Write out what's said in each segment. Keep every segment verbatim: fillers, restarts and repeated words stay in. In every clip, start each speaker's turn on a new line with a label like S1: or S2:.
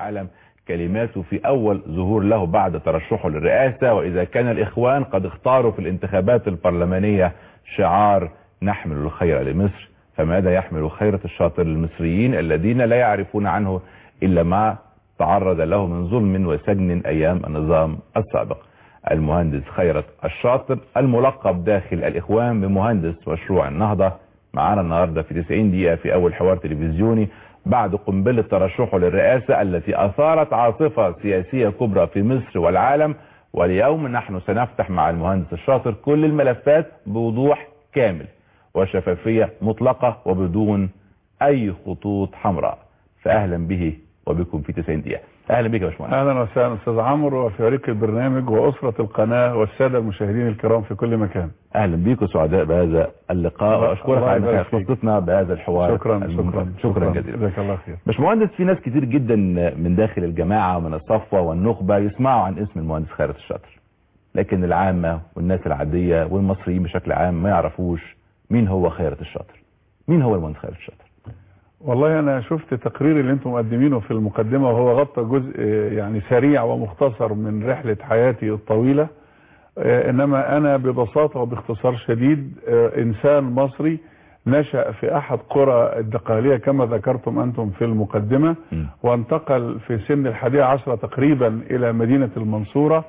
S1: العالم كلماته في أول ظهور له بعد ترشحه للرئاسة: وإذا كان الإخوان قد اختاروا في الانتخابات البرلمانية شعار نحمل الخير لمصر، فماذا يحمل خيرة الشاطر للمصريين الذين لا يعرفون عنه إلا ما تعرض له من ظلم وسجن أيام النظام السابق. المهندس خيرت الشاطر الملقب داخل الإخوان بمهندس مشروع النهضة معانا النهاردة في تسعين دقيقة في أول حوار تلفزيوني بعد قنبلة ترشحه للرئاسة التي أثارت عاصفة سياسية كبرى في مصر والعالم. واليوم نحن سنفتح مع المهندس الشاطر كل الملفات بوضوح كامل وشفافية مطلقة وبدون أي خطوط حمراء. فأهلا به وبكم في تسعين دقيقة. اهلا بك يا باشمهندس.
S2: اهلا وسهلا استاذ عمرو وفريق البرنامج واسره القناه والساده المشاهدين الكرام في كل مكان.
S1: اهلا بك وسعداء بهذا اللقاء واشكرك على انك خصصتنا بهذا الحوار.
S2: شكرا شكرا
S1: شكرا جزيلا.
S2: جزاك الله خير.
S1: باشمهندس، في ناس كتير جدا من داخل الجماعه ومن الصفوه والنخبه يسمعوا عن اسم المهندس خيرت الشاطر، لكن العامه والناس العاديه والمصريين بشكل عام ما يعرفوش مين هو خيرت الشاطر. مين هو المهندس خيرت الشاطر؟
S2: والله انا شفت تقرير اللي انتم مقدمينه في المقدمة وهو غطى جزء يعني سريع ومختصر من رحلة حياتي الطويلة، انما انا ببساطة وباختصار شديد انسان مصري نشأ في احد قرى الدقهلية كما ذكرتم انتم في المقدمة، وانتقل في سن الحادية عشرة تقريبا الى مدينة المنصورة،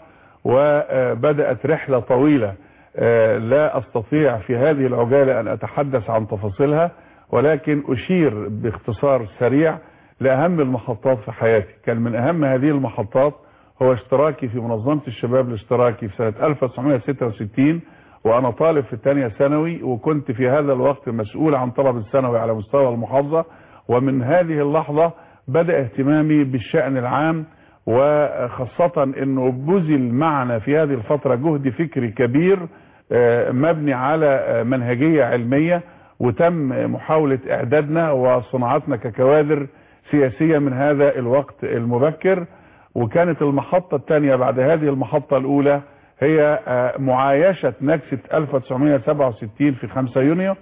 S2: وبدأت رحلة طويلة لا استطيع في هذه العجالة ان اتحدث عن تفاصيلها، ولكن أشير باختصار سريع لأهم المحطات في حياتي. كان من أهم هذه المحطات هو اشتراكي في منظمة الشباب الاشتراكي في سنة ألف وتسعمائة وستة وستين وأنا طالب في الثانية ثانوي، وكنت في هذا الوقت مسؤول عن طلب الثانوي على مستوى المحافظة. ومن هذه اللحظة بدأ اهتمامي بالشأن العام، وخاصة أنه بذل معنا في هذه الفترة جهد فكري كبير مبني على منهجية علمية، وتم محاولة اعدادنا وصناعتنا ككوادر سياسية من هذا الوقت المبكر. وكانت المحطة الثانية بعد هذه المحطة الاولى هي معايشة نكسة ألف وتسعمائة وسبعة وستين في خمسة يونيو،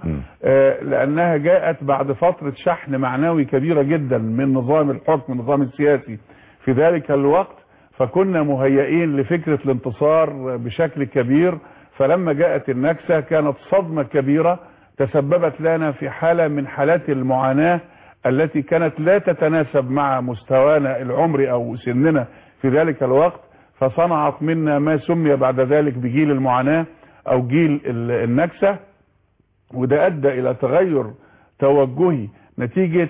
S2: لانها جاءت بعد فترة شحن معنوي كبيرة جدا من نظام الحكم النظام السياسي في ذلك الوقت، فكنا مهيئين لفكرة الانتصار بشكل كبير. فلما جاءت النكسة كانت صدمة كبيرة تسببت لنا في حالة من حالات المعاناة التي كانت لا تتناسب مع مستوانا العمري او سننا في ذلك الوقت، فصنعت منا ما سمي بعد ذلك بجيل المعاناة او جيل النكسة. وده ادى الى تغير توجهي نتيجة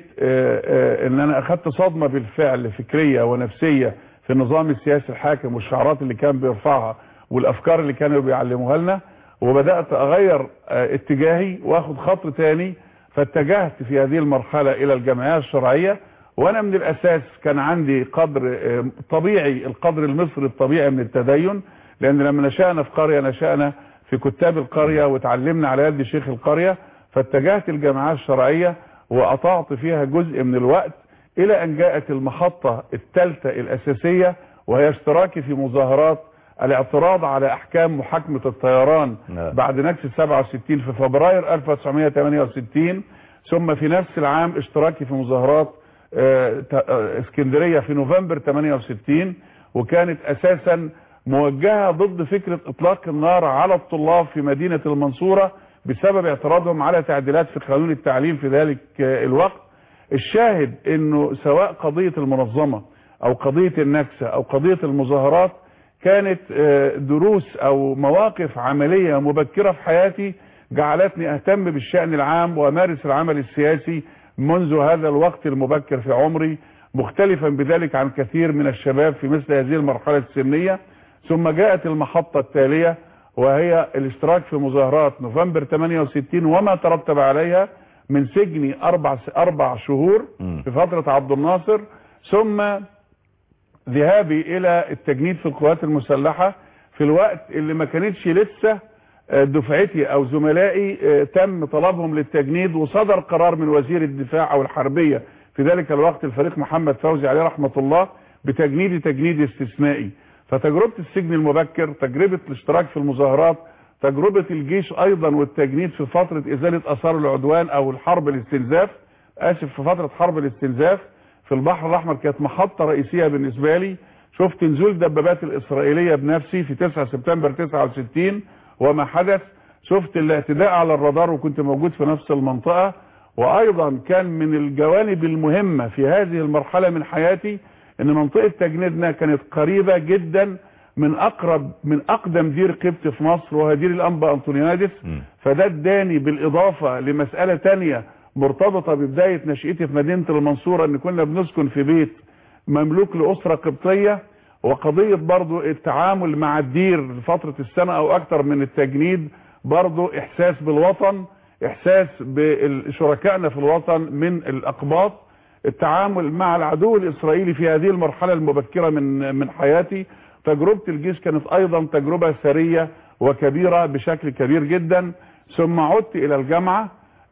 S2: ان انا اخذت صدمة بالفعل فكرية ونفسية في النظام السياسي الحاكم والشعارات اللي كان بيرفعها والافكار اللي كانوا بيعلموها لنا، وبدأت اغير اتجاهي واخد خط تاني. فاتجهت في هذه المرحلة الى الجمعية الشرعية، وانا من الاساس كان عندي قدر طبيعي، القدر المصري الطبيعي من التدين، لان لما نشأنا في قرية نشأنا في كتاب القرية وتعلمنا على يد شيخ القرية، فاتجهت الجمعية الشرعية وقطعت فيها جزء من الوقت الى ان جاءت المحطة الثالثة الاساسية، وهي اشتراكي في مظاهرات الاعتراض على احكام محاكمة الطيران بعد نكسة سبعة وستين في فبراير ألف وتسعمائة وثمانية وستين. ثم في نفس العام اشتراكي في مظاهرات اسكندرية في نوفمبر ثمانية وستين، وكانت اساسا موجهة ضد فكرة اطلاق النار على الطلاب في مدينة المنصورة بسبب اعتراضهم على تعديلات في قانون التعليم في ذلك الوقت. الشاهد انه سواء قضية المنظمة او قضية النكسة او قضية المظاهرات كانت دروس او مواقف عملية مبكرة في حياتي جعلتني اهتم بالشأن العام وامارس العمل السياسي منذ هذا الوقت المبكر في عمري، مختلفا بذلك عن كثير من الشباب في مثل هذه المرحلة السنية. ثم جاءت المحطة التالية وهي الاشتراك في مظاهرات نوفمبر ثمانية وستين وما ترتب عليها من سجني اربع اربع شهور في فترة عبد الناصر، ثم ذهابي الى التجنيد في القوات المسلحة في الوقت اللي ما كانتش لسه دفعتي او زملائي تم طلبهم للتجنيد، وصدر قرار من وزير الدفاع او الحربية في ذلك الوقت الفريق محمد فوزي عليه رحمة الله بتجنيدي تجنيد استثنائي. فتجربة السجن المبكر، تجربة الاشتراك في المظاهرات، تجربة الجيش ايضا والتجنيد في فترة ازالة اثار العدوان او الحرب الاستنزاف، اسف في فترة حرب الاستنزاف، في البحر الاحمر كانت محطة رئيسية بالنسبة لي. شفت نزول دبابات الاسرائيلية بنفسي في تسعة سبتمبر تسعة وستين وما حدث. شفت الاعتداء على الرادار وكنت موجود في نفس المنطقة. وايضا كان من الجوانب المهمة في هذه المرحلة من حياتي ان منطقة تجنيدنا كانت قريبة جدا من اقرب من اقدم دير قبط في مصر وهي دير الانبا انطونيادس. فده اداني بالاضافة لمسألة تانية مرتبطة ببداية نشأتي في مدينة المنصورة ان كنا بنسكن في بيت مملوك لأسرة قبطية، وقضية برضو التعامل مع الدير لفترة السنة او اكتر من التجنيد برضو احساس بالوطن، احساس بشركائنا في الوطن من الاقباط، التعامل مع العدو الاسرائيلي في هذه المرحلة المبكرة من من حياتي. تجربة الجيش كانت ايضا تجربة ثرية وكبيرة بشكل كبير جدا. ثم عدت الى الجامعة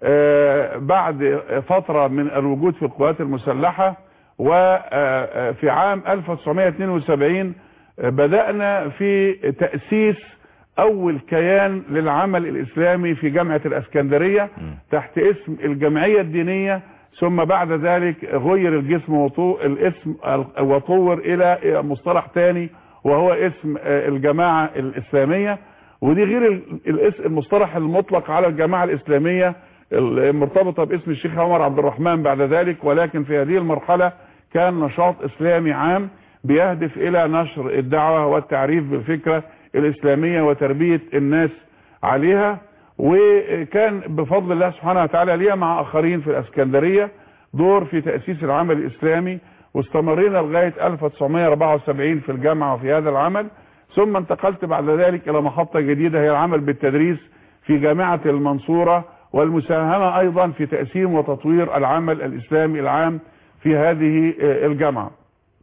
S2: بعد فترة من الوجود في القوات المسلحة، وفي عام ألف وتسعمائة واثنين وسبعين بدأنا في تأسيس اول كيان للعمل الاسلامي في جامعة الاسكندرية تحت اسم الجمعية الدينية. ثم بعد ذلك غير الجسم وطو الاسم وطور الى مصطلح تاني وهو اسم الجماعة الاسلامية، ودي غير الاسم المصطلح المطلق على الجماعة الاسلامية المرتبطة باسم الشيخ عمر عبد الرحمن بعد ذلك. ولكن في هذه المرحلة كان نشاط اسلامي عام بيهدف الى نشر الدعوة والتعريف بالفكرة الاسلامية وتربية الناس عليها. وكان بفضل الله سبحانه وتعالى ليا مع اخرين في الاسكندرية دور في تأسيس العمل الاسلامي، واستمرينا لغاية ألف وتسعمائة وأربعة وسبعين في الجامعة وفي هذا العمل. ثم انتقلت بعد ذلك الى محطة جديدة هي العمل بالتدريس في جامعة المنصورة، والمساهمة ايضا في تأسيم وتطوير العمل الاسلامي العام في هذه الجامعة.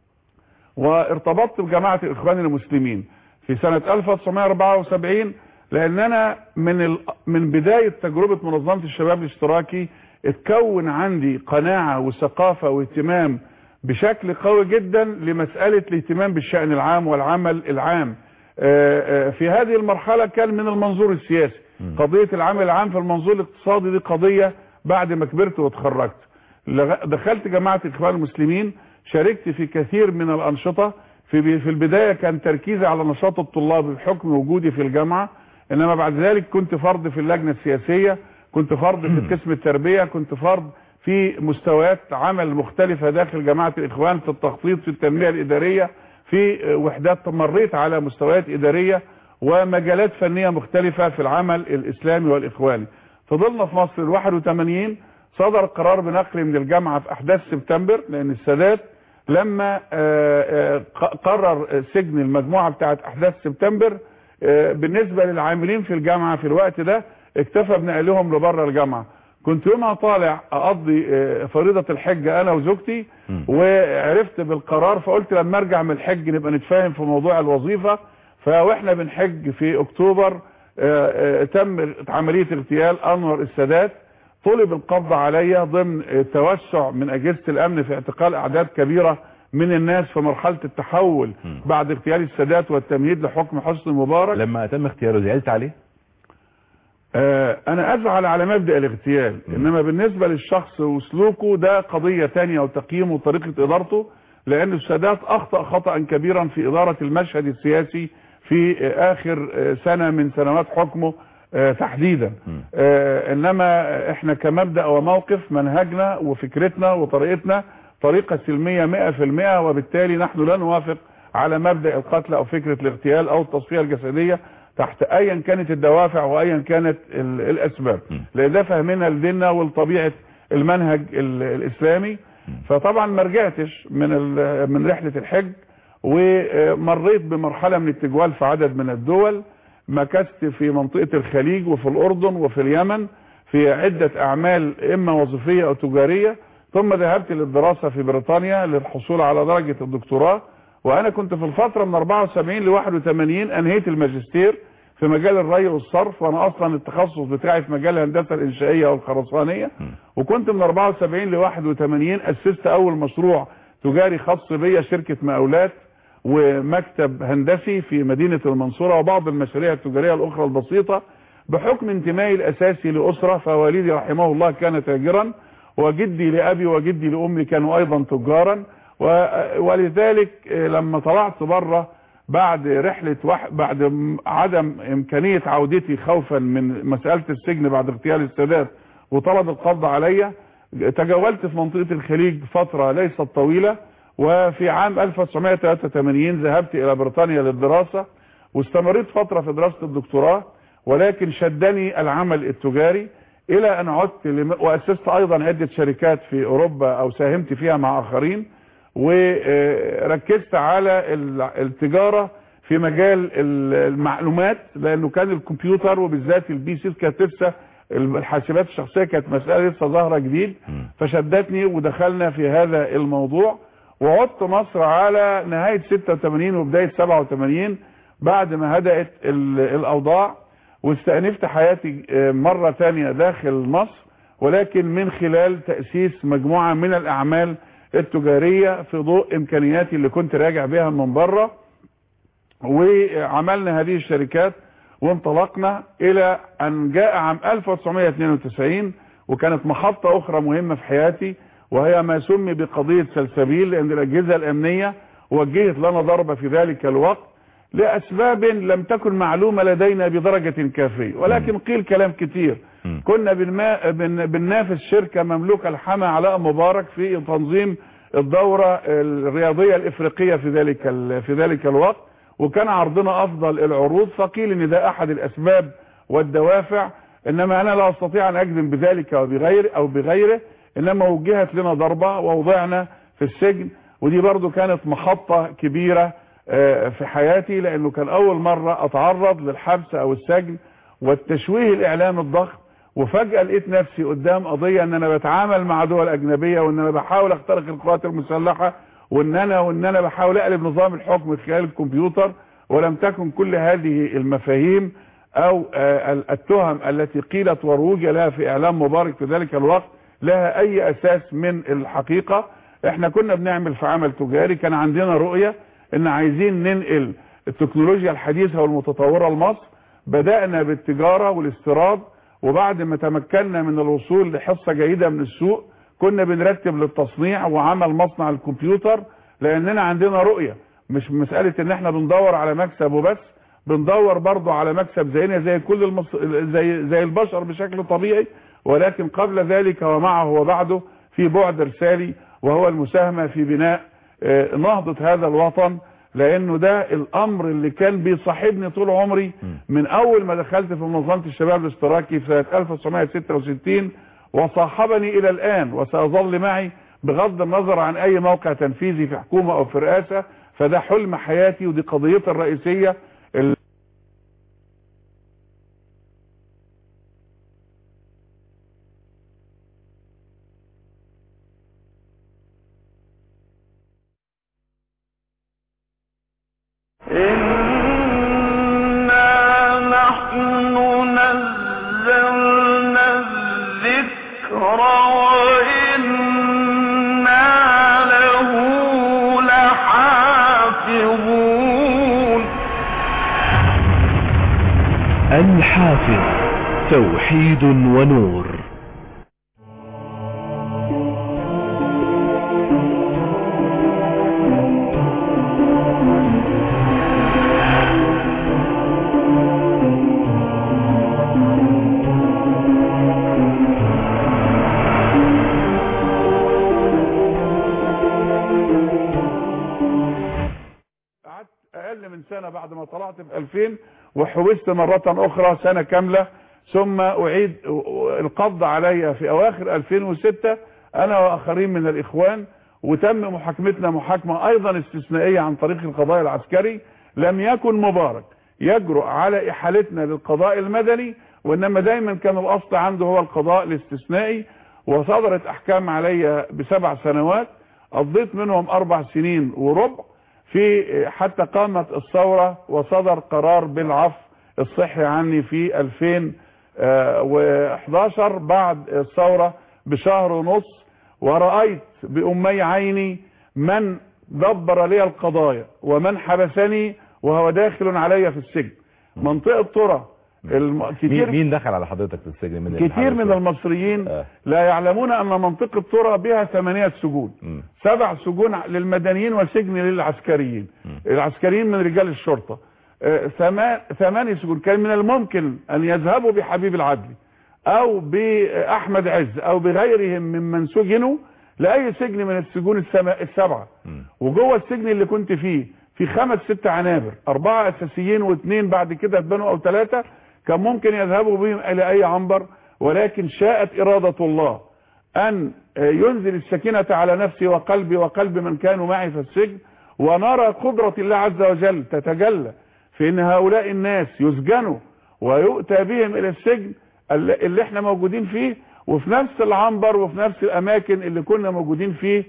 S2: وارتبطت بجماعة الاخوان المسلمين في سنة ألف وتسعمائة وأربعة وسبعين، لان انا من ال... من بداية تجربة منظمة الشباب الاشتراكي اتكون عندي قناعة وثقافة واهتمام بشكل قوي جدا لمسألة الاهتمام بالشأن العام والعمل العام. في هذه المرحلة كان من المنظور السياسي قضية العمل العام، في المنظور الاقتصادي دي قضية بعد ما كبرت واتخرجت. دخلت جماعة الاخوان المسلمين، شاركت في كثير من الانشطة. في في البداية كان تركيزي على نشاط الطلاب بحكم وجودي في الجامعة، انما بعد ذلك كنت فرد في اللجنة السياسية، كنت فرد في قسم التربية، كنت فرد في مستويات عمل مختلفة داخل جماعة الاخوان، في التخطيط، في التنمية الادارية، في وحدات مريت على مستويات ادارية ومجالات فنية مختلفة في العمل الاسلامي والاخواني. فضلنا في مصر ال واحد وثمانين صدر قرار بنقلي من الجامعة في احداث سبتمبر، لان السادات لما قرر سجن المجموعة بتاعت احداث سبتمبر بالنسبة للعاملين في الجامعة في الوقت ده اكتفى بنقلهم لبره الجامعة. كنت يومها طالع اقضي فريضة الحج انا وزوجتي، وعرفت بالقرار فقلت لما ارجع من الحج نبقى نتفاهم في موضوع الوظيفة. فاحنا بنحج في اكتوبر تم عملية اغتيال انور السادات، طلب القبض عليا ضمن التوسع من اجهزة الامن في اعتقال اعداد كبيرة من الناس في مرحلة التحول بعد اغتيال السادات والتمهيد لحكم حسني مبارك.
S1: لما تم اختياره زعلت عليه؟
S2: آه انا ازعل على مبدأ الاغتيال، م. انما بالنسبة للشخص وسلوكه ده قضية تانية وتقييمه وطريقة ادارته، لان السادات اخطأ خطأ كبيرا في ادارة المشهد السياسي في اخر سنة من سنوات حكمه آه تحديدا. آه انما احنا كمبدأ وموقف منهجنا وفكرتنا وطريقتنا طريقة سلمية مئة في المئة، وبالتالي نحن لا نوافق على مبدأ القتل او فكرة الاغتيال او التصفية الجسدية تحت ايا كانت الدوافع وايا كانت الاسباب، لان ده فهمنا لديننا ولطبيعة المنهج الاسلامي. فطبعا ما رجعتش من من رحلة الحج، ومريت بمرحلة من التجوال في عدد من الدول. مكثت في منطقة الخليج وفي الاردن وفي اليمن في عدة اعمال اما وظيفية او تجارية، ثم ذهبت للدراسة في بريطانيا للحصول على درجة الدكتوراه. وانا كنت في الفترة من أربعة وسبعين ل واحد وثمانين انهيت الماجستير في مجال الري والصرف، وانا اصلا التخصص بتاعي في مجال الهندسة الانشائية والخرسانية. وكنت من أربعة وسبعين ل واحد وثمانين اسست اول مشروع تجاري خاص بيا، شركة مقاولات ومكتب هندسي في مدينة المنصورة، وبعض المشاريع التجارية الاخرى البسيطة، بحكم انتمائي الاساسي لاسرة. فوالدي رحمه الله كان تاجرا، وجدي لأبي وجدي لأمي كانوا أيضا تجارا، ولذلك لما طلعت بره بعد رحلة وح... بعد عدم إمكانية عودتي خوفا من مسألة السجن بعد اغتيال السادات وطلب القبض عليا، تجولت في منطقة الخليج فترة ليست طويلة، وفي عام ألف وتسعمائة وثلاثة وثمانين ذهبت إلى بريطانيا للدراسة، واستمريت فترة في دراسة الدكتوراه، ولكن شدني العمل التجاري إلى أن عدت لم... وأسست أيضا عدة شركات في أوروبا أو ساهمت فيها مع آخرين، وركزت على التجارة في مجال المعلومات، لأنه كان الكمبيوتر وبالذات البي سي كانت لسه الحاسبات الشخصية كانت مسألة لسه ظاهرة جديد، فشدتني ودخلنا في هذا الموضوع. وعدت مصر على نهاية ستة وثمانين وبداية سبعة وثمانين بعد ما هدأت الأوضاع، واستأنفت حياتي مرة ثانية داخل مصر، ولكن من خلال تأسيس مجموعة من الأعمال التجارية في ضوء إمكانياتي اللي كنت راجع بها من بره، وعملنا هذه الشركات وانطلقنا إلى أن جاء عام ألف وتسعمائة واثنين وتسعين، وكانت محطة أخرى مهمة في حياتي، وهي ما سمي بقضية سلسبيل، لأن الأجهزة الأمنية وجهت لنا ضربة في ذلك الوقت لأسباب لم تكن معلومة لدينا بدرجة كافية، ولكن قيل كلام كتير. كنا بننافس شركة مملوكة لحمى علاء مبارك في تنظيم الدورة الرياضية الإفريقية في ذلك في ذلك الوقت، وكان عرضنا أفضل العروض، فقيل إن ده أحد الأسباب والدوافع، إنما أنا لا أستطيع أن أجزم بذلك وبغير أو بغيره، إنما وجهت لنا ضربة ووضعنا في السجن، ودي برضو كانت محطة كبيرة في حياتي، لأنه كان أول مرة أتعرض للحبس أو السجن والتشويه الإعلامي الضخم، وفجأة لقيت نفسي قدام قضية ان انا بتعامل مع دول اجنبية، وان انا بحاول اخترق القوات المسلحة، وان انا وان انا بحاول اقلب نظام الحكم من خلال الكمبيوتر، ولم تكن كل هذه المفاهيم او التهم التي قيلت وروج لها في اعلام مبارك في ذلك الوقت لها اي اساس من الحقيقة. احنا كنا بنعمل في عمل تجاري، كان عندنا رؤية ان عايزين ننقل التكنولوجيا الحديثة والمتطورة لمصر. بدأنا بالتجارة والاستيراد، وبعد ما تمكنا من الوصول لحصة جيدة من السوق كنا بنرتب للتصنيع وعمل مصنع الكمبيوتر، لاننا عندنا رؤية، مش مسألة ان احنا بندور على مكسب وبس، بندور برضو على مكسب زينا زي كل المص... زي زي البشر بشكل طبيعي، ولكن قبل ذلك ومعه وبعده في بعد رسالي، وهو المساهمة في بناء نهضة هذا الوطن، لانه ده الامر اللي كان بيصاحبني طول عمري من اول ما دخلت في منظمة الشباب الاشتراكي في سنة ألف وتسعمائة وستة وستين، وصاحبني الى الان وسيظل معي بغض النظر عن اي موقع تنفيذي في حكومة او في رئاسة. فده حلم حياتي ودي قضيتي الرئيسية.
S3: الحافظ توحيد ونور.
S2: قعدت اقل من سنة بعد ما طلعت في ألفين، وحوزت مرة اخرى سنة كاملة، ثم اعيد القبض علي في اواخر ألفين وستة انا واخرين من الاخوان، وتم محاكمتنا محاكمة ايضا استثنائية عن طريق القضاء العسكري. لم يكن مبارك يجرؤ على احالتنا للقضاء المدني، وانما دايما كان الاصل عنده هو القضاء الاستثنائي، وصدرت احكام علي بسبع سنوات، قضيت منهم اربع سنين وربع في حتى قامت الثورة، وصدر قرار بالعفو الصحي عني في ألفين وإحدى عشر بعد الثورة بشهر ونص، ورأيت بأمي عيني من دبر لي القضايا ومن حبسني وهو داخل علي في السجن. منطقة طرة الم...
S1: كتير مين دخل على حضرتك في السجن من
S2: كتير من المصريين آه. لا يعلمون ان منطقة طرة بها ثمانية سجون، م. سبع سجون للمدنيين وسجن للعسكريين، م. العسكريين من رجال الشرطة، آه ثمان ثمانية سجون. كان من الممكن ان يذهبوا بحبيب العدلي او باحمد عز او بغيرهم ممن سجنوا لاي سجن من السجون السبعة، م. وجوه السجن اللي كنت فيه في خمس ست عنابر، اربعة اساسيين واثنين بعد كده اتبنوا او ثلاثة، كان ممكن يذهبوا بهم الى اي عنبر، ولكن شاءت ارادة الله ان ينزل السكينة على نفسي وقلبي وقلب من كانوا معي في السجن، ونرى قدرة الله عز وجل تتجلى في ان هؤلاء الناس يسجنوا ويؤتى بهم الى السجن اللي احنا موجودين فيه، وفي نفس العنبر وفي نفس الاماكن اللي كنا موجودين فيه.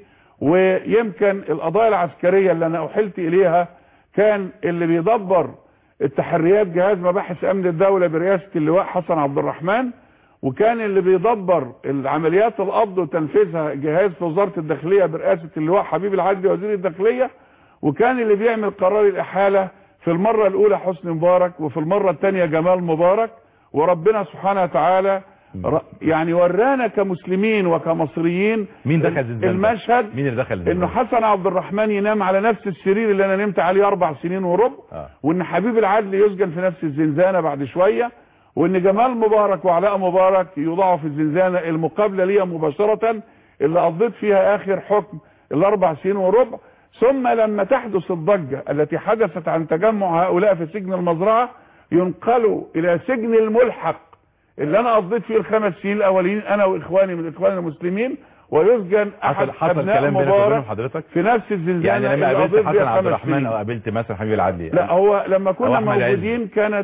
S2: ويمكن القضايا العسكرية اللي انا احلت اليها كان اللي بيدبر التحريات جهاز مباحث امن الدولة برئاسة اللواء حسن عبد الرحمن، وكان اللي بيدبر العمليات القبض وتنفيذها جهاز في وزارة الداخلية برئاسة اللواء حبيب العدلي وزير الداخلية، وكان اللي بيعمل قرار الاحالة في المرة الاولى حسني مبارك وفي المرة الثانية جمال مبارك. وربنا سبحانه وتعالى يعني ورانا كمسلمين وكمصريين
S1: مين دخل الزنزانة؟
S2: المشهد
S1: مين اللي دخل الزنزانة؟
S2: انه حسن عبد الرحمن ينام على نفس السرير اللي انا نمت عليه اربع سنين وربع، آه. وان حبيب العدلي يسجن في نفس الزنزانة بعد شوية، وان جمال مبارك وعلاء مبارك يوضعوا في الزنزانة المقابلة ليا مباشرة اللي قضيت فيها اخر حكم الاربع سنين وربع. ثم لما تحدث الضجة التي حدثت عن تجمع هؤلاء في سجن المزرعة ينقلوا الى سجن الملحق اللي انا قضيت فيه الخمس سنين الاولين انا واخواني من اخوان المسلمين، ويسجن احد ابناء مبارك في نفس الزنزانه.
S1: يعني لما قابلت حسن عبد الرحمن او قابلت مثلا حبيب العدلي يعني.
S2: لا هو لما كنا موجودين كانت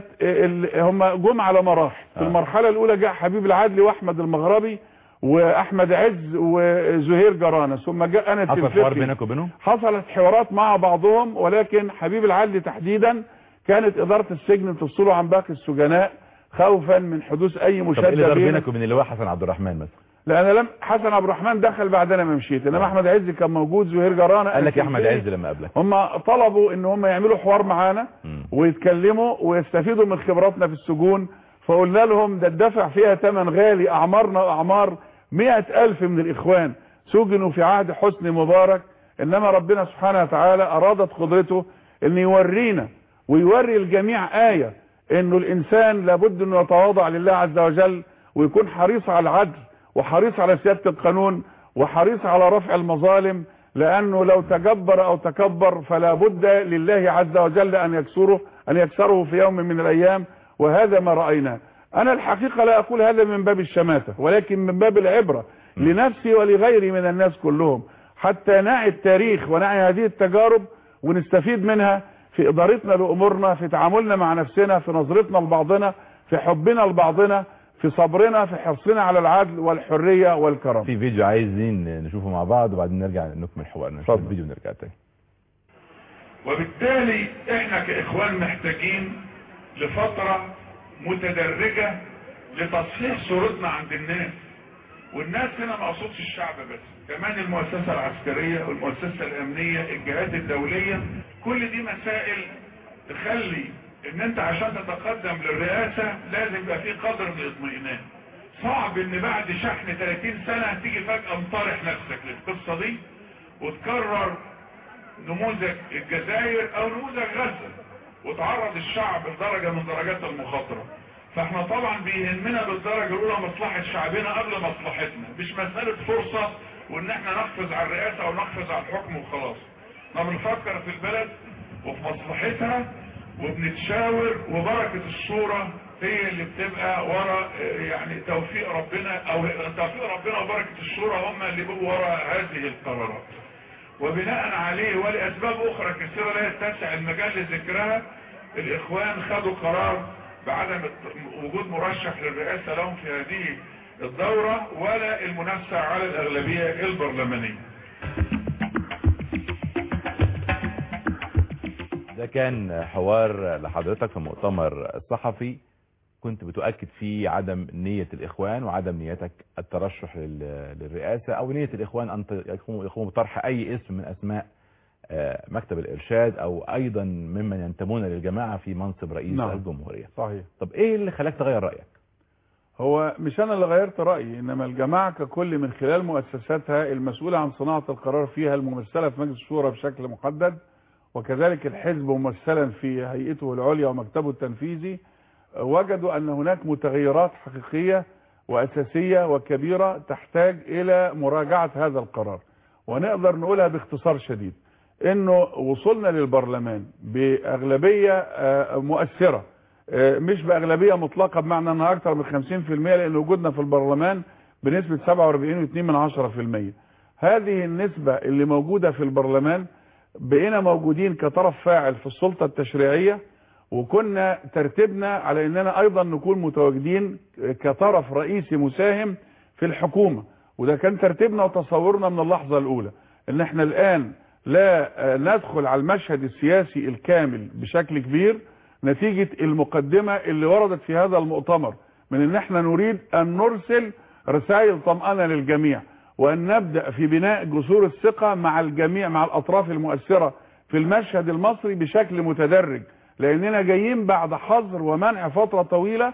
S2: هم جم على مراحل. في آه. المرحله الاولى جاء حبيب العدلي واحمد المغربي واحمد عز وزهير جرانة، ثم جاء انا
S1: حصل حوار بينك وبينهم؟
S2: حصلت حوارات مع بعضهم، ولكن حبيب العدلي تحديدا كانت اداره السجن تفصله عن باقي السجناء خوفا من حدوث اي مشاده.
S1: طب ايه اللي بينك وبين اللواء حسن عبد الرحمن مثلا؟
S2: لا انا لم حسن عبد الرحمن دخل بعد انا ما مشيت، انما احمد عز كان موجود، زهير جرانة
S1: قال لك يا احمد عز لما قابلك
S2: هم طلبوا ان هم يعملوا حوار معانا ويتكلموا ويستفيدوا من خبراتنا في السجون، فقلنا لهم ده الدفع فيها ثمن غالي، اعمارنا واعمار مئة الف من الاخوان سجنوا في عهد حسني مبارك، انما ربنا سبحانه وتعالى ارادت قدرته ان يورينا ويوري الجميع آية انه الانسان لابد انه يتواضع لله عز وجل ويكون حريص على العدل وحريص على سيادة القانون وحريص على رفع المظالم، لانه لو تجبر او تكبر فلا بد لله عز وجل ان يكسره ان يكسره في يوم من الايام، وهذا ما رأيناه. انا الحقيقة لا اقول هذا من باب الشماتة، ولكن من باب العبرة لنفسي ولغيري من الناس كلهم، حتى نعي التاريخ ونعي هذه التجارب ونستفيد منها في ادارتنا لامورنا، في تعاملنا مع نفسنا، في نظرتنا لبعضنا، في حبنا لبعضنا، في صبرنا، في حرصنا على العدل والحرية والكرم.
S1: في فيديو عايزين نشوفه مع بعض وبعدين نرجع نكمل حوارنا. نشوف الفيديو ونرجع تاني.
S4: وبالتالي احنا كاخوان محتاجين لفترة متدرجة لتصحيح صورتنا عند الناس، والناس هنا ما اقصدش الشعب بس، كمان المؤسسة العسكرية والمؤسسة الامنية، الجهات الدولية، كل دي مسائل تخلي ان انت عشان تتقدم للرئاسة لازم يبقى في قدر من الاطمئنان. صعب ان بعد شحن ثلاثين سنة تيجي فجأة مطارح نفسك للقصة دي وتكرر نموذج الجزائر او نموذج غزة وتعرض الشعب لدرجة من درجات المخاطرة. فاحنا طبعا بيهمنا بالدرجة الاولى مصلحة شعبنا قبل مصلحتنا، مش مسألة فرصة وان احنا نقفز على الرئاسة او نقفز على الحكم وخلاص. احنا بنفكر في البلد وفي مصلحتها وبنتشاور، وبركة الصورة هي اللي بتبقى ورا يعني توفيق ربنا، او توفيق ربنا وبركة الصورة هم اللي بيبقوا ورا هذه القرارات. وبناء عليه ولأسباب اخرى كثيرة لا يتسع المجال لذكرها، الاخوان خدوا قرار بعدم وجود مرشح للرئاسة لهم في هذه الدورة ولا المنافسة على الأغلبية البرلمانية.
S1: ده كان حوار لحضرتك في مؤتمر صحفي كنت بتؤكد فيه عدم نية الإخوان وعدم نيتك الترشح للرئاسة أو نية الإخوان أن يقوموا بطرح أي اسم من أسماء مكتب الارشاد او ايضا ممن ينتمون للجماعة في منصب رئيس نعم. الجمهورية.
S2: صحيح.
S1: طب ايه اللي خلاك تغير رأيك؟
S2: هو مش انا اللي غيرت رأيي، انما الجماعة ككل من خلال مؤسساتها المسؤولة عن صناعة القرار فيها، الممثلة في مجلس الشورى بشكل محدد، وكذلك الحزب ممثلا في هيئته العليا ومكتبه التنفيذي، وجدوا ان هناك متغيرات حقيقية واساسية وكبيرة تحتاج الى مراجعة هذا القرار. ونقدر نقولها باختصار شديد انه وصلنا للبرلمان باغلبية مؤثرة، مش باغلبية مطلقة بمعنى انها اكثر من خمسين في المية، لان وجودنا في البرلمان بنسبة سبعة واربعين فاصلة اثنين من عشرة في المية. هذه النسبة اللي موجودة في البرلمان بقينا موجودين كطرف فاعل في السلطة التشريعية، وكنا ترتيبنا على اننا ايضا نكون متواجدين كطرف رئيسي مساهم في الحكومة. وده كان ترتيبنا وتصورنا من اللحظة الاولى، ان احنا الان لا ندخل على المشهد السياسي الكامل بشكل كبير نتيجة المقدمة اللي وردت في هذا المؤتمر من ان احنا نريد ان نرسل رسائل طمأنة للجميع، وان نبدأ في بناء جسور الثقة مع الجميع، مع الاطراف المؤثرة في المشهد المصري بشكل متدرج، لاننا جايين بعد حظر ومنع فترة طويلة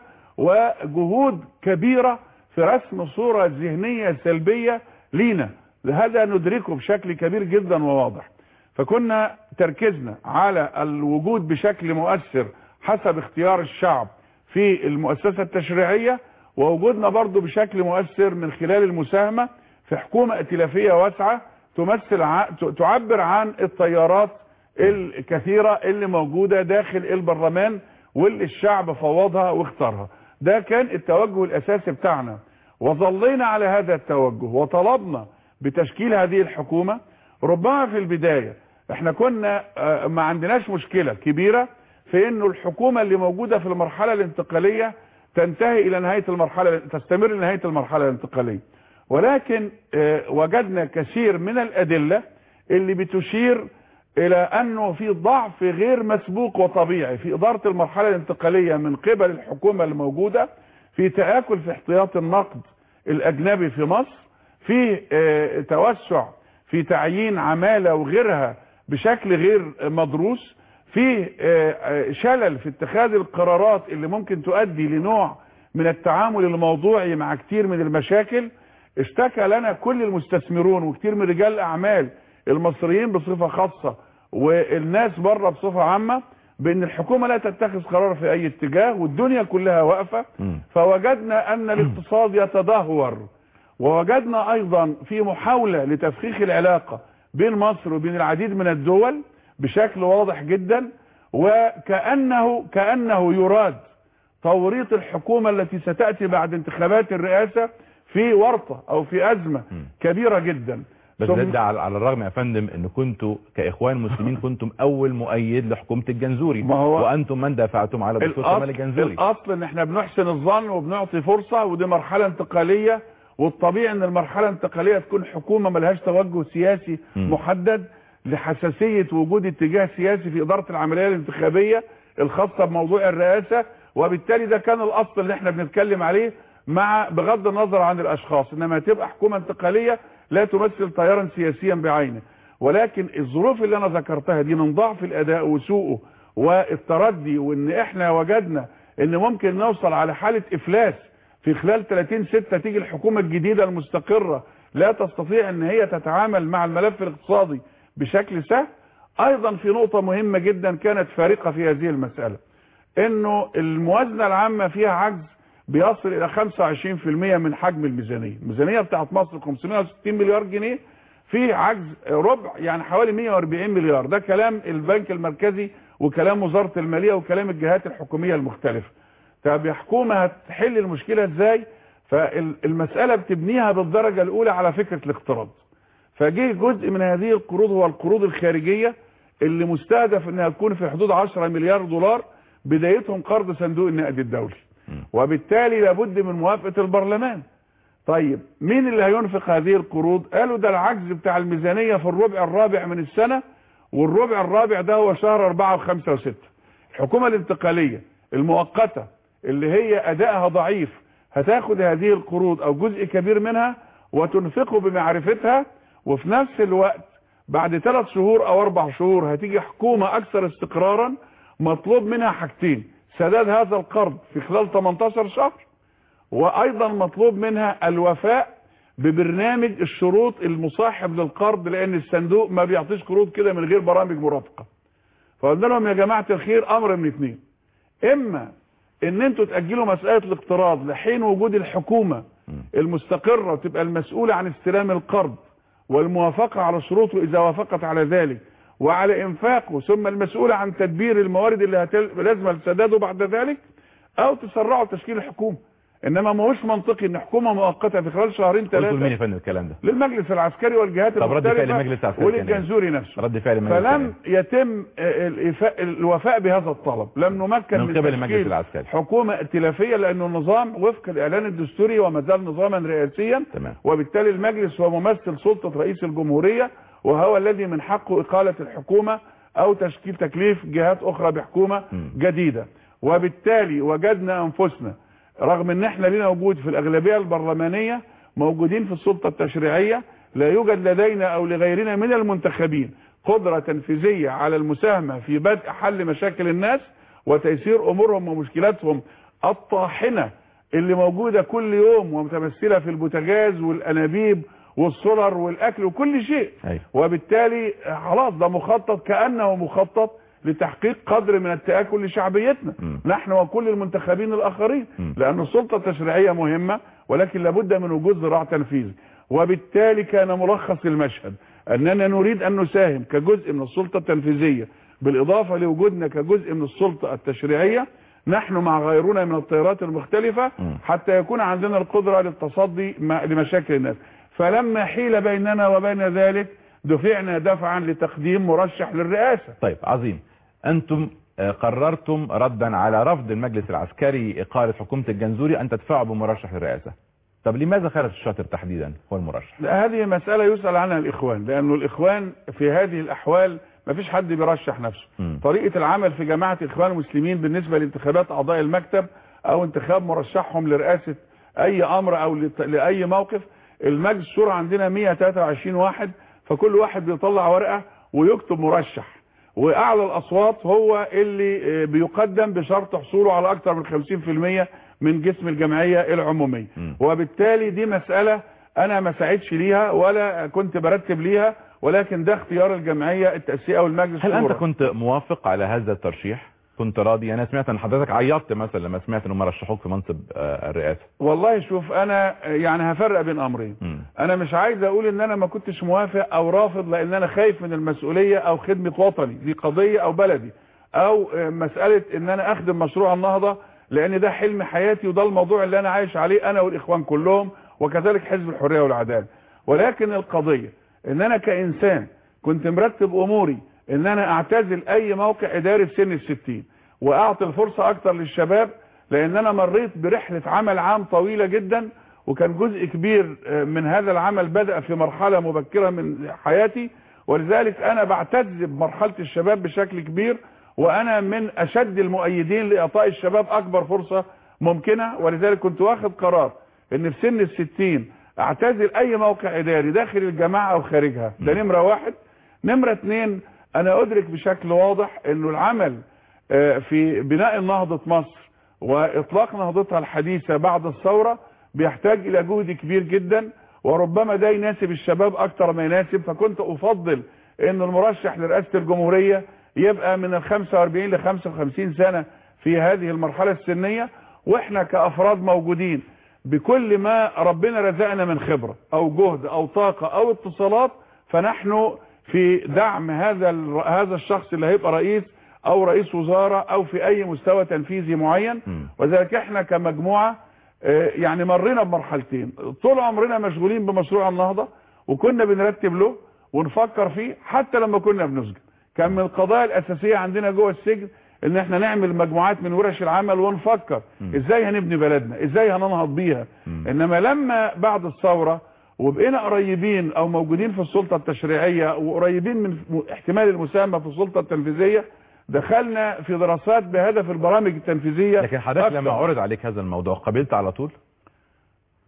S2: وجهود كبيرة في رسم صورة ذهنية سلبية لينا، هذا ندركه بشكل كبير جدا وواضح. فكنا تركيزنا على الوجود بشكل مؤثر حسب اختيار الشعب في المؤسسة التشريعية، ووجودنا برضو بشكل مؤثر من خلال المساهمة في حكومة ائتلافية واسعة تمثل ع... تعبر عن التيارات الكثيرة اللي موجودة داخل البرلمان واللي الشعب فوضها واختارها. ده كان التوجه الاساسي بتاعنا، وظلينا على هذا التوجه وطلبنا بتشكيل هذه الحكومة. ربما في البداية احنا كنا ما عندناش مشكلة كبيرة في انه الحكومة اللي موجودة في المرحلة الانتقالية تنتهي الى نهاية المرحلة، تستمر لنهاية المرحلة الانتقالية، ولكن وجدنا كثير من الادلة اللي بتشير الى انه في ضعف غير مسبوق وطبيعي في ادارة المرحلة الانتقالية من قبل الحكومة الموجودة، في تآكل في احتياط النقد الاجنبي في مصر، في توسع في تعيين عمالة وغيرها بشكل غير مدروس، في شلل في اتخاذ القرارات اللي ممكن تؤدي لنوع من التعامل الموضوعي مع كتير من المشاكل. اشتكى لنا كل المستثمرون وكتير من رجال الاعمال المصريين بصفة خاصة والناس بره بصفة عامة بان الحكومة لا تتخذ قرار في اي اتجاه والدنيا كلها واقفة. فوجدنا ان الاقتصاد يتدهور، ووجدنا ايضا في محاولة لتفخيخ العلاقة بين مصر وبين العديد من الدول بشكل واضح جدا، وكأنه كأنه يراد توريط الحكومة التي ستأتي بعد انتخابات الرئاسة في ورطة او في ازمة كبيرة جدا.
S1: بس ده على الرغم يا فندم ان كنتوا كاخوان مسلمين كنتم اول مؤيد لحكومة الجنزوري، وانتم من دافعتم على دستور كمال الجنزوري.
S2: الاصل ان احنا بنحسن الظن وبنعطي فرصة، ودي مرحلة انتقالية، والطبيعي ان المرحلة الانتقالية تكون حكومة ملهاش توجه سياسي م. محدد لحساسية وجود اتجاه سياسي في ادارة العملية الانتخابية الخاصة بموضوع الرئاسة، وبالتالي ده كان الاصل اللي احنا بنتكلم عليه، مع بغض النظر عن الاشخاص، انما تبقى حكومة انتقالية لا تمثل تيارا سياسيا بعينه. ولكن الظروف اللي انا ذكرتها دي من ضعف الاداء وسوءه والتردي، وان احنا وجدنا ان ممكن نوصل على حالة افلاس في خلال ثلاثين ستة، تيجي الحكومة الجديدة المستقرة لا تستطيع ان هي تتعامل مع الملف الاقتصادي بشكل سهل. ايضا في نقطة مهمة جدا كانت فارقة في هذه المسألة، انه الموازنة العامة فيها عجز بيصل الى خمسة وعشرين في المية من حجم الميزانية. الميزانية بتاعت مصر خمسمائة وستين مليار جنيه، في عجز ربع يعني حوالي مئة وأربعين مليار. ده كلام البنك المركزي وكلام وزارة المالية وكلام الجهات الحكومية المختلفة. طب يا حكومة هتحل المشكلة ازاي؟ فالمسألة بتبنيها بالدرجة الاولى على فكرة الاقتراض. فجه جزء من هذه القروض هو القروض الخارجية اللي مستهدف انها تكون في حدود عشرة مليار دولار، بدايتهم قرض صندوق النقد الدولي، وبالتالي لابد من موافقة البرلمان. طيب مين اللي هينفق هذه القروض؟ قالوا ده العجز بتاع الميزانية في الربع الرابع من السنة، والربع الرابع ده هو شهر أربعة وخمسة وستة. الحكومة الانتقالية المؤقتة اللي هي أدائها ضعيف هتاخد هذه القروض أو جزء كبير منها وتنفقه بمعرفتها، وفي نفس الوقت بعد ثلاث شهور او اربع شهور هتيجي حكومة اكثر استقرارا مطلوب منها حاجتين: سداد هذا القرض في خلال ثمانية عشر شهر، وايضا مطلوب منها الوفاء ببرنامج الشروط المصاحب للقرض، لان الصندوق ما بيعطيش قروض كده من غير برامج مرافقة. فقلنا لهم يا جماعة الخير امر من اثنين: اما ان انتوا تأجلوا مسألة الاقتراض لحين وجود الحكومة المستقرة وتبقى المسؤولة عن استلام القرض والموافقة على شروطه اذا وافقت على ذلك وعلى انفاقه، ثم المسؤولة عن تدبير الموارد اللي هتل... لازم لسداده بعد ذلك، او تسرعوا تشكيل الحكومة. انما ما هوش منطقي ان حكومة مؤقتة في خلال شهرين ثلاثة.
S1: قلتوا لمين يا فندم الكلام ده؟
S2: للمجلس العسكري والجهات
S1: طب رد فعل المجلس العسكري
S2: وللجنزوري نفسه.
S1: رد فعل المجلس
S2: فلم يتم الوفاء بهذا الطلب، لم نمكن
S1: من قبل المجلس العسكري
S2: حكومة ائتلافية، لانه النظام وفق الاعلان الدستوري وما زال نظاما رئاسيا.
S1: تمام.
S2: وبالتالي المجلس هو ممثل سلطة رئيس الجمهورية، وهو الذي من حقه اقالة الحكومة او تشكيل تكليف جهات اخرى بحكومة م. جديدة. وبالتالي وجدنا انفسنا رغم ان احنا لنا وجود في الاغلبية البرلمانية، موجودين في السلطة التشريعية، لا يوجد لدينا او لغيرنا من المنتخبين قدرة تنفيذية على المساهمة في بدء حل مشاكل الناس وتيسير امورهم ومشكلاتهم الطاحنة اللي موجودة كل يوم ومتمثلة في البوتاجاز والانابيب والسولر والاكل وكل شيء.
S1: أي.
S2: وبالتالي خلاص ده مخطط، كأنه مخطط لتحقيق قدر من التآكل لشعبيتنا م. نحن وكل المنتخبين الآخرين، م. لأن السلطة التشريعية مهمة، ولكن لابد من وجود ذراع تنفيذي. وبالتالي كان ملخص المشهد أننا نريد أن نساهم كجزء من السلطة التنفيذية، بالإضافة لوجودنا كجزء من السلطة التشريعية نحن مع غيرنا من التيارات المختلفة، م. حتى يكون عندنا القدرة للتصدي لمشاكل الناس. فلما حيل بيننا وبين ذلك دفعنا دفعا لتقديم مرشح للرئاسة.
S1: طيب عظيم. أنتم قررتم ردا على رفض المجلس العسكري إقالة حكومة الجنزوري أن تدفعوا بمرشح للرئاسة. طب لماذا خالد الشاطر تحديدا هو المرشح؟
S2: هذه مسألة يسأل عنها الإخوان، لأنه الإخوان في هذه الأحوال ما فيش حد بيرشح نفسه. م. طريقة العمل في جماعة الإخوان المسلمين بالنسبة لانتخابات أعضاء المكتب أو انتخاب مرشحهم لرئاسة أي أمر أو لأي موقف، المجلس الشورى عندنا مئة وثلاثة وعشرين واحد، فكل واحد بيطلع ورقة ويكتب مرشح، واعلى الاصوات هو اللي بيقدم بشرط حصوله على اكثر من خمسين بالمئة من جسم الجمعية العمومية. م. وبالتالي دي مسألة انا ما ساعدش ليها ولا كنت برتب ليها، ولكن ده اختيار الجمعية التأسيسية والمجلس.
S1: هل انت كنت موافق على هذا الترشيح؟ كنت راضي؟ انا سمعت ان حضرتك عيطت مثلا لما سمعت انهم رشحوك في منصب الرئاسه.
S2: والله شوف، انا يعني هفرق بين امرين. م. انا مش عايز اقول ان انا ما كنتش موافق او رافض لان انا خايف من المسؤوليه او خدمه وطني، دي قضيه او بلدي، او مساله ان انا اخدم مشروع النهضه لان ده حلم حياتي وده الموضوع اللي انا عايش عليه انا والاخوان كلهم، وكذلك حزب الحريه والعداله. ولكن القضيه ان انا كانسان كنت مرتب اموري ان انا اعتزل اي موقع اداري في سن الستين واعطي الفرصة اكتر للشباب، لان انا مريت برحلة عمل عام طويلة جدا، وكان جزء كبير من هذا العمل بدأ في مرحلة مبكرة من حياتي، ولذلك انا بعتز بمرحلة الشباب بشكل كبير، وانا من اشد المؤيدين لاعطاء الشباب اكبر فرصة ممكنة. ولذلك كنت واخد قرار ان في سن الستين اعتزل اي موقع اداري داخل الجماعة او خارجها. ده نمرة واحد. نمرة اتنين، انا ادرك بشكل واضح انه العمل في بناء نهضة مصر واطلاق نهضتها الحديثة بعد الثورة بيحتاج الى جهد كبير جدا، وربما ده يناسب الشباب اكتر ما يناسب. فكنت افضل ان المرشح لرئاسة الجمهورية يبقى من ال خمسة واربعين ل خمسة وخمسين سنة في هذه المرحلة السنية، واحنا كافراد موجودين بكل ما ربنا رزقنا من خبرة او جهد او طاقة او اتصالات، فنحن في دعم هذا هذا الشخص اللي هيبقى رئيس او رئيس وزارة او في اي مستوى تنفيذي معين. وذلك احنا كمجموعة يعني مرينا بمرحلتين، طول عمرنا مشغولين بمشروع النهضة وكنا بنرتب له ونفكر فيه حتى لما كنا بنسجن. كان من القضايا الاساسية عندنا جوه السجن ان احنا نعمل مجموعات من ورش العمل ونفكر ازاي هنبني بلدنا، ازاي هننهض بيها. انما لما بعد الثورة وبقينا قريبين او موجودين في السلطة التشريعية وقريبين من احتمال المساهمة في السلطة التنفيذية، دخلنا في دراسات بهدف البرامج التنفيذية.
S1: لكن حضرتك لما عرض عليك هذا الموضوع قبلت على طول؟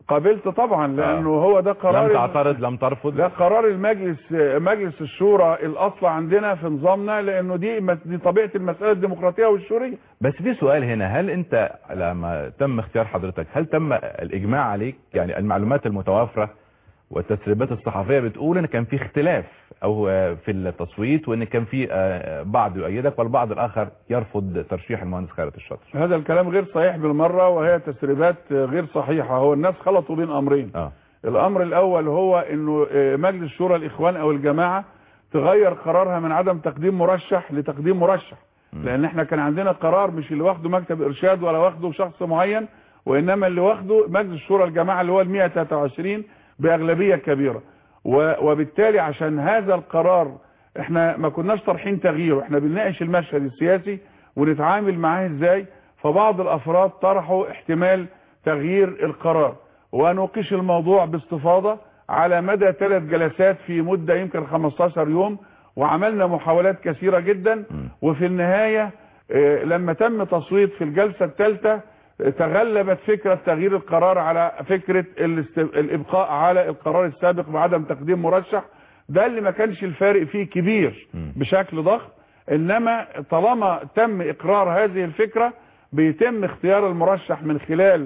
S2: قابلت طبعا، لانه آه. هو ده قرار
S1: لم تعترض لم ترفض؟
S2: ده قرار المجلس، مجلس الشورى الاصل عندنا في نظامنا، لانه دي دي طبيعه المساله الديمقراطيه والشوريه.
S1: بس في سؤال هنا، هل انت لما تم اختيار حضرتك هل تم الاجماع عليك؟ يعني المعلومات المتوافره والتسريبات الصحفيه بتقول ان كان في اختلاف او في التصويت، وان كان في بعض يؤيدك والبعض الاخر يرفض ترشيح المهندس خيرت الشاطر.
S2: هذا الكلام غير صحيح بالمره، وهي تسريبات غير صحيحه. هو الناس خلطوا بين امرين. آه. الامر الاول هو انه مجلس شورى الاخوان او الجماعه تغير قرارها من عدم تقديم مرشح لتقديم مرشح، م. لان احنا كان عندنا قرار مش اللي واخده مكتب ارشاد ولا واخده شخص معين، وانما اللي واخده مجلس شورى الجماعه اللي هو ال مئة وثلاثة وعشرين باغلبيه كبيره. وبالتالي عشان هذا القرار احنا ما كناش طرحين تغييره، احنا بنناقش المشهد السياسي ونتعامل معاه ازاي. فبعض الافراد طرحوا احتمال تغيير القرار، ونوقش الموضوع باستفاضه على مدى ثلاث جلسات في مده يمكن خمستاشر يوم، وعملنا محاولات كثيره جدا. وفي النهايه لما تم تصويت في الجلسه الثالثه تغلبت فكرة تغيير القرار على فكرة الابقاء على القرار السابق بعدم تقديم مرشح. ده اللي ما كانش الفارق فيه كبير بشكل ضخم، انما طالما تم اقرار هذه الفكرة بيتم اختيار المرشح من خلال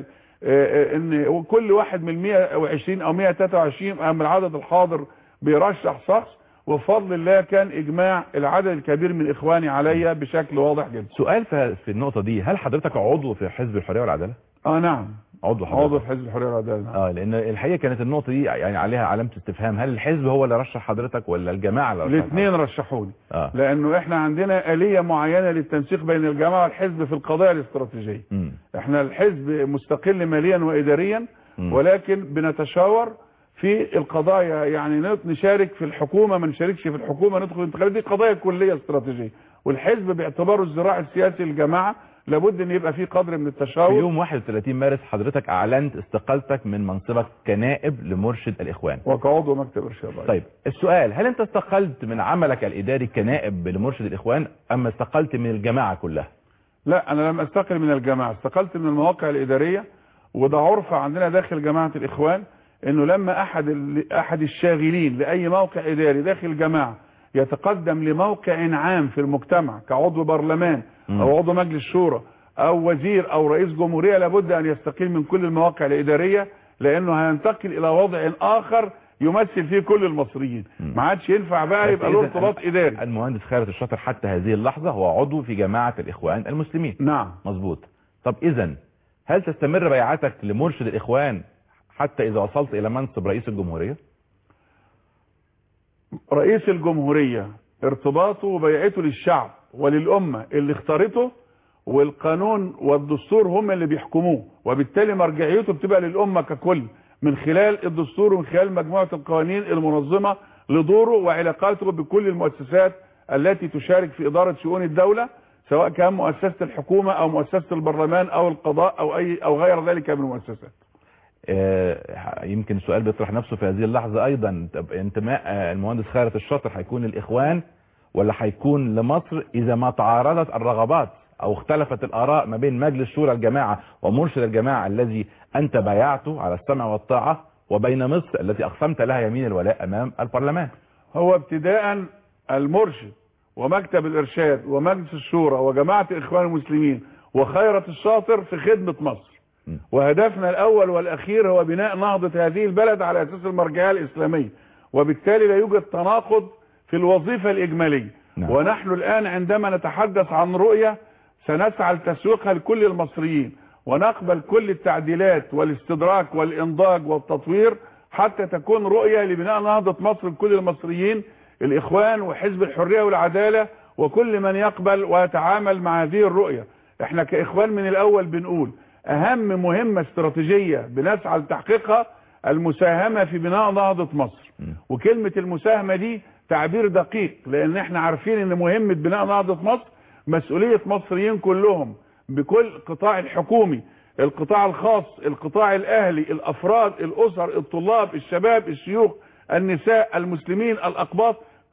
S2: ان كل واحد من مئة وعشرين او مئة وثلاثة وعشرين من العدد الحاضر بيرشح شخص، وبفضل الله كان اجماع العدد الكبير من اخواني عليا بشكل واضح جدا.
S1: سؤال في النقطة دي، هل حضرتك عضو في حزب الحرية والعدالة؟
S2: اه نعم
S1: عضو حضرتك.
S2: عضو في حزب الحرية والعدالة.
S1: اه لان الحقيقة كانت النقطة دي يعني عليها علامة استفهام، هل الحزب هو اللي رشح حضرتك ولا الجماعة اللي رشحت؟
S2: الاثنين رشحوني.
S1: آه.
S2: لانه احنا عندنا آلية معينة للتنسيق بين الجماعة والحزب في القضايا الاستراتيجية. م. احنا الحزب مستقل ماليا واداريا، م. ولكن بنتشاور في القضايا، يعني نشارك في الحكومة ما نشاركش في الحكومة، ندخل الانتخابات، دي قضايا كلية استراتيجية. والحزب باعتباره الذراع السياسي للجماعة لابد ان يبقى فيه قدر من التشاور.
S1: في يوم واحد وثلاثين مارس حضرتك اعلنت استقالتك من منصبك كنائب لمرشد الاخوان
S2: وكعضو مكتب ارشاد.
S1: طيب السؤال، هل انت استقلت من عملك الاداري كنائب لمرشد الاخوان ام استقلت من الجماعة كلها؟
S2: لا، انا لم استقل من الجماعة، استقلت من المواقع الادارية. وده عرف عندنا داخل جماعة الاخوان، انه لما احد احد الشاغلين لاي موقع اداري داخل الجماعه يتقدم لموقع عام في المجتمع كعضو برلمان او عضو مجلس شورى او وزير او رئيس جمهوريه، لابد ان يستقيل من كل المواقع الاداريه، لانه هينتقل الى وضع اخر يمثل فيه كل المصريين. ما عادش ينفع بقى يبقى له ارتباط اداري.
S1: المهندس خيرت الشاطر حتى هذه اللحظه هو عضو في جماعه الاخوان المسلمين.
S2: نعم
S1: مظبوط. طب اذا هل تستمر بيعتك لمرشد الاخوان حتى إذا وصلت إلى منصب رئيس الجمهورية؟
S2: رئيس الجمهورية ارتباطه وبيعته للشعب وللأمة اللي اختارته، والقانون والدستور هم اللي بيحكموه، وبالتالي مرجعيته بتبقى للأمة ككل من خلال الدستور ومن خلال مجموعة القوانين المنظمة لدوره وعلاقاته بكل المؤسسات التي تشارك في إدارة شؤون الدولة، سواء كان مؤسسة الحكومة أو مؤسسة البرلمان أو القضاء أو أي أو غير ذلك من المؤسسات.
S1: يمكن السؤال بيطرح نفسه في هذه اللحظة ايضا، انتماء المهندس خيرت الشاطر هيكون للاخوان ولا هيكون لمصر اذا ما تعارضت الرغبات او اختلفت الاراء ما بين مجلس شورى الجماعة ومرشد الجماعة الذي انت بايعته على السمع والطاعة، وبين مصر التي اقسمت لها يمين الولاء امام البرلمان؟
S2: هو ابتداء المرشد ومكتب الارشاد ومجلس الشورى وجماعة الاخوان المسلمين وخيرت الشاطر في خدمة مصر، وهدفنا الاول والاخير هو بناء نهضة هذه البلد على اساس المرجعية الاسلامية، وبالتالي لا يوجد تناقض في الوظيفة الاجمالية. نعم. ونحن الان عندما نتحدث عن رؤية سنسعى لتسويقها لكل المصريين، ونقبل كل التعديلات والاستدراك والانضاج والتطوير حتى تكون رؤية لبناء نهضة مصر لكل المصريين، الاخوان وحزب الحرية والعدالة وكل من يقبل ويتعامل مع هذه الرؤية. احنا كاخوان من الاول بنقول اهم مهمة استراتيجية بنسعى لتحقيقها المساهمة في بناء نهضة مصر. وكلمة المساهمة دي تعبير دقيق، لان احنا عارفين ان مهمة بناء نهضة مصر مسؤولية مصريين كلهم، بكل القطاع الحكومي، القطاع الخاص، القطاع الاهلي، الافراد، الاسر، الطلاب، الشباب، الشيوخ، النساء، المسلمين، الاقباط،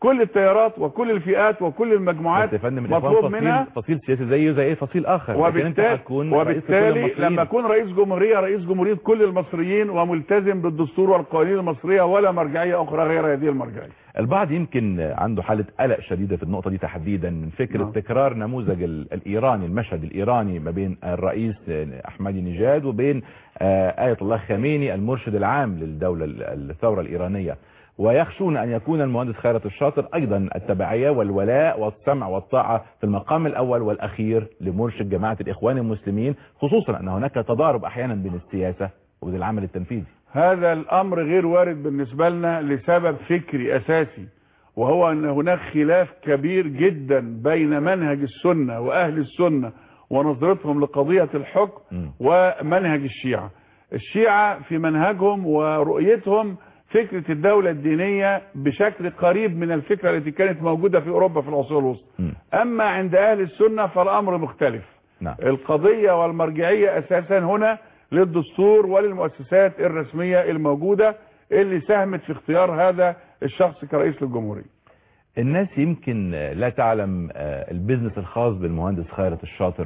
S2: كل التيارات وكل الفئات وكل المجموعات مطلوب منها
S1: فصيل سياسي زيه زي اي فصيل اخر.
S2: وبالتالي, وبالتالي لما اكون رئيس جمهورية رئيس جمهورية كل المصريين وملتزم بالدستور والقوانين المصرية ولا مرجعية اخرى غير هذه المرجعية.
S1: البعض يمكن عنده حالة قلق شديدة في النقطة دي تحديدا من فكرة no. تكرار نموذج الايراني، المشهد الايراني ما بين الرئيس احمدي نژاد وبين آية الله خامنئي المرشد العام للدولة الثورة الايرانية، ويخشون أن يكون المهندس خيرت الشاطر أيضا التبعية والولاء والسمع والطاعة في المقام الأول والأخير لمرشد جماعة الإخوان المسلمين، خصوصا أن هناك تضارب أحيانا بين السياسة وبين العمل التنفيذي.
S2: هذا الأمر غير وارد بالنسبة لنا لسبب فكري أساسي، وهو أن هناك خلاف كبير جدا بين منهج السنة وأهل السنة ونظرتهم لقضية الحكم م. ومنهج الشيعة. الشيعة في منهجهم ورؤيتهم فكرة الدولة الدينية بشكل قريب من الفكرة التي كانت موجودة في أوروبا في العصور الوسطى. أما عند أهل السنة فالأمر مختلف. نعم. القضية والمرجعية أساسا هنا للدستور وللمؤسسات الرسمية الموجودة اللي ساهمت في اختيار هذا الشخص كرئيس للجمهورية.
S1: الناس يمكن لا تعلم البيزنس الخاص بالمهندس خيرت الشاطر.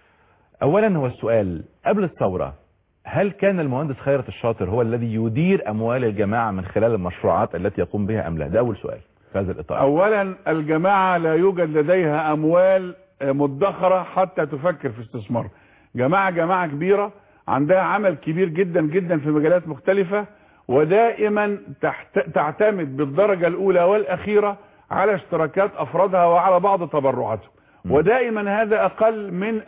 S1: أولا هو السؤال، قبل الثورة هل كان المهندس خيرت الشاطر هو الذي يدير أموال الجماعة من خلال المشروعات التي يقوم بها أم لا؟ ده أول سؤال في هذا الإطار.
S2: أولا الجماعة لا يوجد لديها أموال مدخرة حتى تفكر في استثمار. جماعة جماعة كبيرة عندها عمل كبير جدا جدا في مجالات مختلفة، ودائما تحت... تعتمد بالدرجة الأولى والأخيرة على اشتراكات أفرادها وعلى بعض تبرعاتهم، ودائما هذا أقل من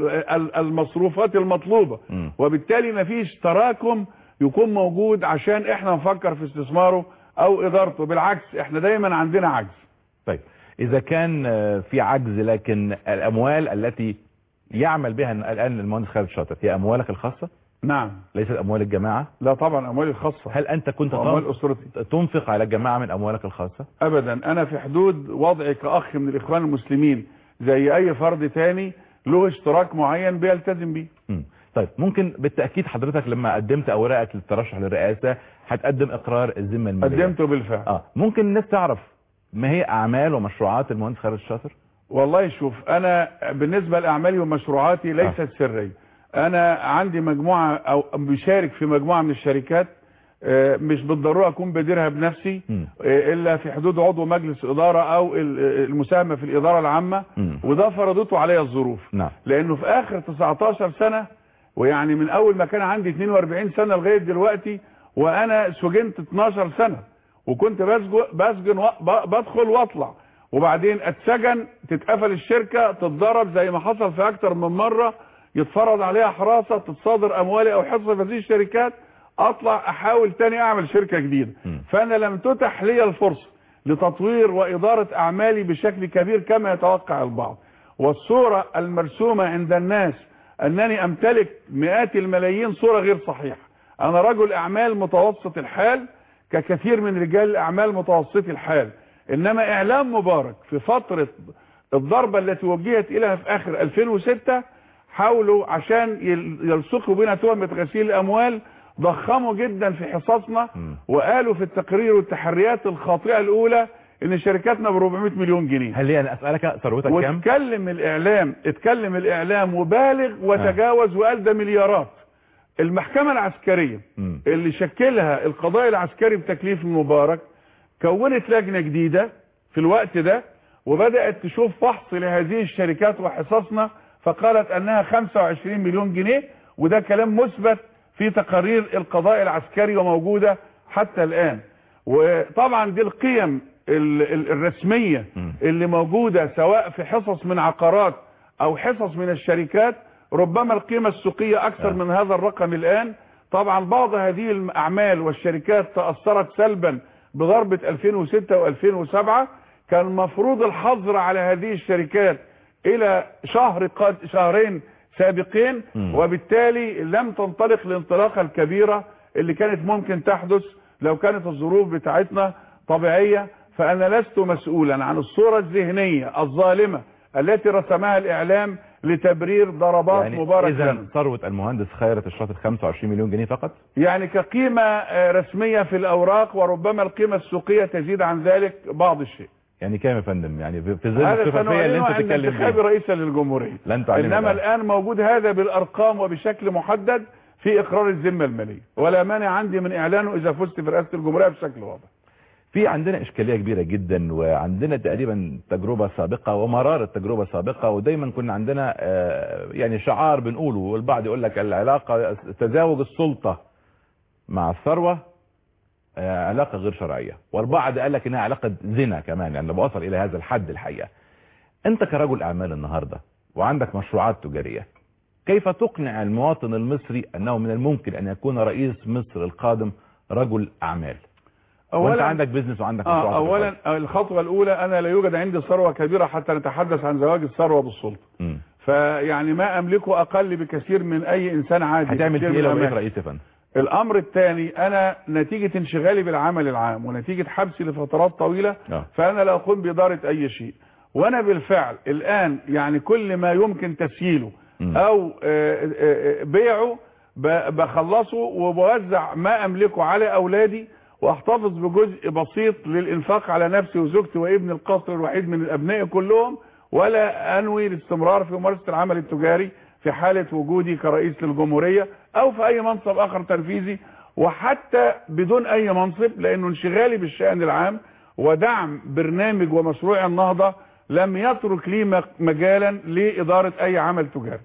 S2: المصروفات المطلوبة، م. وبالتالي ما فيش تراكم يكون موجود عشان احنا نفكر في استثماره او ادارته، بالعكس احنا دايما عندنا عجز.
S1: طيب اذا كان في عجز، لكن الاموال التي يعمل بها الان المهندس خيرت الشاطر هي اموالك الخاصة؟
S2: نعم.
S1: ليست اموال الجماعة؟
S2: لا طبعا اموالي الخاصة.
S1: هل انت كنت
S2: اموال اسرتي
S1: تنفق على الجماعة من اموالك الخاصة؟
S2: ابدا، انا في حدود وضعي كاخ من الاخوان المسلمين زي اي فرد تاني له اشتراك معين بيلتزم بيه.
S1: طيب ممكن بالتأكيد حضرتك لما قدمت اوراقك للترشح للرئاسة هتقدم اقرار الذمة المالية؟
S2: قدمته بالفعل.
S1: اه ممكن الناس تعرف ما هي اعمال ومشروعات المهندس خيرت الشاطر؟
S2: والله شوف، انا بالنسبة لاعمالي ومشروعاتي ليست آه. سرية. انا عندي مجموعة او بشارك في مجموعة من الشركات، مش بالضرورة اكون بديرها بنفسي م. الا في حدود عضو مجلس ادارة او المساهمة في الادارة العامة، م. وده فرضته عليا الظروف. نعم. لانه في اخر تسعتاشر سنة، ويعني من اول ما كان عندي اتنين واربعين سنة لغاية دلوقتي، وانا سجنت اتناشر سنة، وكنت بسجن بدخل واطلع، وبعدين اتسجن، تتقفل الشركة، تتضرب زي ما حصل في اكتر من مرة، يتفرض عليها حراسة، تتصادر اموالي او حصة في هذه الشركات، اطلع احاول تاني اعمل شركة جديدة. م. فانا لم تتح لي الفرصة لتطوير وادارة اعمالي بشكل كبير كما يتوقع البعض، والصورة المرسومة عند الناس انني امتلك مئات الملايين صورة غير صحيحة. انا رجل اعمال متوسط الحال ككثير من رجال الاعمال متوسطي الحال، انما اعلام مبارك في فترة الضربة التي وجهت اليها في اخر الفين وستة حاولوا عشان يلصقوا بنا تهمة غسيل الاموال، ضخموا جدا في حصصنا، وقالوا في التقرير والتحريات الخاطئة الاولى ان شركاتنا ب اربعمائة مليون جنيه.
S1: هل انا اسالك ثروتك كام؟
S2: واتكلم الاعلام اتكلم الاعلام وبالغ وتجاوز آه. وقال ده مليارات. المحكمة العسكرية م. اللي شكلها القضاء العسكري بتكليف مبارك كونت لجنة جديدة في الوقت ده، وبدأت تشوف فحص لهذه الشركات وحصصنا، فقالت انها خمسة وعشرين مليون جنيه، وده كلام مثبت في تقارير القضاء العسكري وموجودة حتى الآن. وطبعا دي القيم الرسمية اللي موجودة سواء في حصص من عقارات او حصص من الشركات، ربما القيمة السوقية اكثر من هذا الرقم الآن. طبعا بعض هذه الاعمال والشركات تأثرت سلبا بضربة الفين وستة والفين وسبعة، كان مفروض الحظر على هذه الشركات الى شهر قد شهرين سابقين، وبالتالي لم تنطلق الانطلاقة الكبيرة اللي كانت ممكن تحدث لو كانت الظروف بتاعتنا طبيعية. فأنا لست مسؤولا عن الصورة الذهنية الظالمة التي رسمها الإعلام لتبرير ضربات يعني مبارك.
S1: إذا ثروة المهندس خيرت الشاطر خمسة وعشرين مليون جنيه فقط؟
S2: يعني كقيمة رسمية في الأوراق، وربما القيمة السوقية تزيد عن ذلك بعض الشيء.
S1: يعني كام يا فندم؟ يعني في في ظل
S2: هذا
S1: الشفافيه اللي انت
S2: سنعلنه عند
S1: بتتكلم
S2: انتخاب
S1: فيها
S2: رئيسا للجمهورية.
S1: لن تعلنه
S2: انما
S1: الآن.
S2: الان موجود هذا بالارقام وبشكل محدد في اقرار الذمة المالية، ولا مانع عندي من اعلانه اذا فزت في رئاسة الجمهورية بشكل واضح.
S1: في عندنا اشكاليه كبيره جدا، وعندنا تقريبا تجربه سابقه ومراره تجربه سابقه، ودايما كنا عندنا آه، يعني شعار بنقوله، والبعض يقول لك العلاقه تزاوج السلطه مع الثروه آه، علاقه غير شرعيه، والبعض قال لك انها علاقه زنا كمان، يعني لما وصل الى هذا الحد الحقيقه. انت كرجل اعمال النهارده وعندك مشروعات تجاريه، كيف تقنع المواطن المصري انه من الممكن ان يكون رئيس مصر القادم رجل اعمال؟ وانت عندك بيزنس وعندك
S2: آه اولا الخطوه الاولى، انا لا يوجد عندي ثروه كبيره حتى نتحدث عن زواج الثروه بالسلطه. م. فيعني ما املكه اقل بكثير من اي انسان عادي.
S1: هتعمل فيه ايه لو بقيت رئيس يا فندم؟
S2: الامر الثاني، انا نتيجه انشغالي بالعمل العام ونتيجه حبسي لفترات طويله أوه. فانا لا اقوم باداره اي شيء، وانا بالفعل الان يعني كل ما يمكن تسييله م. او بيعه بخلصه وبوزع ما املكه على اولادي، واحتفظ بجزء بسيط للانفاق على نفسي وزوجتي وابن القصر الوحيد من الابناء كلهم، ولا انوي الاستمرار في ممارسه العمل التجاري في حاله وجودي كرئيس للجمهوريه او في اي منصب اخر تنفيذي، وحتى بدون اي منصب، لانه انشغالي بالشان العام ودعم برنامج ومشروع النهضه لم يترك لي مجالا لاداره اي عمل تجاري.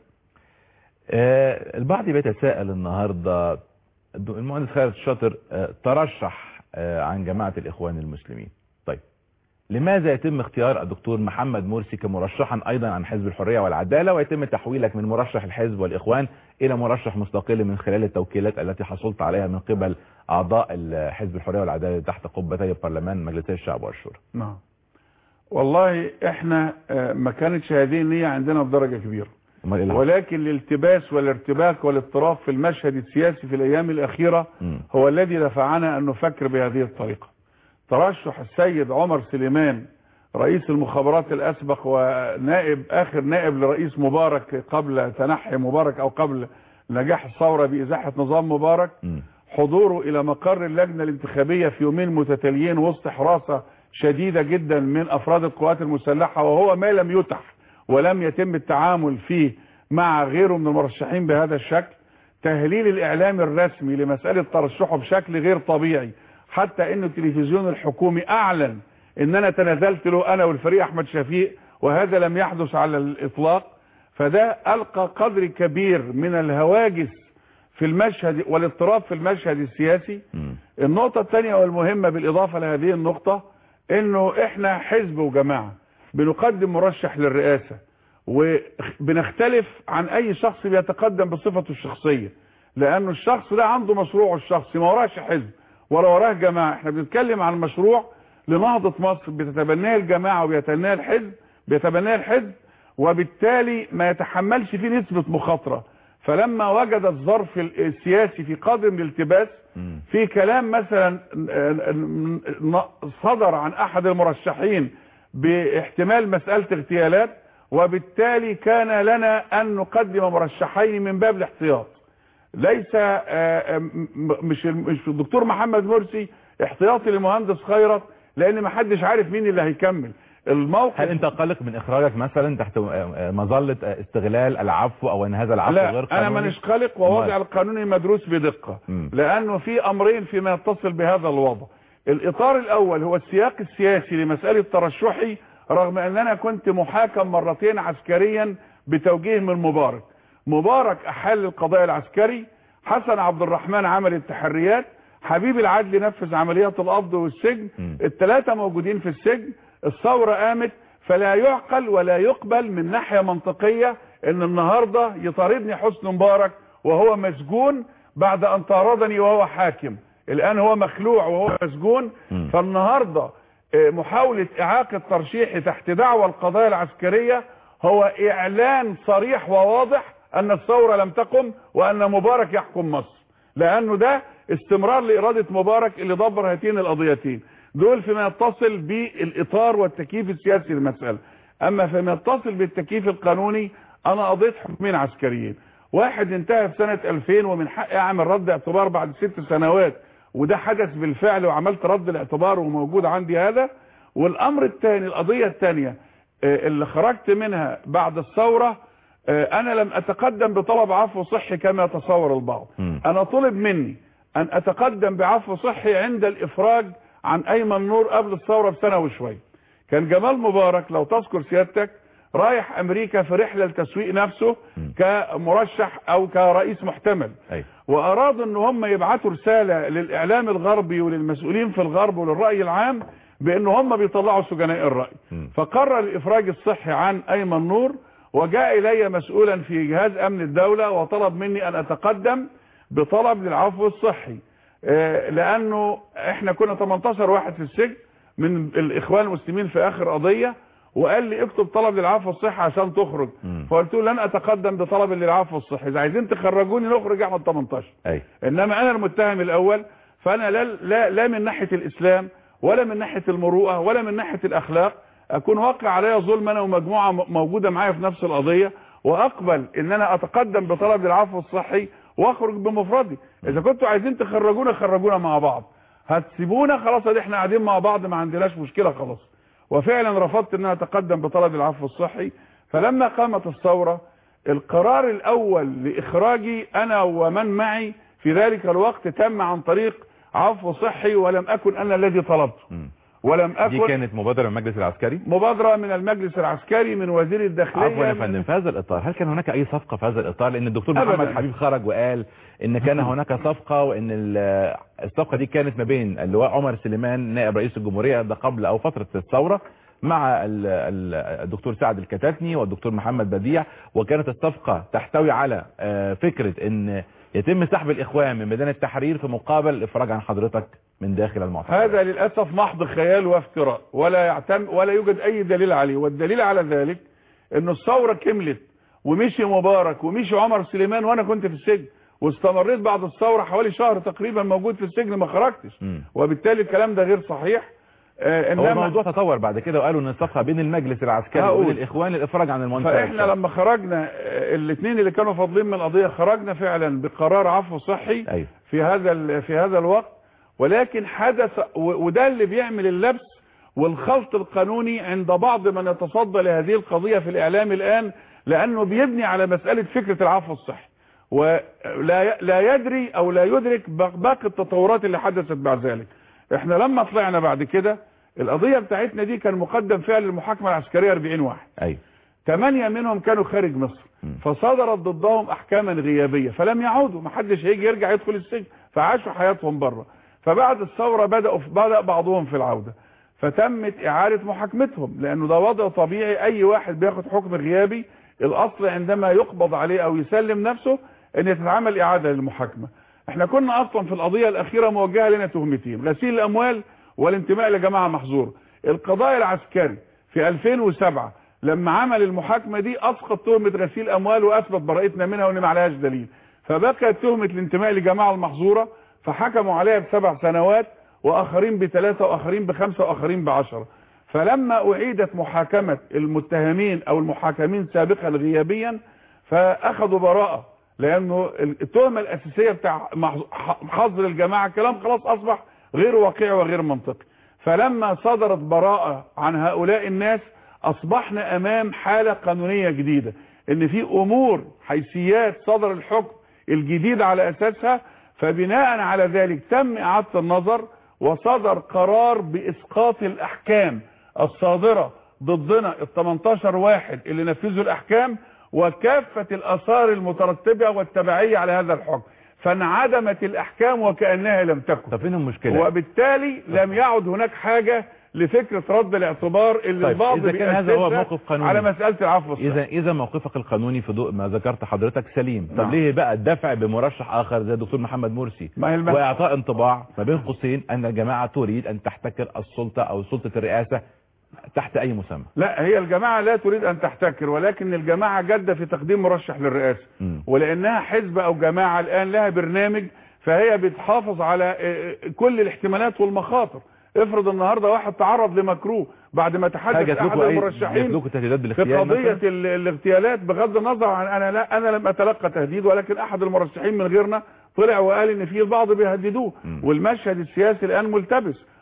S1: آه البعض بيتساءل النهارده، المهندس خالد الشاطر ترشح عن جماعة الإخوان المسلمين، طيب لماذا يتم اختيار الدكتور محمد مرسي كمرشحا أيضا عن حزب الحرية والعدالة، ويتم تحويلك من مرشح الحزب والإخوان إلى مرشح مستقل من خلال التوكيلات التي حصلت عليها من قبل أعضاء حزب الحرية والعدالة تحت قبتي البرلمان مجلسي الشعب والشورى؟
S2: نعم والله احنا ما كانتش هذه النية عندنا بدرجة كبيرة، ولكن الالتباس والارتباك والاضطراب في المشهد السياسي في الايام الاخيرة م. هو الذي دفعنا ان نفكر بهذه الطريقة. ترشح السيد عمر سليمان رئيس المخابرات الاسبق ونائب اخر نائب لرئيس مبارك قبل تنحي مبارك او قبل نجاح الثورة بازاحة نظام مبارك، م. حضوره الى مقر اللجنة الانتخابية في يومين متتاليين وسط حراسة شديدة جدا من افراد القوات المسلحة، وهو ما لم يتح ولم يتم التعامل فيه مع غيره من المرشحين بهذا الشكل. تهليل الاعلام الرسمي لمسألة ترشحه بشكل غير طبيعي، حتى انه التلفزيون الحكومي اعلن ان انا تنازلت له انا والفريق احمد شفيق، وهذا لم يحدث على الاطلاق. فده القى قدر كبير من الهواجس في المشهد والاضطراب في المشهد السياسي. م. النقطة الثانية والمهمة بالاضافة لهذه النقطة، انه احنا حزب وجماعة بنقدم مرشح للرئاسة، وبنختلف عن اي شخص بيتقدم بصفته الشخصية، لانه الشخص ده عنده مشروعه الشخصي، ما وراش حزب ولا وراه جماعة. احنا بنتكلم عن مشروع لنهضة مصر بتتبناه الجماعة وبيتبناه الحزب بيتبناه الحزب وبالتالي ما يتحملش فيه نسبة مخاطرة. فلما وجد الظرف السياسي في قدر من الالتباس في كلام مثلا صدر عن احد المرشحين باحتمال مسألة اغتيالات، وبالتالي كان لنا ان نقدم مرشحين من باب الاحتياط. ليس مش مش الدكتور محمد مرسي احتياطي للمهندس خيرت، لان ما حدش عارف مين اللي هيكمل الموقف.
S1: هل انت قلق من اخراجك مثلا تحت مظلة استغلال العفو او ان هذا العفو
S2: لا
S1: غير قانوني؟
S2: انا مانيش قلق، ووضع القانوني مدروس بدقة، م. لانه في امرين فيما يتصل بهذا الوضع. الاطار الاول هو السياق السياسي لمسألة ترشحي، رغم ان انا كنت محاكم مرتين عسكريا بتوجيه من مبارك. مبارك احل القضاء العسكري، حسن عبد الرحمن عمل التحريات، حبيب العدل نفذ عمليات القبض والسجن، الثلاثة موجودين في السجن، الثورة قامت. فلا يعقل ولا يقبل من ناحية منطقية ان النهاردة يطاردني حسن مبارك وهو مسجون بعد ان طاردني وهو حاكم. الان هو مخلوع وهو مسجون. فالنهاردة محاولة اعاقة ترشيحي تحت دعوى القضايا العسكرية هو اعلان صريح وواضح ان الثورة لم تقم وان مبارك يحكم مصر، لانه ده استمرار لارادة مبارك اللي دبر هاتين القضيتين دول فيما يتصل بالاطار والتكييف السياسي للمسألة. اما فيما يتصل بالتكييف القانوني، انا قضيت حكمين عسكريين، واحد انتهى في سنة ألفين ومن حقي اعمل رد اعتبار بعد ست سنوات، وده حدث بالفعل وعملت رد الاعتبار وموجود عندي هذا. والامر الثاني، القضية الثانية اللي خرجت منها بعد الثورة، انا لم اتقدم بطلب عفو صحي كما يتصور البعض. م. انا طلب مني ان اتقدم بعفو صحي عند الافراج عن ايمن نور قبل الثورة بسنة وشوية. كان جمال مبارك لو تذكر سيادتك رايح امريكا في رحلة لتسويق نفسه كمرشح او كرئيس محتمل. أي. وارادوا ان هم يبعتوا رسالة للاعلام الغربي وللمسؤولين في الغرب وللرأي العام بان هم بيطلعوا سجناء الرأي. م. فقرر الافراج الصحي عن ايمن نور، وجاء الي مسؤولا في جهاز امن الدولة وطلب مني ان اتقدم بطلب للعفو الصحي، لانه احنا كنا تمنتاشر واحد في السجن من الاخوان المسلمين في اخر قضية، وقال لي اكتب طلب للعفو الصحي عشان تخرج. م. فقلت له لن اتقدم بطلب للعفو الصحي، اذا عايزين تخرجوني نخرج احمد تمنتاشر. أي. انما انا المتهم الاول، فانا لا, لا, لا من ناحية الاسلام ولا من ناحية المروءة ولا من ناحية الاخلاق اكون واقع عليا ظلم انا ومجموعة موجودة معايا في نفس القضية واقبل ان انا اتقدم بطلب للعفو الصحي واخرج بمفردي. اذا كنتوا عايزين تخرجونا خرجونا مع بعض، هتسيبونا خلاص احنا قاعدين مع بعض ما عندناش مشكلة خلاص. وفعلا رفضت ان انا اتقدم بطلب العفو الصحي. فلما قامت الثورة القرار الاول لاخراجي انا ومن معي في ذلك الوقت تم عن طريق عفو صحي، ولم اكن انا الذي طلبته. م. ولم اكن.
S1: دي كانت مبادرة من المجلس العسكري؟
S2: مبادرة من المجلس العسكري من وزير الداخلية.
S1: عفوا يا فندم، في هذا الاطار هل كان هناك اي صفقة في هذا الاطار؟ لان الدكتور محمد حبيب خرج وقال ان كان هناك صفقة، وان الصفقة دي كانت ما بين اللواء عمر سليمان نائب رئيس الجمهورية ده قبل او فترة الثورة مع الدكتور سعد الكتاتني والدكتور محمد بديع، وكانت الصفقة تحتوي على فكرة ان يتم سحب الاخوان من ميدان التحرير في مقابل الافراج عن حضرتك من داخل المعتقل.
S2: هذا للاسف محض خيال وافتراء، ولا يعتم ولا يوجد اي دليل عليه. والدليل على ذلك ان الثوره كملت ومشي مبارك ومشي عمر سليمان وانا كنت في السجن، واستمريت بعد الثوره حوالي شهر تقريبا موجود في السجن ما خرجتش. م. وبالتالي الكلام ده غير صحيح.
S1: آه هو الموضوع تطور بعد كده وقالوا ان الصفقه بين المجلس العسكري والاخوان للافراج عن المنطقه.
S2: فاحنا لما خرجنا الاثنين اللي كانوا فاضلين من القضيه خرجنا فعلا بقرار عفو صحي. أيوه. في هذا في هذا الوقت، ولكن حدث وده اللي بيعمل اللبس والخلط القانوني عند بعض من يتصدى لهذه القضيه في الاعلام الان، لانه بيبني على مساله فكره العفو الصحي ولا لا يدري او لا يدرك باقي التطورات اللي حدثت بعد ذلك. احنا لما طلعنا بعد كده القضية بتاعتنا دي كان مقدم فيها للمحاكمة العسكرية أربعين واحد. أيوة. ثمانية منهم كانوا خارج مصر. م. فصدرت ضدهم احكاما غيابية فلم يعودوا، ما حدش هيجي يرجع يدخل السجن، فعاشوا حياتهم بره. فبعد الثورة بدأوا بدأ بعضهم في العودة، فتمت إعادة محاكمتهم، لأنه ده وضع طبيعي. أي واحد بياخد حكم غيابي الأصل عندما يقبض عليه أو يسلم نفسه أن يتعمل إعادة للمحاكمة. احنا كنا أصلا في القضية الأخيرة موجهة لنا تهمتين: غسيل الأموال والانتماء لجماعة محظورة. القضاء العسكري في ألفين وسبعة لما عمل المحاكمة دي أسقط تهمة غسيل أموال وأثبت براءتنا منها وإن ما عليهاش دليل، فبقت تهمة الانتماء لجماعة المحظورة، فحكموا عليها بسبع سنوات وآخرين بثلاثة وآخرين بخمسة وآخرين بعشرة. فلما أعيدت محاكمة المتهمين أو المحاكمين سابقا غيابيا فأخذوا براءة، لأنه التهمة الأساسية بتاع حظر الجماعة كلام خلاص أصبح غير واقعي وغير منطقي. فلما صدرت براءة عن هؤلاء الناس أصبحنا أمام حالة قانونية جديدة، إن في أمور حيثيات صدر الحكم الجديد على أساسها، فبناء على ذلك تم إعادة النظر وصدر قرار بإسقاط الأحكام الصادرة ضدنا ال تمنتاشر واحد اللي نفذوا الأحكام وكافة الآثار المترتبة والتبعية على هذا الحكم، فانعدمت الأحكام وكأنها لم تكن.
S1: طب فين المشكلة؟
S2: وبالتالي لم يعد هناك حاجة لفكرة رد الاعتبار اللي
S1: طيب
S2: البعض
S1: إذا كان هذا هو موقف قانوني
S2: على مسألة العفو الصحي.
S1: إذا إذا موقفك القانوني في ضوء ما ذكرت حضرتك سليم، طب
S2: نعم.
S1: ليه بقى الدفع بمرشح آخر زي الدكتور محمد مرسي وإعطاء انطباع ما بين قوسين أن الجماعة تريد أن تحتكر السلطة أو سلطة الرئاسة تحت أي مسمى؟
S2: لا، هي الجماعة لا تريد أن تحتكر، ولكن الجماعة جادة في تقديم مرشح للرئاسة، م. ولأنها حزب أو جماعة الآن لها برنامج، فهي بتحافظ على كل الاحتمالات والمخاطر. افرض النهارده واحد تعرض لمكروه بعد ما تحدث احد المرشحين في قضيه الاغتيالات، بغض النظر عن انا لا انا لم اتلقى تهديد، ولكن احد المرشحين من غيرنا طلع وقال ان في البعض بيهددوه، والمشهد السياسي الان ملتبس،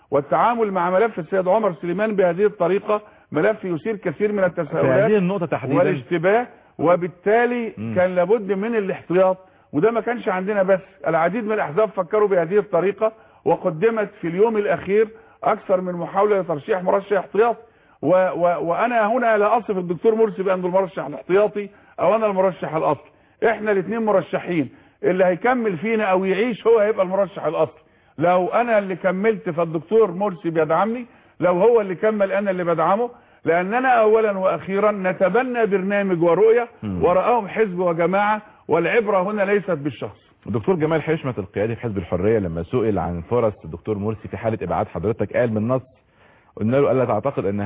S2: والتعامل مع ملف السيد عمر سليمان بهذه الطريقة ملف يثير كثير من التساؤلات
S1: هذه النقطة تحديدا
S2: والاشتباه، وبالتالي
S1: م.
S2: كان لابد من الاحتياط، وده ما كانش عندنا بس. العديد من الأحزاب فكروا بهذه الطريقة، وقدمت في اليوم الأخير أكثر من محاولة لترشيح مرشح احتياطي، و و وأنا هنا لا أصف الدكتور مرسي بأنه المرشح الاحتياطي أو أنا المرشح الأصلي. إحنا الاثنين مرشحين، اللي هيكمل فينا أو يعيش هو هيبقى المرشح الأصلي. لو أنا اللي كملت فالدكتور مرسي بيدعمني، لو هو اللي كمل أنا اللي بدعمه، لأننا أولا وأخيرا نتبنى برنامج ورؤية ورآهم حزب وجماعة، والعبرة هنا ليست بالشخص.
S1: الدكتور جمال حشمت القيادي في حزب الحرية لما سئل عن فرص الدكتور مرسي في حالة ابعاد حضرتك قال بالنص، قلنا له الا تعتقد ان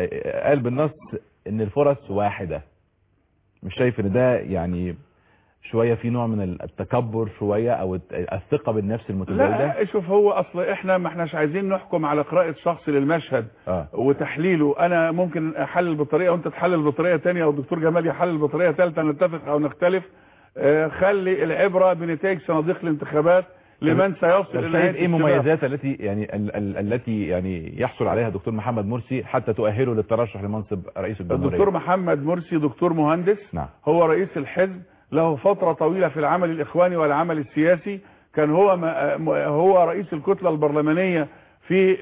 S1: قال بالنص ان الفرص واحدة. مش شايف ان ده يعني شوية في نوع من التكبر شوية او الثقة بالنفس المتزايدة؟
S2: لا شوف، هو اصل احنا ما احناش عايزين نحكم على قراءة شخص للمشهد
S1: آه.
S2: وتحليله. انا ممكن احلل بطريقة وانت تحلل بطريقة تانية، او الدكتور جمال يحلل بطريقة ثالثة، نتفق او نختلف. آه خلي العبرة بنتائج صناديق الانتخابات لمن سيصل الى
S1: ايه المميزات التي يعني ال ال التي يعني يحصل عليها الدكتور محمد مرسي حتى تؤهله للترشح لمنصب رئيس الجمهورية؟
S2: الدكتور محمد مرسي دكتور مهندس. نعم. هو رئيس الحزب، له فترة طويلة في العمل الإخواني والعمل السياسي، كان هو هو رئيس الكتلة البرلمانية في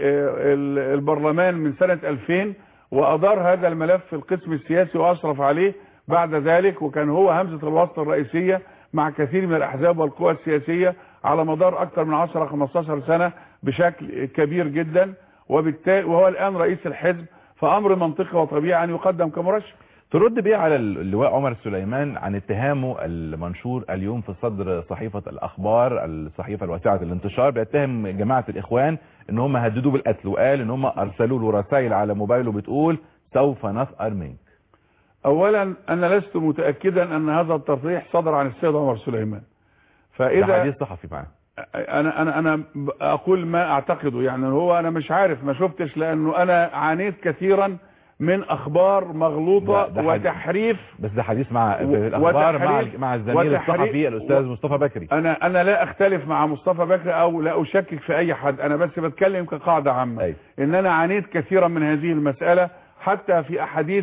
S2: البرلمان من سنة ألفين، وأدار هذا الملف في القسم السياسي وأشرف عليه بعد ذلك، وكان هو همزة الوصل الرئيسية مع كثير من الأحزاب والقوى السياسية على مدار أكثر من عشرة خمستاشر سنة بشكل كبير جدا، وبالتالي وهو الآن رئيس الحزب، فأمر منطقي وطبيعي أن يقدم كمرشح.
S1: ترد بيه على اللواء عمر سليمان عن اتهامه المنشور اليوم في صدر صحيفة الأخبار، الصحيفة الواسعة الانتشار، بيتهم جماعة الإخوان ان هم هددوه بالقتل، وقال ان هم ارسلوا له رسائل على موبايله بتقول سوف نثأر منك.
S2: اولا انا لست متأكدا ان هذا التصريح صدر عن السيد عمر سليمان، فاذا
S1: ده حديث صحفي معاه.
S2: انا انا انا اقول ما اعتقده، يعني هو انا مش عارف، ما شفتش، لانه انا عانيت كثيرا من اخبار مغلوطه وتحريف.
S1: بس ده حديث مع في الاخبار مع مع الزميل الصحفي الاستاذ مصطفى بكري.
S2: انا انا لا اختلف مع مصطفى بكري او لا اشكك في اي حد، انا بس بتكلم كقاعده عامه. أي. ان انا عانيت كثيرا من هذه المساله، حتى في احاديث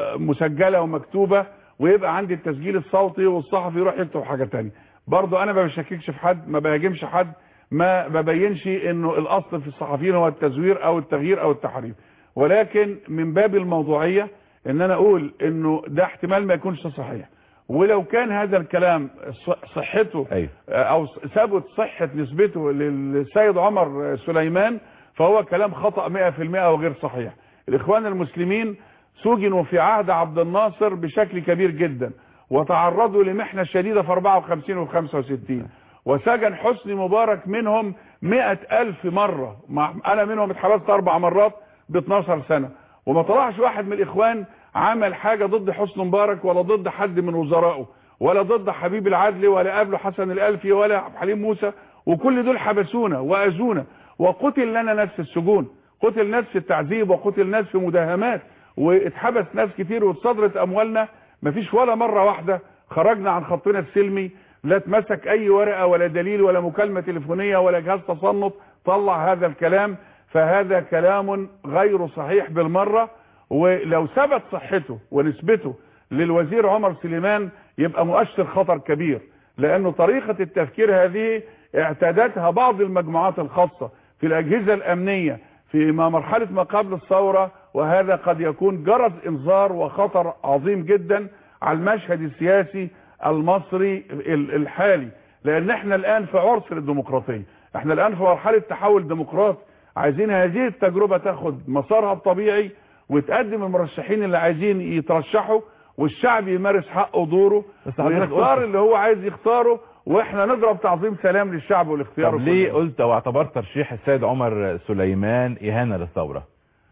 S2: مسجله ومكتوبه، ويبقى عندي التسجيل الصوتي والصحفي يروح يكتب حاجه ثانيه. برضه انا ما بشككش في حد، ما بهاجمش حد، ما ببينش انه الاصل في الصحفيين هو التزوير او التغيير او التحريف، ولكن من باب الموضوعية ان انا اقول انه ده احتمال ما يكونش صحيح، ولو كان هذا الكلام صحته أيوه. او ثبت صحة نسبته للسيد عمر سليمان فهو كلام خطأ مئة في المئة وغير صحيح. الاخوان المسلمين سجنوا في عهد عبد الناصر بشكل كبير جدا، وتعرضوا لمحنة شديدة في أربعة وخمسين وخمسة وستين، وسجن حسني مبارك منهم مئة ألف مرة، انا منهم اتحبست اربع مرات ب اتناشر سنة، وما طلعش واحد من الاخوان عمل حاجة ضد حسني مبارك ولا ضد حد من وزرائه ولا ضد حبيب العدلي ولا قبله حسن الألفي ولا حليم موسى، وكل دول حبسونا واذونا، وقتل لنا ناس في السجون، قتل ناس في التعذيب، وقتل ناس في مداهمات، واتحبس ناس كتير، واتصدرت اموالنا. مفيش ولا مرة واحدة خرجنا عن خطنا السلمي، لا اتمسك اي ورقة ولا دليل ولا مكالمة تليفونية ولا جهاز تصنت طلع هذا الكلام، فهذا كلام غير صحيح بالمرة. ولو ثبت صحته ونسبته للوزير عمر سليمان يبقى مؤشر خطر كبير، لأنه طريقة التفكير هذه اعتادتها بعض المجموعات الخاصة في الأجهزة الأمنية في مرحلة ما قبل الثورة، وهذا قد يكون جرس إنذار وخطر عظيم جدا على المشهد السياسي المصري الحالي، لأن احنا الآن في عرس الديمقراطية، احنا الآن في مرحلة تحول ديمقراطي، عايزين هذه التجربة تاخد مسارها الطبيعي، وتقدم المرشحين اللي عايزين يترشحوا، والشعب يمارس حقه ودوره ويختار اللي هو عايز يختاره، واحنا نضرب تعظيم سلام للشعب والاختيار.
S1: طب ليه قلت واعتبرت ترشيح السيد عمر سليمان إهانة للثورة؟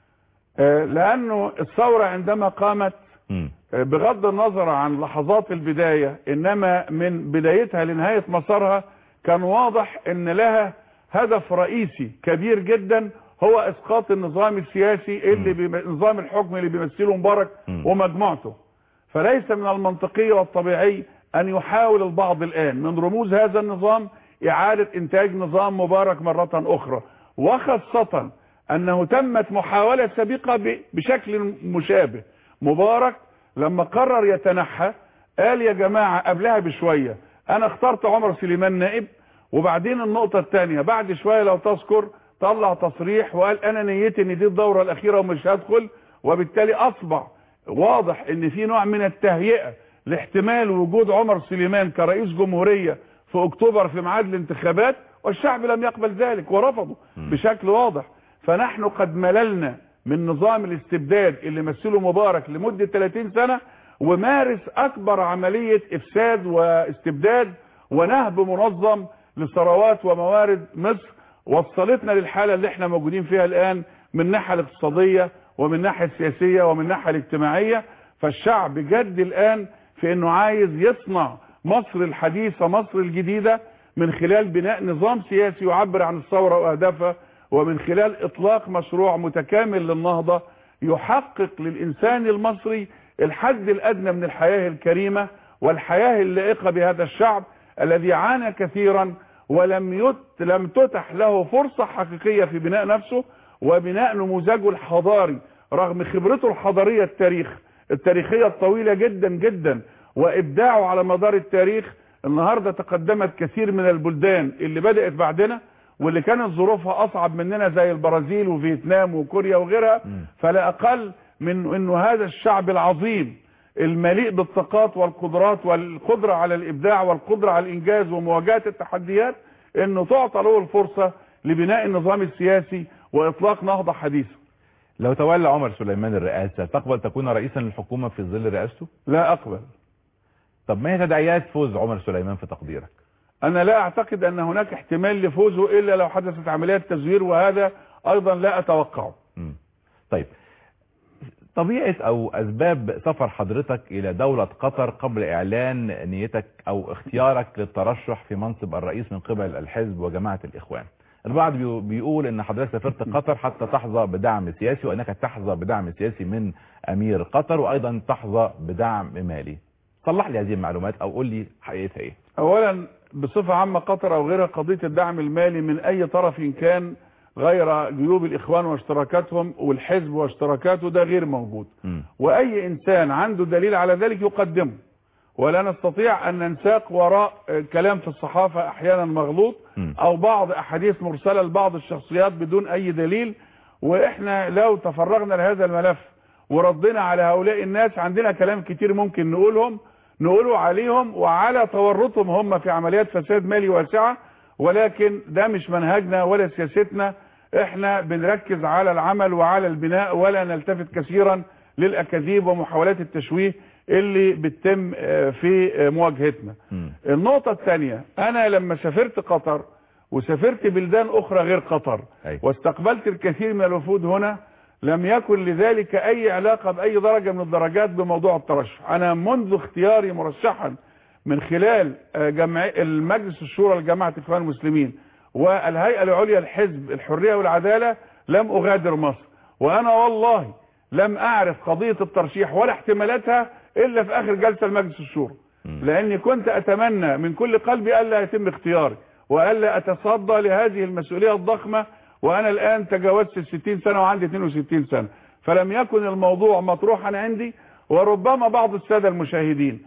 S2: آه لأنه الثورة عندما قامت م. بغض النظر عن لحظات البداية، إنما من بدايتها لنهاية مسارها كان واضح ان لها هدف رئيسي كبير جدا، هو اسقاط النظام السياسي اللي بنظام الحكم اللي بيمثله مبارك ومجموعته. فليس من المنطقي والطبيعي ان يحاول البعض الان من رموز هذا النظام اعادة انتاج نظام مبارك مرة اخرى، وخاصة انه تمت محاولة سابقة بشكل مشابه. مبارك لما قرر يتنحى قال يا جماعة قبلها بشوية انا اخترت عمر سليمان نائب، وبعدين النقطة الثانية بعد شوية لو تذكر طلع تصريح وقال انا نيتي ان دي الدورة الاخيرة ومش هدخل، وبالتالي اصبح واضح ان في نوع من التهيئة لاحتمال وجود عمر سليمان كرئيس جمهورية في اكتوبر في ميعاد الانتخابات، والشعب لم يقبل ذلك ورفضه بشكل واضح. فنحن قد مللنا من نظام الاستبداد اللي مثله مبارك لمدة ثلاثين سنة، ومارس اكبر عملية افساد واستبداد ونهب منظم لثروات وموارد مصر، وصلتنا للحالة اللي احنا موجودين فيها الان من الناحية الاقتصادية ومن الناحية السياسية ومن الناحية الاجتماعية. فالشعب جد الان في انه عايز يصنع مصر الحديثة، مصر الجديدة، من خلال بناء نظام سياسي يعبر عن الثورة واهدافها، ومن خلال اطلاق مشروع متكامل للنهضة يحقق للانسان المصري الحد الادنى من الحياة الكريمة والحياة اللائقة بهذا الشعب الذي عانى كثيرا ولم يت... لم تتح له فرصة حقيقية في بناء نفسه وبناء نموذجه الحضاري، رغم خبرته الحضارية التاريخ التاريخية الطويلة جدا جدا وابداعه على مدار التاريخ. النهاردة تقدمت كثير من البلدان اللي بدأت بعدنا واللي كانت ظروفها اصعب مننا زي البرازيل وفيتنام وكوريا وغيرها، فلا اقل من انه هذا الشعب العظيم المليء بالطاقات والقدرات والقدرة على الابداع والقدرة على الانجاز ومواجهة التحديات انه تعطى له الفرصة لبناء النظام السياسي واطلاق نهضة حديثة.
S1: لو تولى عمر سليمان الرئاسة تقبل تكون رئيسا للحكومة في ظل رئاسته؟
S2: لا اقبل.
S1: طب ما هي تداعيات فوز عمر سليمان في تقديرك؟
S2: انا لا اعتقد ان هناك احتمال لفوزه الا لو حدثت عمليات تزوير، وهذا ايضا لا اتوقعه.
S1: م. طيب طبيعة او اسباب سفر حضرتك الى دولة قطر قبل اعلان نيتك او اختيارك للترشح في منصب الرئيس من قبل الحزب وجماعة الاخوان؟ البعض بيقول ان حضرتك سافرت قطر حتى تحظى بدعم سياسي، وانك تحظى بدعم سياسي من امير قطر وايضا تحظى بدعم مالي. صلح لي هذه المعلومات او قول لي حقيقتها ايه.
S2: اولا بصفة عامة قطر او غيرها قضية الدعم المالي من اي طرف كان غير جيوب الاخوان واشتراكاتهم والحزب واشتراكاته ده غير موجود. م. واي انسان عنده دليل على ذلك يقدمه، ولا نستطيع ان ننساق وراء كلام في الصحافة احيانا مغلوط م. او بعض احاديث مرسلة لبعض الشخصيات بدون اي دليل. واحنا لو تفرغنا لهذا الملف وردنا على هؤلاء الناس عندنا كلام كتير ممكن نقولهم نقوله عليهم وعلى تورطهم هم في عمليات فساد مالي واسعة، ولكن ده مش منهجنا ولا سياستنا. احنا بنركز على العمل وعلى البناء ولا نلتفت كثيرا للاكاذيب ومحاولات التشويه اللي بتتم في مواجهتنا. م. النقطة الثانية، انا لما سافرت قطر وسافرت بلدان اخرى غير قطر أي. واستقبلت الكثير من الوفود هنا، لم يكن لذلك اي علاقة باي درجة من الدرجات بموضوع الترشح. انا منذ اختياري مرشحا من خلال جمع المجلس الشورى لجماعة الاخوان المسلمين والهيئة العليا للحزب الحرية والعدالة لم اغادر مصر، وانا والله لم اعرف قضية الترشيح ولا احتمالاتها الا في اخر جلسة المجلس الشورى، لاني كنت اتمنى من كل قلبي الا يتم اختياري والا اتصدى لهذه المسؤولية الضخمة، وانا الان تجاوزت الستين سنة وعندي اثنين وستين سنة، فلم يكن الموضوع مطروحا عندي. وربما بعض السادة المشاهدين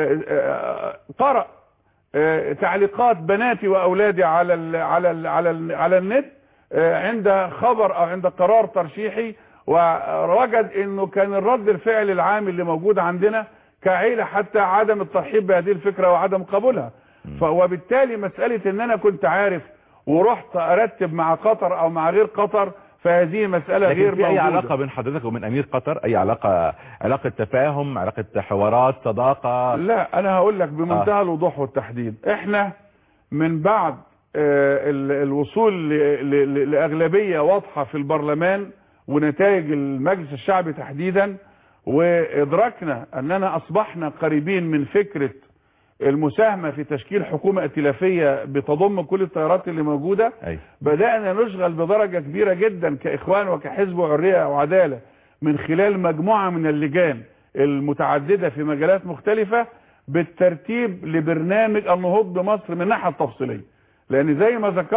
S2: قرأ تعليقات بناتي واولادي على ال على ال على ال على النت عند خبر او عند قرار ترشيحي، ووجد انه كان الرد الفعل العام اللي موجود عندنا كعيلة حتى عدم الترحيب بهذه الفكرة وعدم قبولها. وبالتالي مسألة ان انا كنت عارف ورحت ارتب مع قطر او مع غير قطر فهذه مسألة غير موجودة.
S1: اي علاقة بين حضرتك ومن امير قطر؟ اي علاقة علاقة تفاهم، علاقة حوارات، صداقة؟
S2: لا انا هقول لك بمنتهى آه. الوضوح والتحديد، احنا من بعد آه الوصول لاغلبية واضحة في البرلمان ونتائج المجلس الشعبي تحديدا، وادركنا اننا اصبحنا قريبين من فكرة المساهمة في تشكيل حكومة ائتلافية بتضم كل التيارات اللي موجودة. أي. بدأنا نشغل بدرجة كبيرة جدا كإخوان وكحزب وحرية وعدالة من خلال مجموعة من اللجان المتعددة في مجالات مختلفة بالترتيب لبرنامج النهوض بمصر من الناحية التفصيلية، لأن زي ما ذكرت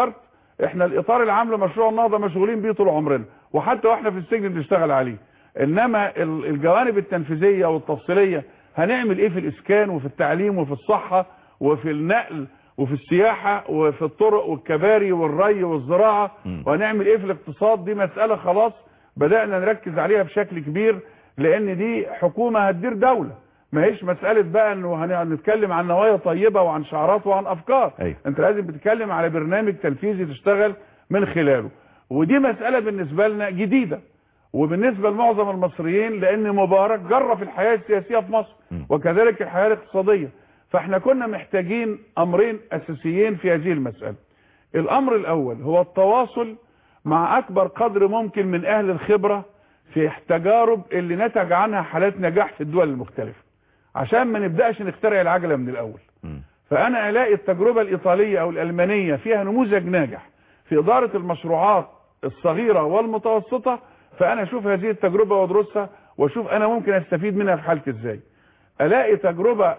S2: احنا الاطار العام لمشروع النهضه مشغولين بيه طول عمرنا، وحتى واحنا في السجن بنشتغل عليه. انما الجوانب التنفيذيه والتفصيليه هنعمل ايه في الاسكان وفي التعليم وفي الصحه وفي النقل وفي السياحه وفي الطرق والكباري والري والزراعه، وهنعمل ايه في الاقتصاد، دي مساله خلاص بدانا نركز عليها بشكل كبير، لان دي حكومه هتدير دوله، ما هيش مساله بقى انه هنتكلم عن نوايا طيبه وعن شعارات وعن افكار.
S1: أيوة.
S2: انت لازم بتتكلم على برنامج تنفيذي تشتغل من خلاله، ودي مساله بالنسبه لنا جديده وبالنسبه لمعظم المصريين، لان مبارك جرب الحياه السياسيه في مصر وكذلك الحياه الاقتصاديه. فاحنا كنا محتاجين امرين اساسيين في هذه المساله. الامر الاول هو التواصل مع اكبر قدر ممكن من اهل الخبره في التجارب اللي نتج عنها حالات نجاح في الدول المختلفه، عشان ما نبداش نخترع العجله من الاول. فانا الاقي التجربه الايطاليه او الالمانيه فيها نموذج ناجح في اداره المشروعات الصغيره والمتوسطه، فانا اشوف هذه التجربه وادرسها واشوف انا ممكن استفيد منها في حالتي ازاي. الاقي تجربه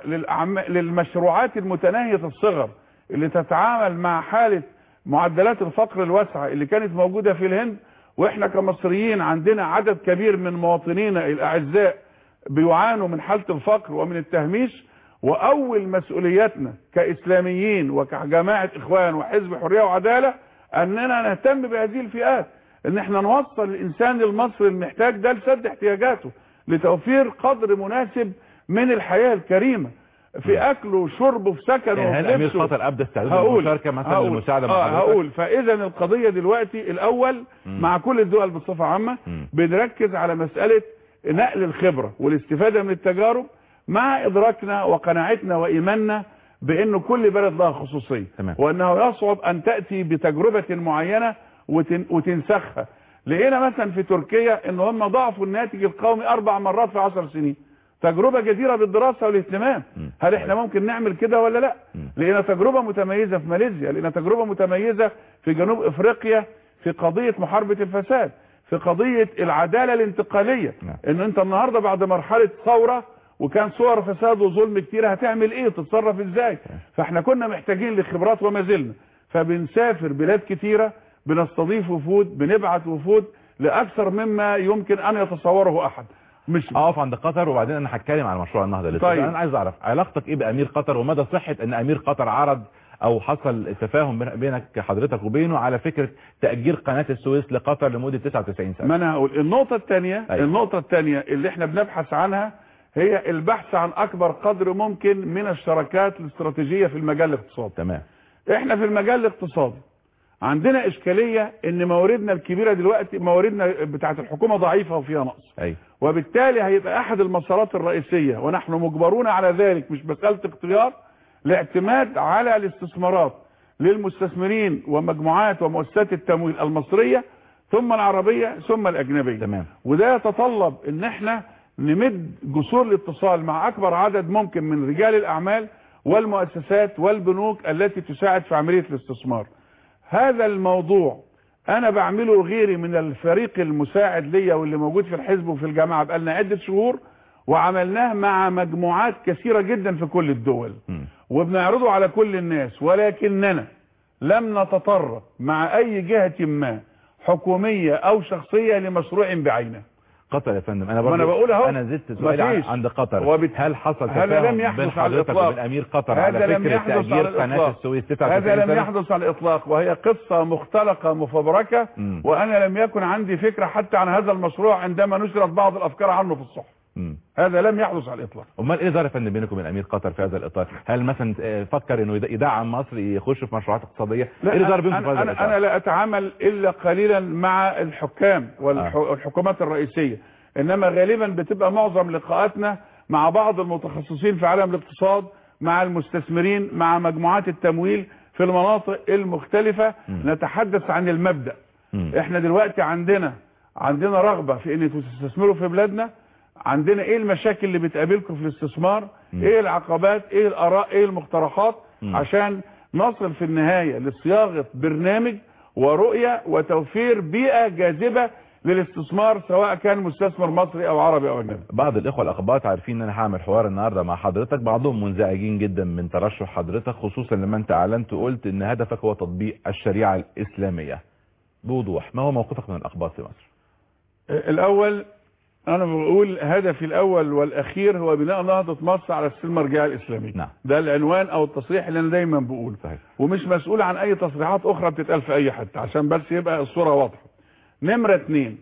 S2: للمشروعات المتناهيه الصغر اللي تتعامل مع حاله معدلات الفقر الواسعه اللي كانت موجوده في الهند، واحنا كمصريين عندنا عدد كبير من مواطنينا الاعزاء بيعانوا من حاله الفقر ومن التهميش. واول مسؤولياتنا كاسلاميين وكجماعه اخوان وحزب حريه وعداله اننا نهتم بهذه الفئات، ان احنا نوصل الانسان المصري المحتاج ده لسد احتياجاته، لتوفير قدر مناسب من الحياه الكريمه في اكله وشربه وفي سكنه
S1: يعني هل امير قطر ابدى استعداد للمشاركه مثلا للمساعده مع
S2: حضرتك؟ هقول فاذا القضيه دلوقتي الاول م. مع كل الدول بصفه عامه م. بنركز على مساله نقل الخبره والاستفاده من التجارب، مع ادراكنا وقناعتنا وايماننا بانه كل بلد لها خصوصيه، وانه يصعب ان تاتي بتجربه معينه وتن وتنسخها. لقينا مثلا في تركيا ان هم ضاعفوا الناتج القومي اربع مرات في عشر سنين، تجربه جديره بالدراسه والاهتمام. هل احنا ممكن نعمل كده ولا لا؟ لقينا تجربه متميزه في ماليزيا، لقينا تجربه متميزه في جنوب افريقيا في قضيه محاربه الفساد، في قضيه العداله الانتقاليه، ان انت النهارده بعد مرحله ثوره وكان صور فساد وظلم كتير هتعمل ايه وتتصرف ازاي؟ فاحنا كنا محتاجين لخبرات وما زلنا، فبنسافر بلاد كتيره، بنستضيف وفود، بنبعت وفود لاكثر مما يمكن ان يتصوره احد.
S1: مش اقف عند قطر وبعدين انا هتكلم عن مشروع النهضه لسه. طيب. انا عايز اعرف علاقتك ايه بامير قطر، ومدى صحه ان امير قطر عرض او حصل تفاهم بينك حضرتك وبينه على فكره تاجير قناه السويس لقطر لمده تسعة وتسعين سنه.
S2: ما انا هقول النقطه الثانيه. أيوة. النقطه الثانيه اللي احنا بنبحث عنها هي البحث عن اكبر قدر ممكن من الشراكات الاستراتيجيه في المجال الاقتصادي.
S1: تمام.
S2: احنا في المجال الاقتصادي عندنا اشكاليه ان مواردنا الكبيره دلوقتي مواردنا بتاعه الحكومه ضعيفه وفيها نقص.
S1: ايوه.
S2: وبالتالي هيبقى احد المسارات الرئيسيه ونحن مجبرون على ذلك، مش مساله اختيار، الاعتماد على الاستثمارات للمستثمرين ومجموعات ومؤسسات التمويل المصريه ثم العربيه ثم الاجنبيه.
S1: تمام.
S2: وده يتطلب ان احنا نمد جسور الاتصال مع اكبر عدد ممكن من رجال الاعمال والمؤسسات والبنوك التي تساعد في عمليه الاستثمار. هذا الموضوع انا بعمله غيري من الفريق المساعد ليا واللي موجود في الحزب وفي الجامعه بقالنا عده شهور، وعملناه مع مجموعات كثيره جدا في كل الدول م. وبنعرضه على كل الناس، ولكننا لم نتطرق مع اي جهه ما حكوميه او شخصيه لمشروع بعينه.
S1: قطر يا فندم انا برضه
S2: بقول اهو
S1: انا زدت سؤالي عند قطر. وبت... هل حصل تفاهم بين حضرتك وبين امير قطر على فكره تأجير قناه السويس تسعة وتسعين
S2: سنة؟ هذا لم
S1: سنة؟
S2: يحدث على الاطلاق، وهي قصه مختلقه مفبركه، م. وانا لم يكن عندي فكره حتى عن هذا المشروع عندما نشرت بعض الافكار عنه في الصحف. م. هذا لم يحدث على الاطلاق.
S1: امال ايه دار يا فندم بينكم وبين امير قطر في هذا الاطار؟ هل مثلا فكر انه يدعم مصر يخش في مشروعات اقتصاديه؟
S2: لا ايه دار بينكم في هذا الاطار؟ انا لا اتعامل الا قليلا مع الحكام والحكومات الرئيسيه، انما غالبا بتبقى معظم لقاءاتنا مع بعض المتخصصين في عالم الاقتصاد، مع المستثمرين، مع مجموعات التمويل في المناطق المختلفة. م. نتحدث عن المبدأ. م. احنا دلوقتي عندنا عندنا رغبة في ان تستثمروا في بلادنا، عندنا ايه المشاكل اللي بتقابلكم في الاستثمار، م. ايه العقبات، ايه الاراء، ايه المقترحات، م. عشان نصل في النهاية لصياغة برنامج ورؤية وتوفير بيئة جاذبة للاستثمار سواء كان مستثمر مصري او عربي او اجنبي.
S1: بعض الاخوه الاقباط عارفين ان انا هعمل حوار النهارده مع حضرتك، بعضهم منزعجين جدا من ترشح حضرتك، خصوصا لما انت اعلنت وقلت ان هدفك هو تطبيق الشريعه الاسلاميه. بوضوح، ما هو موقفك من الاقباط في مصر؟
S2: الاول انا بقول هدفي الاول والاخير هو بناء نهضه مصر على السلم المرجعيه الاسلاميه.
S1: نعم.
S2: ده العنوان او التصريح اللي انا دايما بقوله.
S1: صحيح.
S2: ومش مسؤول عن اي تصريحات اخرى بتتقال في اي حته عشان بس يبقى الصوره واضحه. نمره اتنين،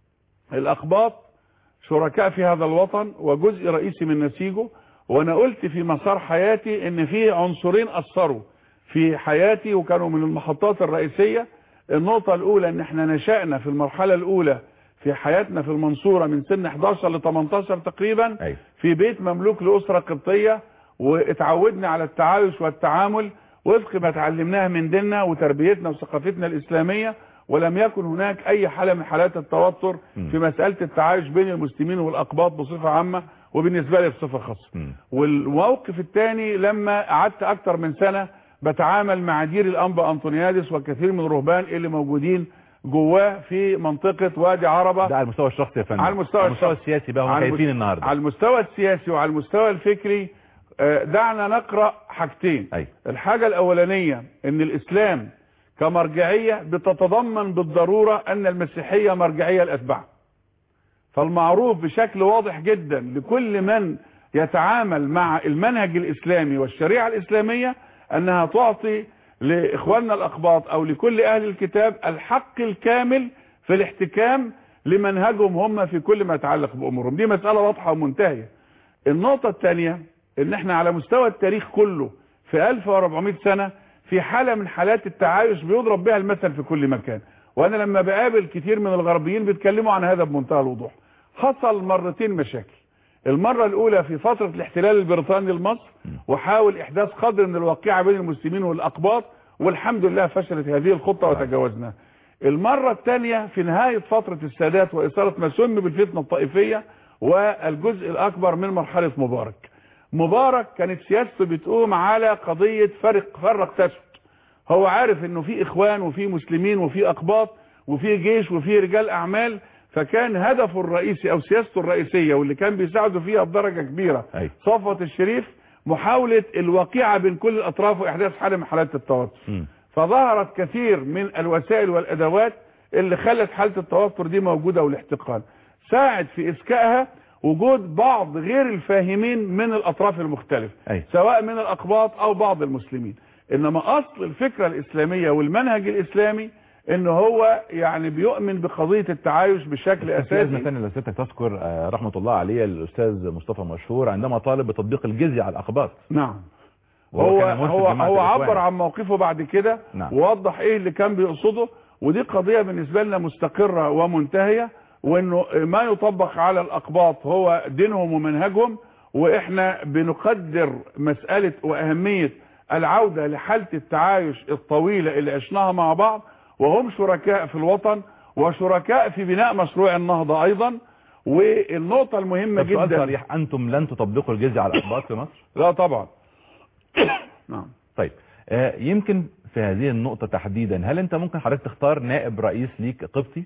S2: الاقباط شركاء في هذا الوطن وجزء رئيسي من نسيجه، وانا قلت في مسار حياتي ان في عنصرين اثروا في حياتي وكانوا من المحطات الرئيسيه. النقطه الاولى ان احنا نشأنا في المرحله الاولى في حياتنا في المنصورة من سن احداشر ل تمنتاشر تقريبا.
S1: أي.
S2: في بيت مملوك لأسرة قبطية، واتعودنا على التعايش والتعامل وفق ما تعلمناها من ديننا وتربيتنا وثقافتنا الإسلامية، ولم يكن هناك أي حالة من حالات التوتر م. في مسألة التعايش بين المسلمين والأقباط بصفة عامة وبالنسبة لي بصفة خاصة. م. والموقف الثاني لما قعدت أكتر من سنة بتعامل مع دير الأنبا أنطونيادس وكثير من الرهبان اللي موجودين جواه في منطقة وادي عربة.
S1: ده على المستوى الشخصي يا فندم.
S2: على المستوى,
S1: على المستوى السياسي بقى هم خايفين النهارده.
S2: على المستوى السياسي وعلى المستوى الفكري دعنا نقرأ حاجتين.
S1: أي.
S2: الحاجة الأولانية ان الإسلام كمرجعية بتتضمن بالضرورة ان المسيحية مرجعية الأتباع. فالمعروف بشكل واضح جدا لكل من يتعامل مع المنهج الإسلامي والشريعة الإسلامية انها تعطي لإخواننا الأقباط أو لكل أهل الكتاب الحق الكامل في الاحتكام لمنهجهم هم في كل ما يتعلق بأمورهم. دي مسألة واضحة ومنتهية. النقطة الثانية إن احنا على مستوى التاريخ كله في ألف وأربعمائة سنة في حالة من حالات التعايش بيضرب بها المثل في كل مكان. وأنا لما بقابل كتير من الغربيين بيتكلموا عن هذا بمنتهى الوضوح. حصل مرتين مشاكل. المرة الأولى في فترة الاحتلال البريطاني لمصر وحاول إحداث قدر من الواقعة بين المسلمين والأقباط، والحمد لله فشلت هذه الخطة وتجاوزناها. المرة الثانية في نهاية فترة السادات وإثارة ما سمي بالفتنة الطائفية والجزء الأكبر من مرحلة مبارك. مبارك كانت سياسته بتقوم على قضية فرق فرق تسد. هو عارف إنه في إخوان وفي مسلمين وفي أقباط وفي جيش وفي رجال أعمال، فكان هدفه الرئيسي او سياسته الرئيسيه واللي كان بيساعده فيها بدرجه كبيره صفوة الشريف محاوله الوقيعه بين كل الاطراف واحداث حاله من حالات التوتر. م. فظهرت كثير من الوسائل والادوات اللي خلت حاله التوتر دي موجوده والاحتقان. ساعد في اسكائها وجود بعض غير الفاهمين من الاطراف المختلفه أي. سواء من الاقباط او بعض المسلمين. انما اصل الفكره الاسلاميه والمنهج الاسلامي ان هو يعني بيؤمن بقضية التعايش بشكل اساسي.
S1: مثلا لو سيادتك تذكر رحمة الله عليه الاستاذ مصطفى مشهور عندما طالب بتطبيق الجزية على الاقباط.
S2: نعم. هو هو هو عبر عن موقفه بعد كده. نعم. ووضح ايه اللي كان بيقصده، ودي قضية بالنسبة لنا مستقرة ومنتهية، وانه ما يطبق على الاقباط هو دينهم ومنهجهم، واحنا بنقدر مسألة واهمية العودة لحالة التعايش الطويلة اللي عشناها مع بعض، وهم شركاء في الوطن وشركاء في بناء مشروع النهضة ايضا. والنقطة المهمة جدا،
S1: سؤال صريح، انتم لن تطبقوا الجزية على الاقباط في مصر؟
S2: لا طبعا. نعم.
S1: طيب آه يمكن في هذه النقطة تحديدا، هل انت ممكن حضرتك تختار نائب رئيس ليك قبطي؟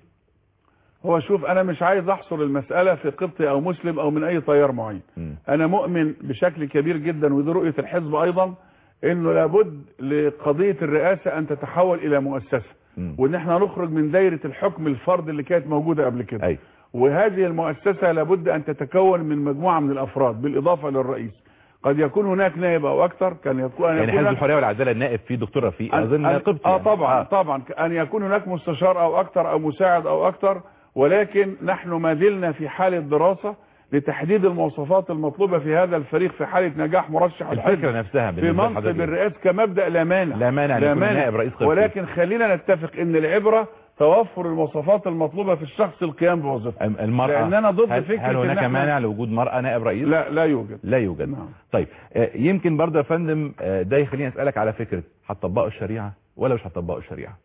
S2: هو شوف، انا مش عايز احصر المسألة في قبطي او مسلم او من اي تيار معين. م. انا مؤمن بشكل كبير جدا، ودي رؤية الحزب ايضا، انه لابد لقضية الرئاسة ان تتحول الى مؤسسة، م. وان احنا نخرج من دايرة الحكم الفرد اللي كانت موجودة قبل كده. أي. وهذه المؤسسة لابد ان تتكون من مجموعة من الافراد بالاضافة للرئيس. قد يكون هناك نائب او اكثر، كان يكون
S1: يعني حزب الحرية والعدالة النائب فيه دكتور رفيق اظن قبطي.
S2: اه يعني. طبعا آه. طبعا ان يكون هناك مستشار او اكثر او مساعد او اكثر، ولكن نحن ما زلنا في حالة دراسة لتحديد المواصفات المطلوبة في هذا الفريق في حالة نجاح مرشح
S1: الفكرة نفسها
S2: في منصب الرئاسة كمبدأ لا مانع
S1: لا مانع لا مانع نائب رئيس قبطي.
S2: ولكن خلينا نتفق ان العبرة توفر المواصفات المطلوبة في الشخص القيام بوظيفته.
S1: المرأة،
S2: لأننا ضد
S1: هل
S2: فكرة
S1: هل هناك مانع لوجود مرأة نائب رئيس؟
S2: لا لا يوجد.
S1: لا يوجد.
S2: نعم.
S1: طيب يمكن برضه يا فندم ده يخليني اسألك على فكرة، هتطبقوا الشريعة ولا مش هتطبقوا الشريعة؟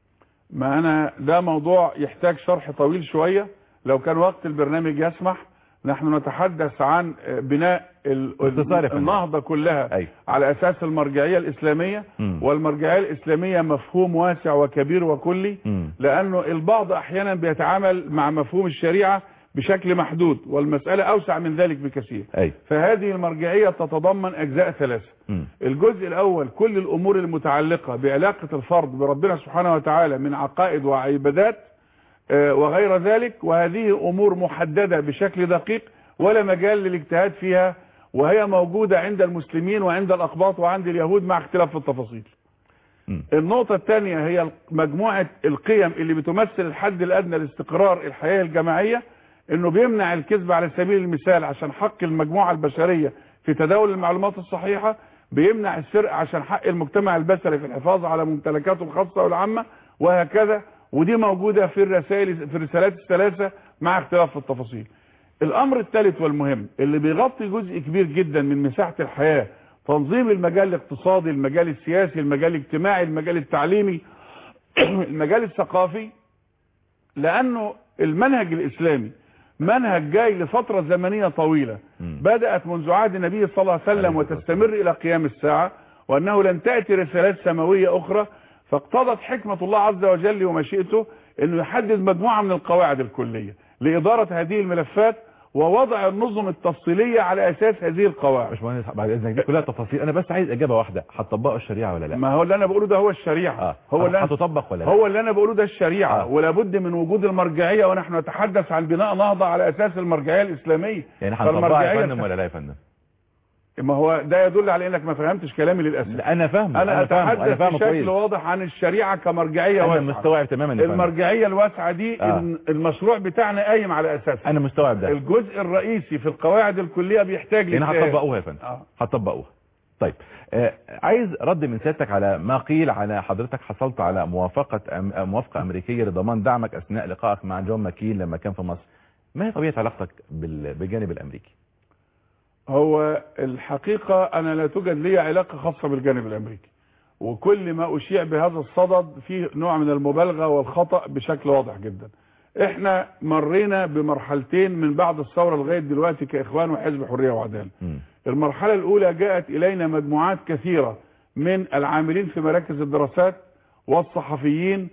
S2: ما انا ده موضوع يحتاج شرح طويل شوية، لو كان وقت البرنامج يسمح نحن نتحدث عن بناء النهضة كلها
S1: أي.
S2: على أساس المرجعية الإسلامية. م. والمرجعية الإسلامية مفهوم واسع وكبير وكلي، م. لأنه البعض أحيانا بيتعامل مع مفهوم الشريعة بشكل محدود، والمسألة أوسع من ذلك بكثير.
S1: أي.
S2: فهذه المرجعية تتضمن أجزاء ثلاثة. م. الجزء الأول كل الأمور المتعلقة بعلاقة الفرد بربنا سبحانه وتعالى من عقائد وعبادات وغير ذلك، وهذه أمور محددة بشكل دقيق ولا مجال للاجتهاد فيها، وهي موجودة عند المسلمين وعند الأقباط وعند اليهود مع اختلاف في التفاصيل. م. النقطة الثانية هي مجموعة القيم اللي بتمثل الحد الأدنى لاستقرار الحياة الجماعية، انه بيمنع الكذب على سبيل المثال عشان حق المجموعة البشرية في تداول المعلومات الصحيحة، بيمنع السرقة عشان حق المجتمع البشري في الحفاظ على ممتلكاته الخاصة والعامة، وهكذا. ودي موجودة في الرسائل في الرسالات الثلاثة مع اختلاف في التفاصيل. الامر الثالث والمهم اللي بيغطي جزء كبير جدا من مساحة الحياة، تنظيم المجال الاقتصادي، المجال السياسي، المجال الاجتماعي، المجال التعليمي، المجال الثقافي، لانه المنهج الاسلامي منهج جاي لفترة زمنية طويلة م. بدأت منذ عهد النبي صلى الله عليه وسلم وتستمر إلى قيام الساعة، وأنه لن تأتي رسالات سماوية أخرى، فاقتضت حكمة الله عز وجل ومشيئته أنه يحدد مجموعة من القواعد الكلية لإدارة هذه الملفات ووضع النظم التفصيلية على أساس هذه القواعد.
S1: مش مهندس بعد إذنك دي كلها تفاصيل، أنا بس عايز إجابة واحدة، هتطبقوا الشريعة ولا لا؟
S2: ما هو اللي أنا بقوله ده هو الشريعة.
S1: آه.
S2: هو اللي
S1: هتطبق ولا لا؟
S2: هو اللي أنا بقوله ده الشريعة.
S1: آه.
S2: ولا بد من وجود المرجعية، ونحن نتحدث عن بناء نهضة على أساس المرجعية الإسلامية.
S1: يعني هنطبقها يا فندم ولا لا يا فندم؟
S2: ما هو ده يدل على انك ما فهمتش كلامي للاسف.
S1: لا انا فاهمه،
S2: انا,
S1: أنا
S2: اتحدث
S1: أنا فاهمه
S2: بشكل
S1: كويس.
S2: واضح عن الشريعه كمرجعيه
S1: انا
S2: واسعه.
S1: مستوعب تماما يا فندم.
S2: المرجعيه الواسعه دي
S1: آه.
S2: المشروع بتاعنا قايم على اساسها.
S1: انا مستوعب ده.
S2: الجزء الرئيسي في القواعد الكليه بيحتاج
S1: هنا هتطبقوها يا فندم. آه. هتطبقوها. طيب آه عايز رد من سيادتك على ما قيل على حضرتك حصلت على موافقه أم موافقه امريكيه لضمان دعمك اثناء لقائك مع جون ماكين لما كان في مصر. ما هي طبيعه علاقتك بالجانب الامريكي؟
S2: هو الحقيقة أنا لا توجد لي علاقة خاصة بالجانب الأمريكي، وكل ما أشيع بهذا الصدد فيه نوع من المبالغة والخطأ بشكل واضح جدا. احنا مرينا بمرحلتين من بعد الثورة لغاية دلوقتي كإخوان وحزب حرية وعدالة. المرحلة الأولى جاءت إلينا مجموعات كثيرة من العاملين في مراكز الدراسات والصحفيين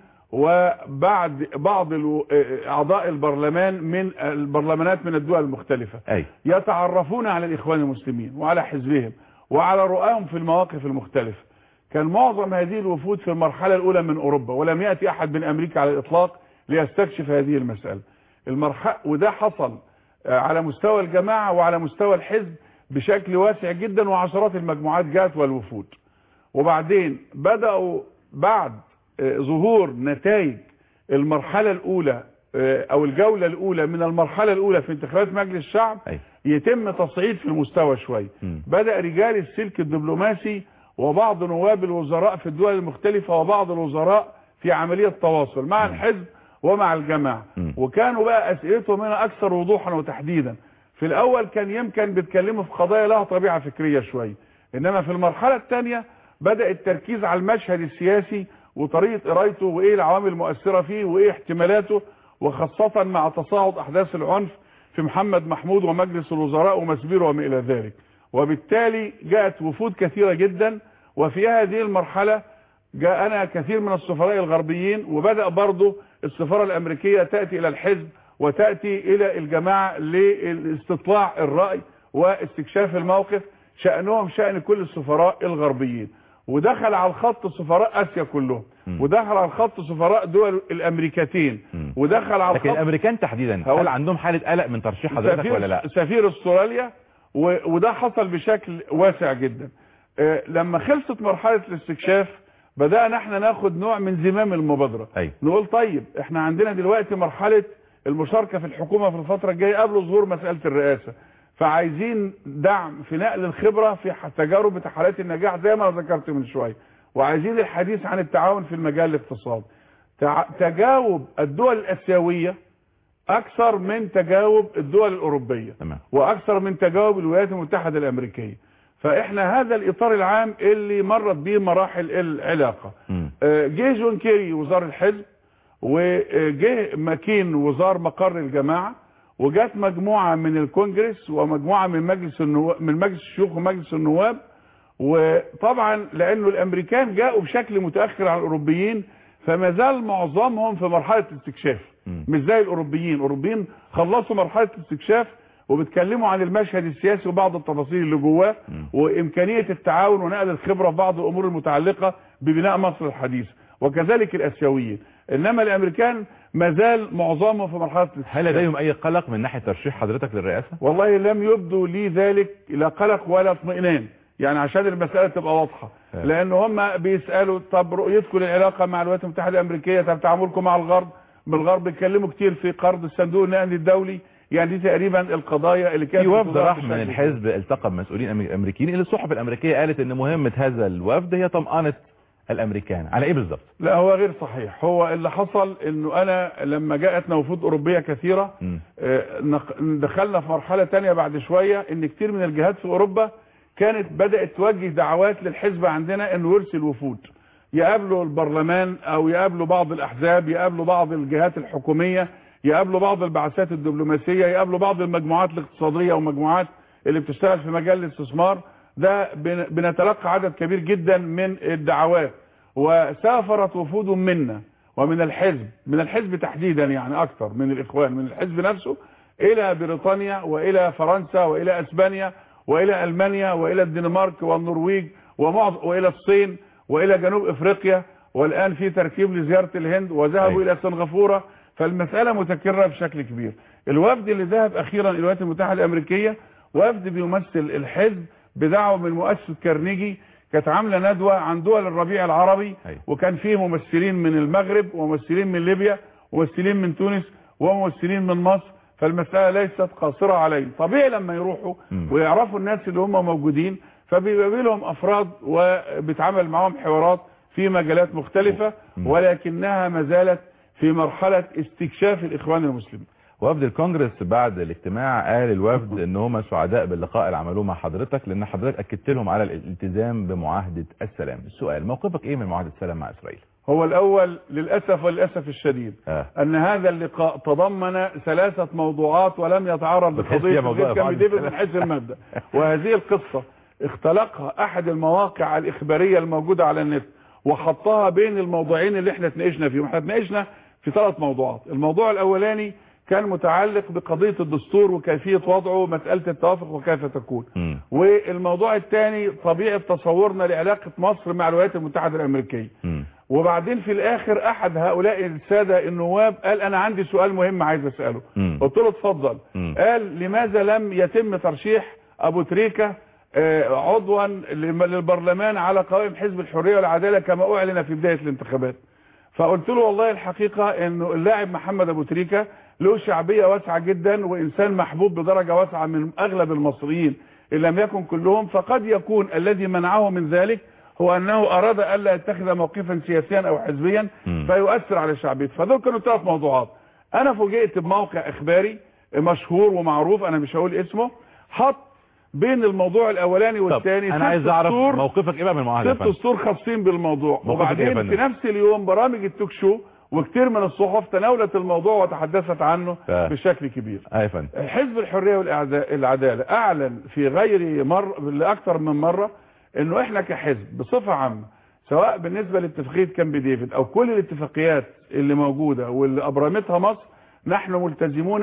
S2: وبعد بعض اعضاء البرلمان من البرلمانات من الدول المختلفة، أي. يتعرفون على الاخوان المسلمين وعلى حزبهم وعلى رؤاهم في المواقف المختلفة. كان معظم هذه الوفود في المرحلة الاولى من اوروبا، ولم يأتي احد من امريكا على الاطلاق ليستكشف هذه المسألة. المرحلة وده حصل على مستوى الجماعة وعلى مستوى الحزب بشكل واسع جدا، وعشرات المجموعات جاءت والوفود. وبعدين بدأوا بعد ظهور نتائج المرحلة الأولى أو الجولة الأولى من المرحلة الأولى في انتخابات مجلس الشعب، أي. يتم تصعيد في المستوى شوي. م. بدأ رجال السلك الدبلوماسي وبعض نواب الوزراء في الدول المختلفة وبعض الوزراء في عملية تواصل مع م. الحزب ومع الجماعة، م. وكانوا بقى أسئلتهم هنا أكثر وضوحا وتحديدا. في الأول كان يمكن بيتكلموا في قضايا لها طبيعة فكرية شوي، إنما في المرحلة الثانية بدأ التركيز على المشهد السياسي وطريقة قرايته وايه العوامل المؤثرة فيه وايه احتمالاته، وخاصة مع تصاعد احداث العنف في محمد محمود ومجلس الوزراء ومسبير وما الى ذلك. وبالتالي جاءت وفود كثيرة جدا، وفي هذه المرحلة جاءنا كثير من السفراء الغربيين، وبدأ برضو السفارة الامريكية تأتي الى الحزب وتأتي الى الجماعة لاستطلاع الرأي واستكشاف الموقف، شأنهم شأن كل السفراء الغربيين. ودخل على الخط سفراء اسيا كلهم، م. ودخل على الخط سفراء دول الامريكتين، م. ودخل على
S1: لكن
S2: الخط
S1: الامريكان تحديدا هل عندهم حالة قلق من ترشيح حضرتك ولا لا؟
S2: سفير استراليا، وده حصل بشكل واسع جدا. آه لما خلصت مرحلة الاستكشاف بدأنا احنا ناخد نوع من زمام المبادرة. أي. نقول طيب احنا عندنا دلوقتي مرحلة المشاركة في الحكومة في الفترة الجاية قبل ظهور مسألة الرئاسة، فعايزين دعم في نقل الخبرة في تجارب حالات النجاح زي ما ذكرت من شوية، وعايزين الحديث عن التعاون في المجال الاقتصادي. تجاوب الدول الآسيوية أكثر من تجاوب الدول الأوروبية، تمام. وأكثر من تجاوب الولايات المتحدة الأمريكية. فإحنا هذا الإطار العام اللي مرت به مراحل العلاقة. جه جون كيري وزار الحزب، وجه ماكين وزار مقر الجماعة، وجات مجموعة من الكونجرس ومجموعة من مجلس النواب من مجلس الشيوخ ومجلس النواب. وطبعا لانه الامريكان جاءوا بشكل متأخر عن الاوروبيين، فما زال معظمهم في مرحلة الاستكشاف، مش زي الاوروبيين. الاوروبيين خلصوا مرحلة الاستكشاف وبيتكلموا عن المشهد السياسي وبعض التفاصيل اللي جواه وامكانية التعاون ونقل الخبرة في بعض الامور المتعلقة ببناء مصر الحديث، وكذلك الاسيويين. انما الامريكان ما زال معظمهم في مرحلة الاستكشاف.
S1: هل لديهم اي قلق من ناحية ترشيح حضرتك للرئاسة؟
S2: والله لم يبدو لي ذلك لا قلق ولا اطمئنان، يعني عشان المسألة تبقى واضحة. لان هم بيسألوا طب رؤيتكم للعلاقة مع الولايات المتحدة الامريكية، طب تعاملكم مع الغرب. بالغرب بيتكلموا كتير في قرض الصندوق النقدي الدولي، يعني دي تقريبا القضايا اللي كانت
S1: في وفد راح من الحزب التقى بمسؤولين امريكيين، اللي الصحف الامريكيه قالت ان مهمه هذا الوفد هي طمأنة الامريكان. على ايه بالظبط؟
S2: لا هو غير صحيح. هو اللي حصل انه انا لما جاءتنا وفود اوروبيه كثيره دخلنا في مرحله تانية بعد شويه، ان كتير من الجهات في اوروبا كانت بدات توجه دعوات للحزب عندنا انه يرسل وفود يقابلوا البرلمان او يقابلوا بعض الاحزاب، يقابلوا بعض الجهات الحكوميه، يقابلوا بعض البعثات الدبلوماسيه، يقابلوا بعض المجموعات الاقتصاديه ومجموعات اللي بتشتغل في مجال الاستثمار. ده بنتلقى عدد كبير جدا من الدعوات، وسافرت وفود منا ومن الحزب، من الحزب تحديدا يعني اكثر من الاخوان، من الحزب نفسه الى بريطانيا والى فرنسا والى اسبانيا والى المانيا والى الدنمارك والنرويج والى الصين والى جنوب افريقيا، والان في ترتيب لزياره الهند، وذهبوا الى سنغافوره. فالمساله متكرره بشكل كبير. الوفد اللي ذهب اخيرا الى الولايات المتحده الامريكيه وفد بيمثل الحزب بدعوه من مؤسسه كارنيجي، كانت عامله ندوه عن دول الربيع العربي، وكان فيه ممثلين من المغرب وممثلين من ليبيا وممثلين من تونس وممثلين من مصر. فالمساله ليست قاصره عليهم. طبيعي لما يروحوا ويعرفوا الناس اللي هم موجودين فبيقابلهم افراد وبيتعامل معهم حوارات في مجالات مختلفه، ولكنها ما زالت في مرحله استكشاف الاخوان المسلمين.
S1: وفد الكونجرس بعد الاجتماع قال الوفد ان هم سعداء باللقاء اللي عملوه مع حضرتك، لان حضرتك اكدت لهم على الالتزام بمعاهده السلام. السؤال، موقفك ايه من معاهده السلام مع اسرائيل؟
S2: هو الاول للاسف وللاسف الشديد آه. ان هذا اللقاء تضمن ثلاثه موضوعات ولم يتعرض لقضيه كامب ديفيد من حيث الماده. وهذه القصه اختلقها احد المواقع الاخباريه الموجوده على النت وحطها بين الموضوعين اللي احنا اتناقشنا فيهم. احنا اتناقشنا في ثلاث موضوعات. الموضوع الاولاني كان متعلق بقضية الدستور وكيفية وضعه، مسألة التوافق وكيف تكون. م. والموضوع الثاني طبيعة تصورنا لعلاقة مصر مع الولايات المتحدة الأمريكية. م. وبعدين في الآخر أحد هؤلاء السادة النواب قال أنا عندي سؤال مهم عايز أسأله. م. قلت له اتفضل. م. قال لماذا لم يتم ترشيح أبو تريكة عضوا للبرلمان على قوائم حزب الحرية والعدالة كما أعلن في بداية الانتخابات؟ فقلت له والله الحقيقة انه اللاعب محمد ابو تريكة له شعبية واسعة جدا وانسان محبوب بدرجة واسعة من اغلب المصريين ان لم يكن كلهم، فقد يكون الذي منعه من ذلك هو انه اراد الا يتخذ موقفا سياسيا او حزبيا فيؤثر على شعبيته. فدول كانوا ثلاث موضوعات. انا فوجئت بموقع اخباري مشهور ومعروف انا مش هقول اسمه حط بين الموضوع الاولاني والثاني
S1: انا عايز اعرف موقفك ايه بقى من المعاهده؟
S2: ست اسطور خاصين بالموضوع. وبعدين إيه في نفس اليوم برامج التوك شو وكتير من الصحف تناولت الموضوع وتحدثت عنه ف... بشكل كبير.
S1: ايوه.
S2: حزب الحريه والعداله اعلن في غير مره لاكثر من مره انه احنا كحزب بصفه عامه سواء بالنسبه لاتفاقيه كامب ديفيد او كل الاتفاقيات اللي موجوده واللي ابرمتها مصر، نحن ملتزمون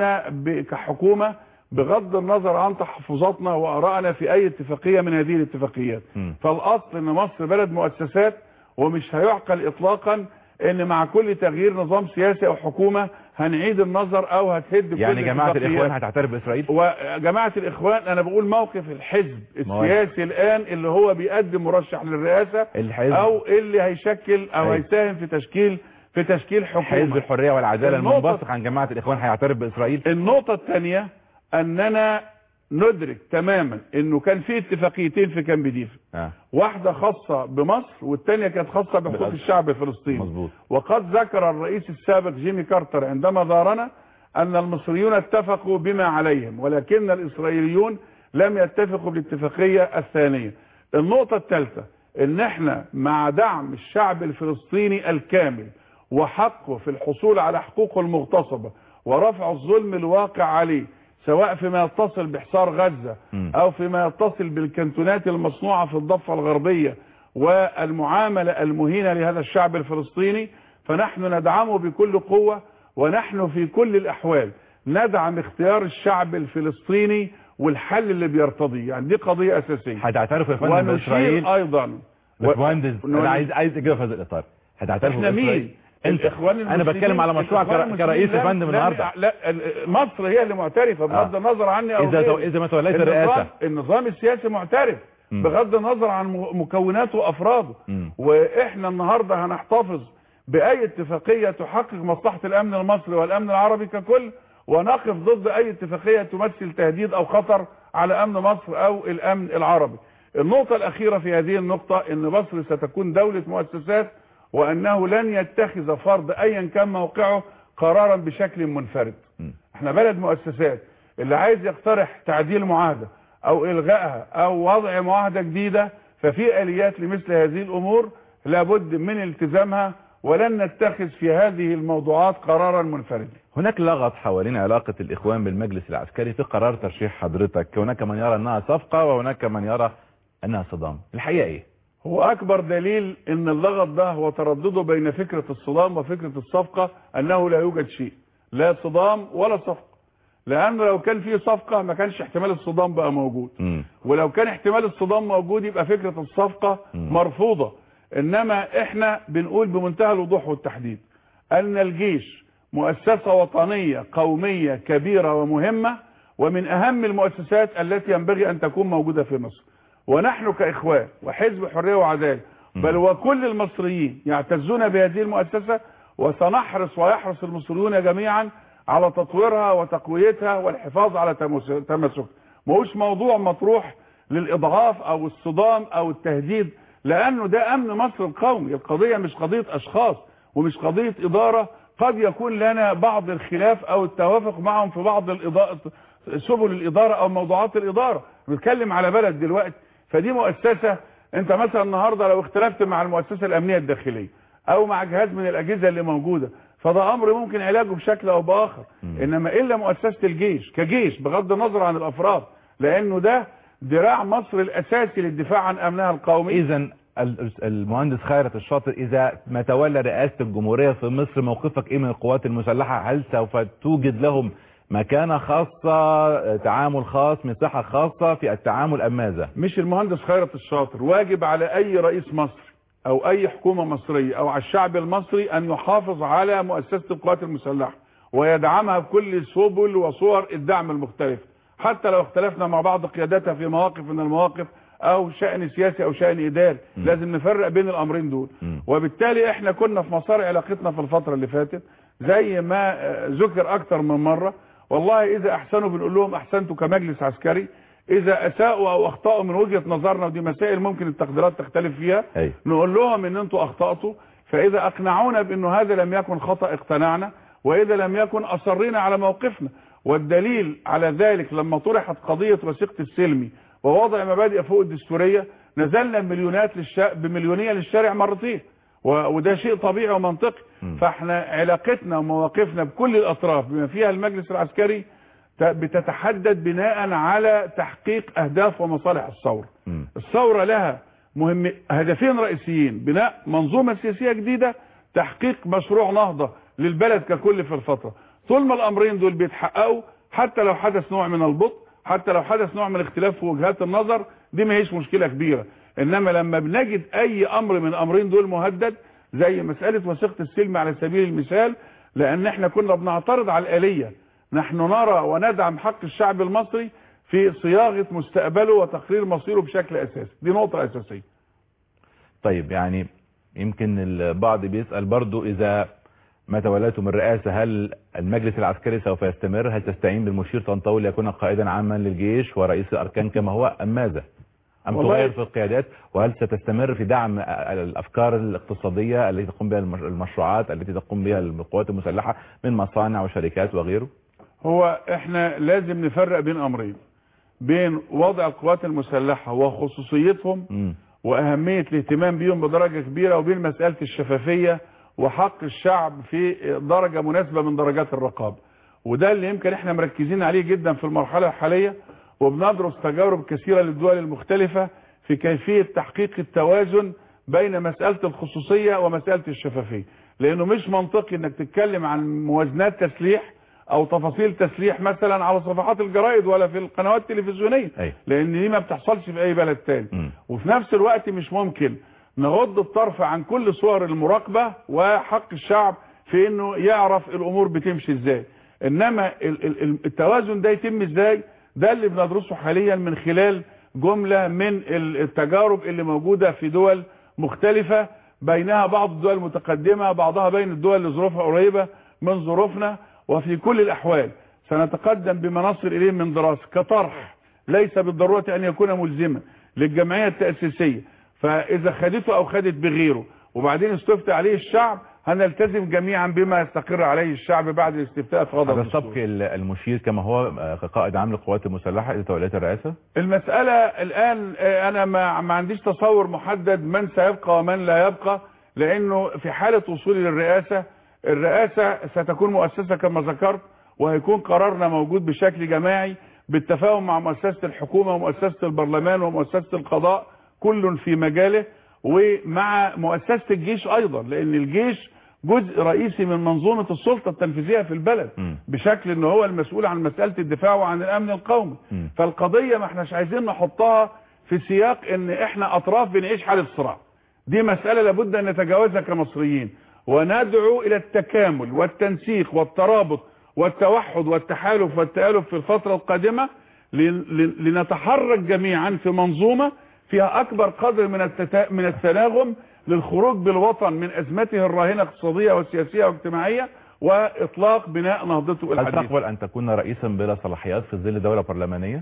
S2: كحكومه بغض النظر عن تحفظاتنا وارائنا في اي اتفاقيه من هذه الاتفاقيات. م. فالاصل ان مصر بلد مؤسسات ومش هيعقل اطلاقا ان مع كل تغيير نظام سياسي او حكومه هنعيد النظر او هتهد
S1: يعني كل جماعه الاخوان هتعترف باسرائيل.
S2: وجماعه الاخوان انا بقول موقف الحزب السياسي الان اللي هو بيقدم مرشح للرئاسه الحزب او اللي هيشكل او حزب. هيساهم في تشكيل في تشكيل حكومه.
S1: حزب الحريه والعداله المنبثق عن جماعه الاخوان هيعترف باسرائيل.
S2: النقطه الثانيه اننا ندرك تماما انه كان في اتفاقيتين في كامب ديفيد. آه. واحده خاصه بمصر والثانيه كانت خاصه بحقوق الشعب الفلسطيني.
S1: مظبوط.
S2: وقد ذكر الرئيس السابق جيمي كارتر عندما زارنا ان المصريون اتفقوا بما عليهم ولكن الاسرائيليون لم يتفقوا بالاتفاقيه الثانيه. النقطه الثالثه ان احنا مع دعم الشعب الفلسطيني الكامل وحقه في الحصول على حقوقه المغتصبه ورفع الظلم الواقع عليه، سواء فيما يتصل بحصار غزة او فيما يتصل بالكنتونات المصنوعة في الضفة الغربية والمعاملة المهينة لهذا الشعب الفلسطيني، فنحن ندعمه بكل قوة، ونحن في كل الأحوال ندعم اختيار الشعب الفلسطيني والحل اللي بيرتضيه. يعني دي قضية أساسية.
S1: هتعترفوا يا فندم بإسرائيل
S2: أيضا
S1: باشمهندس، أنا عايز عايز إجابة في هذا الإطار. هتعترفوا
S2: بإسرائيل؟
S1: انت انا بتكلم على مشروع كرئيس يا فندم النهارده.
S2: لا مصر هي اللي معترفه بغض النظر عني او
S1: اذا
S2: غيري.
S1: اذا ما توليت الرئاسه
S2: النظام السياسي معترف م. بغض النظر عن مكوناته وافراده، واحنا النهارده هنحتفظ باي اتفاقيه تحقق مصلحه الامن المصري والامن العربي ككل، ونقف ضد اي اتفاقيه تمثل تهديد او خطر على امن مصر او الامن العربي. النقطه الاخيره في هذه النقطه ان مصر ستكون دوله مؤسسات، وانه لن يتخذ فرد ايا كان موقعه قرارا بشكل منفرد. احنا بلد مؤسسات، اللي عايز يقترح تعديل معاهده او الغائها او وضع معاهده جديده ففي اليات لمثل هذه الامور لابد من التزامها، ولن نتخذ في هذه الموضوعات قرارا منفردا.
S1: هناك لغط حوالين علاقه الاخوان بالمجلس العسكري في قرار ترشيح حضرتك، هناك من يرى انها صفقه وهناك من يرى انها صدام، الحقيقه ايه؟
S2: هو اكبر دليل ان اللغط ده هو تردده بين فكرة الصدام وفكرة الصفقة، انه لا يوجد شيء، لا صدام ولا صفقة، لانه لو كان فيه صفقة ما كانش احتمال الصدام بقى موجود، م. ولو كان احتمال الصدام موجود يبقى فكرة الصفقة م. مرفوضة. انما احنا بنقول بمنتهى الوضوح والتحديد ان الجيش مؤسسة وطنية قومية كبيرة ومهمة، ومن اهم المؤسسات التي ينبغي ان تكون موجودة في مصر، ونحن كإخوان وحزب حرية وعدالة بل وكل المصريين يعتزون بهذه المؤسسة، وسنحرص ويحرص المصريون جميعا على تطويرها وتقويتها والحفاظ على تماسكها. ماهوش موضوع مطروح للإضعاف أو الصدام أو التهديد، لأنه ده أمن مصر القومي. القضية مش قضية أشخاص ومش قضية إدارة، قد يكون لنا بعض الخلاف أو التوافق معهم في بعض الإضاءة سبل الإدارة أو موضوعات الإدارة. بنتكلم على بلد دلوقتي، فدي مؤسسة. انت مثلا النهاردة لو اختلفت مع المؤسسة الامنية الداخلية او مع جهاز من الاجهزة اللي موجودة، فده امر ممكن علاجه بشكل او باخر، انما الا مؤسسة الجيش كجيش بغض النظر عن الافراد، لانه ده ذراع مصر الاساسي للدفاع عن امنها القومي.
S1: اذا المهندس خيرت الشاطر، اذا ما تولى رئاسة الجمهورية في مصر موقفك ايه من القوات المسلحة؟ هل سوف توجد لهم مكانة خاصة، تعامل خاص، مساحة خاصة في التعامل أم ماذا؟
S2: مش المهندس خيرت الشاطر، واجب على أي رئيس مصري أو أي حكومة مصرية أو على الشعب المصري أن يحافظ على مؤسسة القوات المسلحة ويدعمها بكل سبل وصور الدعم المختلفة، حتى لو اختلفنا مع بعض قياداتها في مواقف من المواقف أو شأن سياسي أو شأن إداري، لازم نفرق بين الأمرين دول. م. وبالتالي احنا كنا في مسار علاقتنا في الفترة اللي فاتت زي ما ذكر أكتر من مرة، والله اذا احسنوا بنقول لهم احسنتوا كمجلس عسكري، اذا اساءوا او اخطاوا من وجهة نظرنا، ودي مسائل ممكن التقديرات تختلف فيها، أي. نقول لهم ان انتوا اخطأتوا، فاذا اقنعونا بانه هذا لم يكن خطأ اقتنعنا، واذا لم يكن اصرينا على موقفنا. والدليل على ذلك لما طرحت قضية وثيقة السلمي ووضع مبادئ فوق الدستورية، نزلنا بمليونات للشارع بمليونية للشارع مرتين، وده شيء طبيعي ومنطقي. م. فاحنا علاقتنا ومواقفنا بكل الاطراف بما فيها المجلس العسكري بتتحدد بناء على تحقيق اهداف ومصالح الثوره. م. الثوره لها مهم هدفين رئيسيين: بناء منظومه سياسيه جديده، تحقيق مشروع نهضه للبلد ككل في الفتره. طول ما الامرين دول بيتحققوا، حتى لو حدث نوع من البطء، حتى لو حدث نوع من الاختلاف في وجهات النظر، دي ما هيش مشكله كبيره. انما لما بنجد اي امر من الامرين دول مهدد، زي مسألة وثيقة السلم على سبيل المثال، لان احنا كنا بنعترض على الآلية، نحن نرى وندعم حق الشعب المصري في صياغة مستقبله وتقرير مصيره بشكل اساسي، دي نقطة اساسية.
S1: طيب يعني يمكن البعض بيسأل برضو، اذا ما توليتم الرئاسة هل المجلس العسكري سوف يستمر؟ هل تستعين بالمشير طنطاوي ليكون قائدا عاما للجيش ورئيس الاركان كما هو ام ماذا؟ أم تغير في القيادات؟ وهل ستستمر في دعم الأفكار الاقتصادية التي تقوم بها المشروعات التي تقوم بها القوات المسلحة من مصانع وشركات وغيره؟
S2: هو احنا لازم نفرق بين أمرين: بين وضع القوات المسلحة وخصوصيتهم م. وأهمية الاهتمام بهم بدرجة كبيرة، وبين مسألة الشفافية وحق الشعب في درجة مناسبة من درجات الرقابة. وده اللي يمكن احنا مركزين عليه جدا في المرحلة الحالية، وبندرس تجارب كثيرة للدول المختلفة في كيفية تحقيق التوازن بين مسألة الخصوصية ومسألة الشفافية. لانه مش منطقي انك تتكلم عن موازنات تسليح او تفاصيل تسليح مثلا على صفحات الجرائد ولا في القنوات التلفزيونية،
S1: أي.
S2: لان دي ما بتحصلش في اي بلد تاني.
S1: م.
S2: وفي نفس الوقت مش ممكن نغض الطرف عن كل صور المراقبة وحق الشعب في انه يعرف الامور بتمشي ازاي. انما التوازن ده يتم ازاي؟ ده اللي بندرسه حاليا من خلال جملة من التجارب اللي موجودة في دول مختلفة، بينها بعض الدول المتقدمة، بعضها بين الدول اللي ظروفها قريبة من ظروفنا. وفي كل الأحوال سنتقدم بما نصل إليه من دراسة كطرح، ليس بالضرورة أن يكون ملزما للجمعية التأسيسية، فإذا خدته أو خدت بغيره وبعدين استفتى عليه الشعب هنلتزم جميعا بما يستقر عليه الشعب بعد الاستفتاء في غضب
S1: هذا
S2: الدستور.
S1: السبق المشير كما هو كقائد عام للقوات المسلحة إذا توليت الرئاسة؟
S2: المسألة الآن أنا ما, ما عنديش تصور محدد من سيبقى ومن لا يبقى، لأنه في حالة وصولي للرئاسة الرئاسة ستكون مؤسسة كما ذكرت، وهيكون قرارنا موجود بشكل جماعي بالتفاهم مع مؤسسة الحكومة ومؤسسة البرلمان ومؤسسة القضاء كل في مجاله، ومع مؤسسة الجيش أيضا، لأن الجيش جزء رئيسي من منظومة السلطة التنفيذية في البلد م. بشكل انه هو المسؤول عن مسألة الدفاع وعن الامن القومي. م. فالقضية ما احناش عايزين نحطها في سياق ان احنا اطراف بنعيش حالة صراع، دي مسألة لابد ان نتجاوزها كمصريين، وندعو الى التكامل والتنسيق والترابط والتوحد والتحالف والتآلف في الفترة القادمة، لنتحرك جميعا في منظومة فيها اكبر قدر من من التناغم للخروج بالوطن من ازمته الراهنه اقتصاديه وسياسيه واجتماعيه واطلاق بناء نهضته الحديثه.
S1: هل تقبل ان تكون رئيسا بلا صلاحيات في ظل دوله برلمانيه؟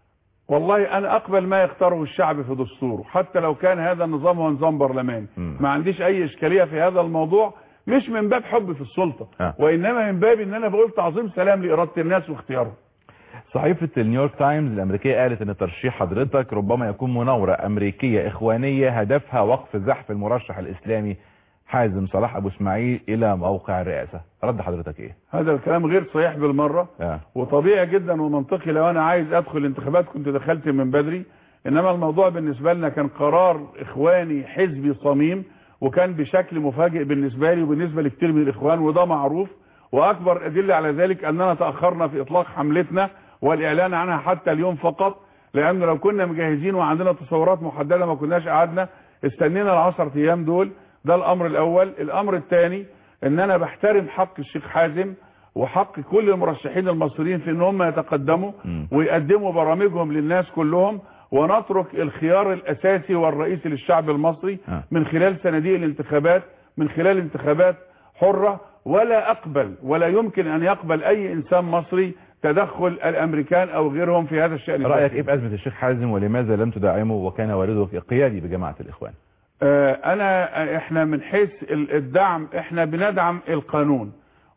S2: والله انا اقبل ما يختاره الشعب في دستوره، حتى لو كان هذا النظام هو نظام برلماني. م. ما عنديش اي اشكاليه في هذا الموضوع، مش من باب حب في السلطه أه. وانما من باب ان انا بقول تعظيم سلام لاراده الناس واختيارهم.
S1: صحيفة النيويورك تايمز الأمريكية قالت أن ترشيح حضرتك ربما يكون مناورة أمريكية إخوانية هدفها وقف زحف المرشح الإسلامي حازم صلاح أبو إسماعيل إلى موقع الرئاسة. رد حضرتك إيه؟
S2: هذا الكلام غير صحيح بالمرة. آه. وطبيعي جدا ومنطقي، لو أنا عايز أدخل الانتخابات كنت دخلت من بدري، إنما الموضوع بالنسبة لنا كان قرار إخواني حزبي صميم، وكان بشكل مفاجئ بالنسبة لي وبالنسبة لكثير من الإخوان، وده معروف. وأكبر أدلة على ذلك أننا تأخرنا في إطلاق حملتنا والإعلان عنها حتى اليوم فقط، لأن لو كنا مجهزين وعندنا تصورات محددة ما كناش قعدنا استنينا العشر أيام دول. ده الأمر الأول. الأمر الثاني أن أنا بحترم حق الشيخ حازم وحق كل المرشحين المصريين في أن هم يتقدموا ويقدموا برامجهم للناس كلهم، ونترك الخيار الأساسي والرئيسي للشعب المصري من خلال صناديق الانتخابات، من خلال انتخابات حرة. ولا أقبل ولا يمكن أن يقبل أي إنسان مصري تدخل الامريكان او غيرهم في هذا الشأن.
S1: رأيك ايه بأزمة الشيخ حازم ولماذا لم تدعمه وكان والده قيادي بجماعة الاخوان؟
S2: آه انا احنا من حيث الدعم احنا بندعم القانون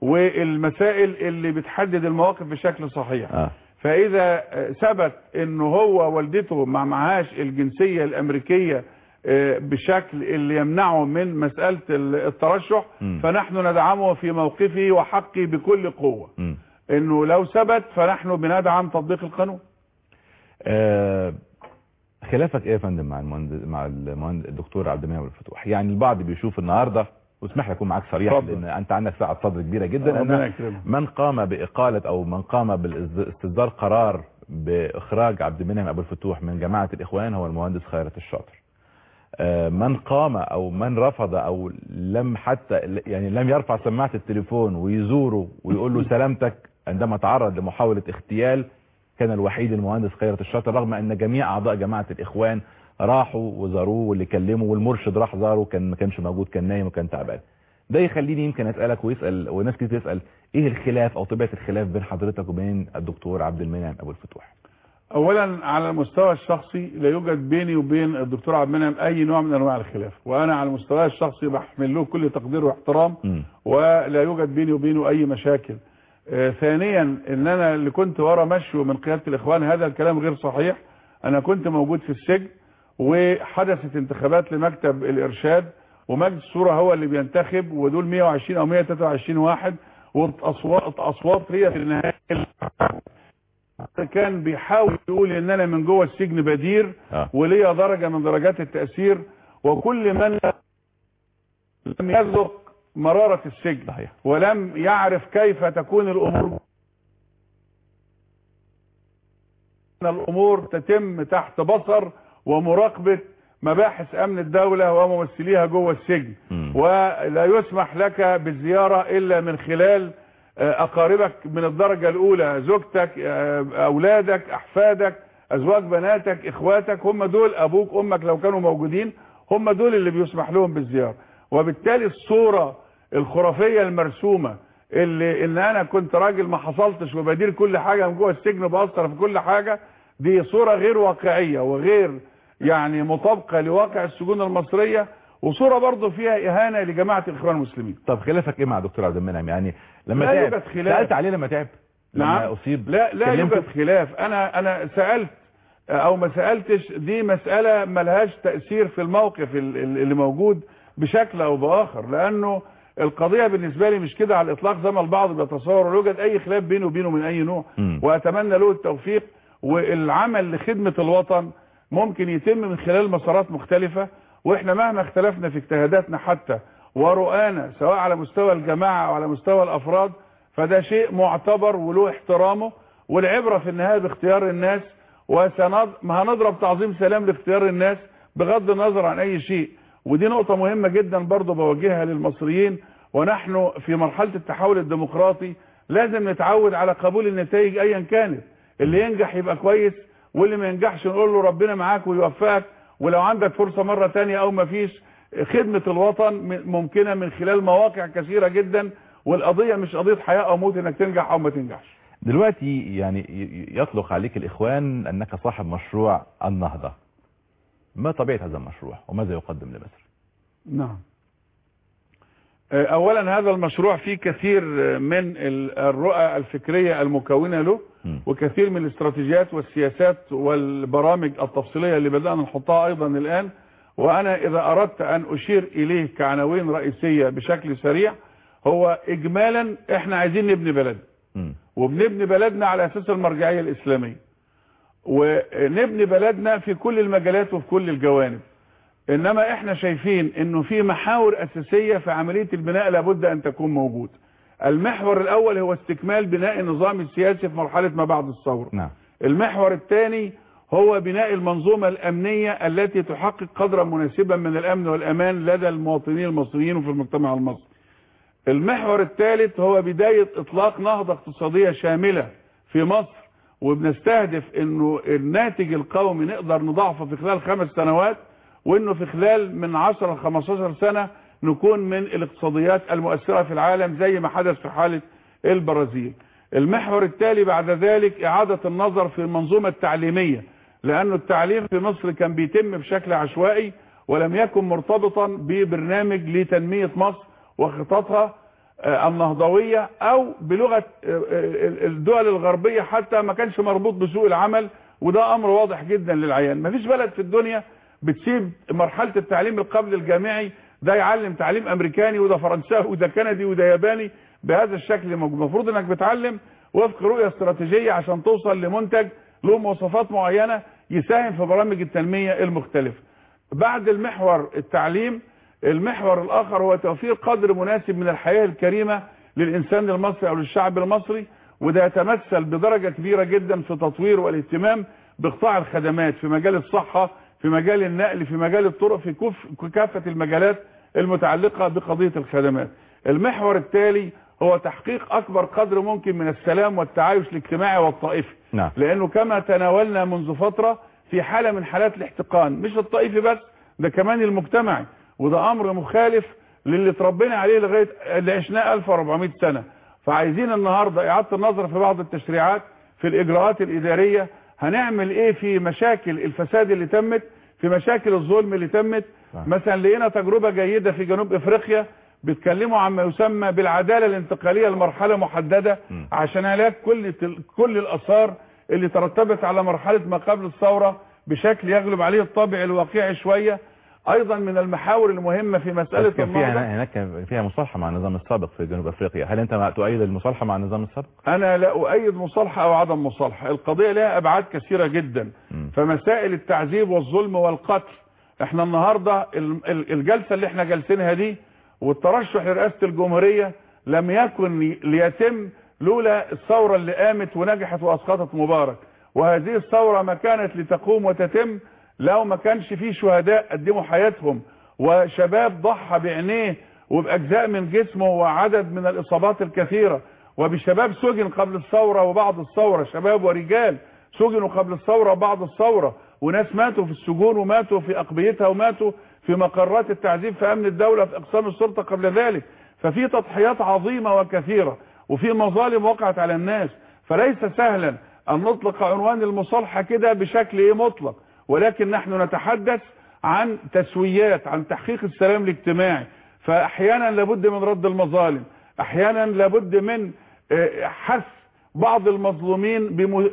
S2: والمسائل اللي بتحدد المواقف بشكل صحيح. آه. فاذا ثبت انه هو والدته ما معهاش الجنسية الامريكية آه بشكل اللي يمنعه من مسألة الترشح م. فنحن ندعمه في موقفه وحقه بكل قوة. م. انه لو ثبت فنحن بندعم تطبيق القانون.
S1: آه خلافك ايه يا فندم مع المهندس مع المهندس الدكتور عبد المنعم ابو الفتوح؟ يعني البعض بيشوف النهارده، واسمح لي اكون معاك صريح لان انت عندك سعه صدر كبيره جدا، ان من قام باقاله او من قام باستصدار قرار باخراج عبد المنعم ابو الفتوح من جماعه الاخوان هو المهندس خيرت الشاطر. آه من قام او من رفض او لم حتى يعني لم يرفع سماعه التليفون ويزوره ويقول له سلامتك عندما تعرض لمحاولة اغتيال كان الوحيد المهندس خيرت الشاطر، رغم ان جميع اعضاء جماعة الاخوان راحوا وزاروه واللي كلموا والمرشد راح زاره كان ما كانش موجود، كان نايم وكان تعبان. ده يخليني يمكن اسالك ويسال وناس كتير تسال ايه الخلاف او طبيعة الخلاف بين حضرتك وبين الدكتور عبد المنعم ابو الفتوح؟
S2: اولا على المستوى الشخصي لا يوجد بيني وبين الدكتور عبد المنعم اي نوع من انواع الخلاف، وانا على المستوى الشخصي بحمل له كل تقدير واحترام م. ولا يوجد بيني وبينه اي مشاكل. آه ثانيا ان انا اللي كنت ورا مشيه من قيادة الاخوان هذا الكلام غير صحيح. انا كنت موجود في السجن وحدثت انتخابات لمكتب الارشاد ومجلس الشورى هو اللي بينتخب، ودول مئة وعشرين او مئة وثلاثة وعشرين واحد، واصوات اصوات هي في النهايه كان بيحاول يقول ان انا من جوه السجن بدير
S1: آه.
S2: وليا درجه من درجات التاثير، وكل من لم يذق مراره السجن
S1: صحيح.
S2: ولم يعرف كيف تكون الامور الامور تتم تحت بصر ومراقبه مباحث امن الدوله وممثليها جوه السجن،
S1: م.
S2: ولا يسمح لك بالزياره الا من خلال اقاربك من الدرجه الاولى، زوجتك، اولادك، احفادك، ازواج بناتك، اخواتك، هم دول، ابوك امك لو كانوا موجودين، هم دول اللي بيسمح لهم بالزياره. وبالتالي الصوره الخرافيه المرسومه اللي ان انا كنت راجل ما حصلتش وبدير كل حاجه من جوه السجن وبأثر في كل حاجه، دي صوره غير واقعيه وغير يعني مطابقه لواقع السجون المصريه، وصوره برضه فيها اهانه لجماعه الاخوان المسلمين.
S1: طب خلافك ايه مع دكتور عبد المنعم؟ يعني لما
S2: لا
S1: تعب
S2: يوجد خلاف.
S1: سألت عليه لما تعب؟
S2: نعم.
S1: لما اصيب
S2: لا لا
S1: كلمته؟
S2: يوجد خلاف. انا انا سالت او ما سالتش، دي مساله ملهاش تاثير في الموقف اللي موجود بشكل او باخر، لانه القضيه بالنسبه لي مش كده على الاطلاق زي ما البعض بيتصور، ولا يوجد اي خلاف بينه وبينه من اي نوع.
S1: م.
S2: واتمنى له التوفيق، والعمل لخدمه الوطن ممكن يتم من خلال مسارات مختلفه، واحنا مهما اختلفنا في اجتهاداتنا حتى ورؤانا سواء على مستوى الجماعه او على مستوى الافراد، فده شيء معتبر وله احترامه، والعبره في النهايه باختيار الناس، وهنضرب تعظيم سلام لاختيار الناس بغض النظر عن اي شيء. ودي نقطه مهمه جدا برضه بوجهها للمصريين، ونحن في مرحله التحول الديمقراطي لازم نتعود على قبول النتائج ايا كانت، اللي ينجح يبقى كويس، واللي ما ينجحش نقول له ربنا معاك ويوفقك، ولو عندك فرصه مره ثانيه او ما فيش. خدمه الوطن ممكنه من خلال مواقع كثيره جدا، والقضيه مش قضيه حياه او موت انك تنجح او ما تنجحش.
S1: دلوقتي يعني يطلق عليك الاخوان انك صاحب مشروع النهضه. ما طبيعه هذا المشروع وماذا يقدم لمصر؟
S2: نعم. اولا هذا المشروع فيه كثير من الرؤى الفكريه المكونه له، م. وكثير من الاستراتيجيات والسياسات والبرامج التفصيليه اللي بدانا نحطها ايضا الان. وانا اذا اردت ان اشير اليه كعناوين رئيسيه بشكل سريع، هو اجمالا احنا عايزين نبني بلدنا، وبنبني بلدنا على اساس المرجعيه الاسلاميه، ونبني بلدنا في كل المجالات وفي كل الجوانب. انما احنا شايفين انه في محاور اساسيه في عمليه البناء لابد ان تكون موجوده. المحور الاول هو استكمال بناء النظام السياسي في مرحله ما بعد الثوره.
S1: نعم.
S2: المحور الثاني هو بناء المنظومه الامنيه التي تحقق قدرا مناسبا من الامن والامان لدى المواطنين المصريين وفي المجتمع المصري. المحور الثالث هو بدايه اطلاق نهضه اقتصاديه شامله في مصر، وبنستهدف انه الناتج القومي نقدر نضاعفه في خلال خمس سنوات، وانه في خلال من عشرة ل خمستاشر سنه نكون من الاقتصاديات المؤثره في العالم زي ما حدث في حاله البرازيل. المحور التالي بعد ذلك اعاده النظر في المنظومه التعليميه، لانه التعليم في مصر كان بيتم بشكل عشوائي ولم يكن مرتبطا ببرنامج لتنميه مصر وخططها النهضويه، او بلغه الدول الغربيه حتى ما كانش مربوط بسوق العمل، وده امر واضح جدا للعيان. مفيش بلد في الدنيا بتسيب مرحله التعليم القبل الجامعي ده يعلم تعليم امريكاني وده فرنساوي وده كندي وده ياباني بهذا الشكل موجود. المفروض انك بتعلم وفق رؤيه استراتيجيه عشان توصل لمنتج له مواصفات معينه يساهم في برامج التنميه المختلفه. بعد المحور التعليم، المحور الاخر هو توفير قدر مناسب من الحياه الكريمه للانسان المصري او للشعب المصري، وده يتمثل بدرجه كبيره جدا في تطوير والاهتمام بقطاع الخدمات في مجال الصحه، في مجال النقل، في مجال الطرق، في كافه المجالات المتعلقه بقضيه الخدمات. المحور التالي هو تحقيق اكبر قدر ممكن من السلام والتعايش الاجتماعي والطائفي.
S1: نعم.
S2: لانه كما تناولنا منذ فتره في حاله من حالات الاحتقان، مش الطائفي بس، ده كمان المجتمعي، وده امر مخالف للي اتربينا عليه لغايه اللي عشناه ألف وأربعمائة سنه. فعايزين النهارده اعاده النظر في بعض التشريعات، في الاجراءات الاداريه، هنعمل ايه في مشاكل الفساد اللي تمت، في مشاكل الظلم اللي تمت. مثلا لقينا تجربه جيده في جنوب افريقيا بيتكلموا عن ما يسمى بالعداله الانتقاليه لمرحله محدده عشان علاج كل كل الاثار اللي ترتبت على مرحله ما قبل الثوره بشكل يغلب عليه الطابع الواقعي شويه. ايضا من المحاور المهمة في مسألة
S1: كان فيها هناك فيها مصالحة مع النظام السابق في جنوب افريقيا، هل انت تؤيد المصالحة مع النظام السابق؟
S2: انا لا اؤيد مصالحة او عدم مصالحة، القضية لها ابعاد كثيرة جدا. م. فمسائل التعذيب والظلم والقتل، احنا النهاردة الجلسة اللي احنا جالسينها دي والترشح لرئاسة الجمهورية لم يكن ليتم لولا الثورة اللي قامت ونجحت واسقطت مبارك، وهذه الثورة ما كانت لتقوم وتتم لو ما كانش فيه شهداء قدموا حياتهم وشباب ضحى بعينيه وبأجزاء من جسمه وعدد من الإصابات الكثيرة، وبشباب سجن قبل الثورة وبعد الثورة، شباب ورجال سجنوا قبل الثورة وبعد الثورة، وناس ماتوا في السجون وماتوا في أقبيتها وماتوا في مقرات التعذيب في أمن الدولة في أقسام الشرطة قبل ذلك. ففي تضحيات عظيمة وكثيرة وفي مظالم وقعت على الناس، فليس سهلا أن نطلق عنوان المصالحة كده بشكل إيه مطلق، ولكن نحن نتحدث عن تسويات، عن تحقيق السلام الاجتماعي. فأحيانا لابد من رد المظالم، أحيانا لابد من حث بعض المظلومين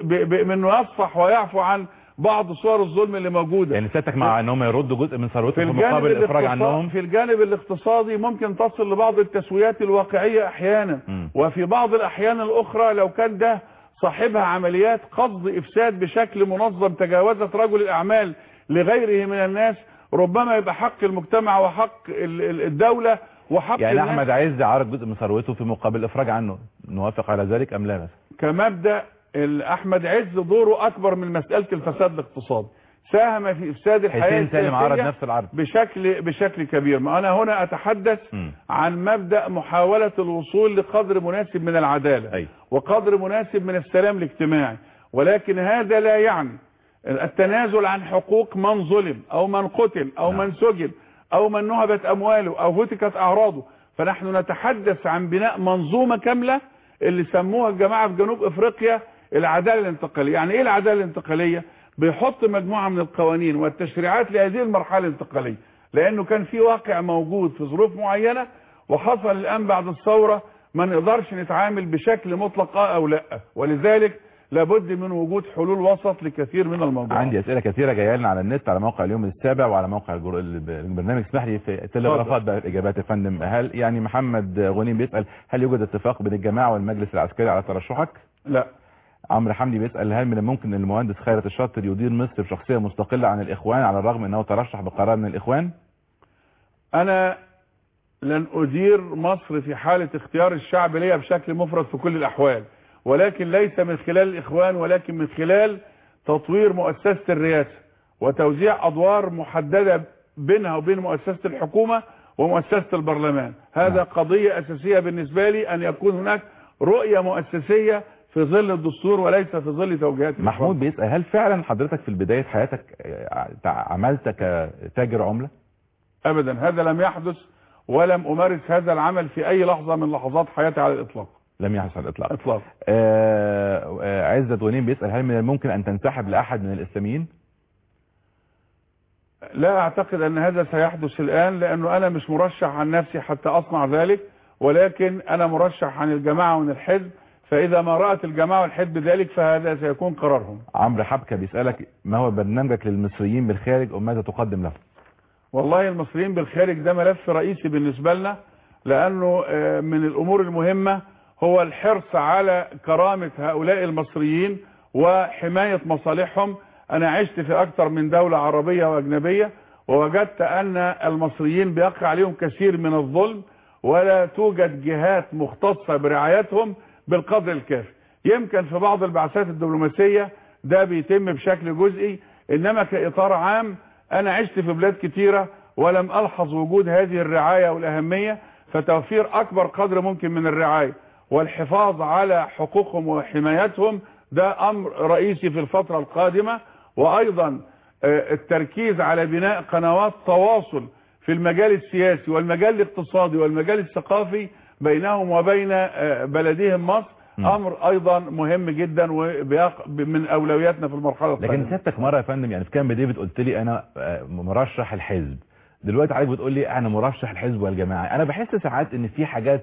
S2: بأنه يصفح ويعفو عن بعض صور الظلم اللي موجودة.
S1: يعني سيادتك مع أنهم يردوا جزء من ثروتهم في مقابل الإفراج عنهم؟
S2: في الجانب الاقتصادي ممكن تصل لبعض التسويات الواقعية أحيانا، م. وفي بعض الأحيان الأخرى لو كان ده صاحبها عمليات قصد إفساد بشكل منظم تجاوزت رجل الأعمال لغيره من الناس، ربما يبقى حق المجتمع وحق الدولة وحق
S1: يعني
S2: الناس.
S1: أحمد عز عرض جزء من ثروته في مقابل الإفراج عنه، نوافق على ذلك أم لا مثلا؟
S2: كمبدأ أحمد عز دوره أكبر من مسألة الفساد الاقتصادي، ساهم في إفساد الحياة
S1: السياسية عرض نفس العرض
S2: بشكل بشكل كبير. ما أنا هنا أتحدث م. عن مبدأ محاولة الوصول لقدر مناسب من العدالة أي. وقدر مناسب من السلام الاجتماعي، ولكن هذا لا يعني التنازل عن حقوق من ظلم أو من قتل أو نعم. من سجن أو من نهبت أمواله أو هتكت أعراضه. فنحن نتحدث عن بناء منظومة كاملة اللي سموها الجماعة في جنوب أفريقيا العدالة الانتقالية. يعني إيه العدالة الانتقالية؟ بيحط مجموعة من القوانين والتشريعات لهذه المرحلة الانتقالية، لأنه كان في واقع موجود في ظروف معينة وحصل الآن بعد الثورة ما نقدرش نتعامل بشكل مطلق أو لا، ولذلك لابد من وجود حلول وسط لكثير من الموضوعات.
S1: عندي أسئلة كثيرة جايه لنا على النت على موقع اليوم السابع وعلى موقع البرنامج. اسمح لي في تلغرافات بقى الإجابات يا فندم. هل يعني محمد غنيم بيسأل هل يوجد اتفاق بين الجماعة والمجلس العسكري على ترشحك؟
S2: لا.
S1: عمرو حمدي بيسأل هل من الممكن ان المهندس خيرت الشاطر يدير مصر بشخصية مستقلة عن الإخوان على الرغم انه ترشح بقرار من الإخوان؟
S2: أنا لن أدير مصر في حالة اختيار الشعب ليا بشكل مفرد في كل الأحوال، ولكن ليس من خلال الإخوان، ولكن من خلال تطوير مؤسسة الرئاسة وتوزيع أدوار محددة بينها وبين مؤسسة الحكومة ومؤسسة البرلمان. هذا قضية أساسية بالنسبة لي أن يكون هناك رؤية مؤسسية في ظل الدستور وليس في ظل توجيهات.
S1: محمود بيسأل هل فعلا حضرتك في البداية حياتك عملت كتاجر عملة؟
S2: أبدا، هذا لم يحدث ولم أمارس هذا العمل في أي لحظة من لحظات حياتي على الإطلاق.
S1: لم يحدث على الإطلاق.
S2: إطلاق.
S1: آه آه عزت غنيم بيسأل هل من الممكن أن تنسحب لأحد من الإسلاميين؟
S2: لا أعتقد أن هذا سيحدث الآن، لأنه أنا مش مرشح عن نفسي حتى أصنع ذلك، ولكن أنا مرشح عن الجماعة ومن الحزب، فإذا ما رأت الجماعة والحزب ذلك فهذا سيكون قرارهم.
S1: عمرو حبكة بيسألك ما هو برنامجك للمصريين بالخارج وماذا تقدم له؟
S2: والله المصريين بالخارج ده ملف رئيسي بالنسبة لنا، لأنه من الأمور المهمة هو الحرص على كرامة هؤلاء المصريين وحماية مصالحهم. أنا عشت في أكثر من دولة عربية وأجنبية ووجدت أن المصريين بيقع عليهم كثير من الظلم ولا توجد جهات مختصة برعايتهم بالقدر الكافي. يمكن في بعض البعثات الدبلوماسية ده بيتم بشكل جزئي، إنما كإطار عام أنا عشت في بلاد كتيرة ولم ألحظ وجود هذه الرعاية والأهمية. فتوفير أكبر قدر ممكن من الرعاية والحفاظ على حقوقهم وحمايتهم ده أمر رئيسي في الفترة القادمة، وأيضا التركيز على بناء قنوات تواصل في المجال السياسي والمجال الاقتصادي والمجال الثقافي بينهم وبين بلدهم مصر امر ايضا مهم جدا ومن اولوياتنا في المرحله القادمه.
S1: لكن سيادتك مره يا فندم يعني في كامب ديفيد قلت لي انا مرشح الحزب، دلوقتي عليك بتقول لي انا مرشح الحزب والجماعه. انا بحس ساعات ان في حاجات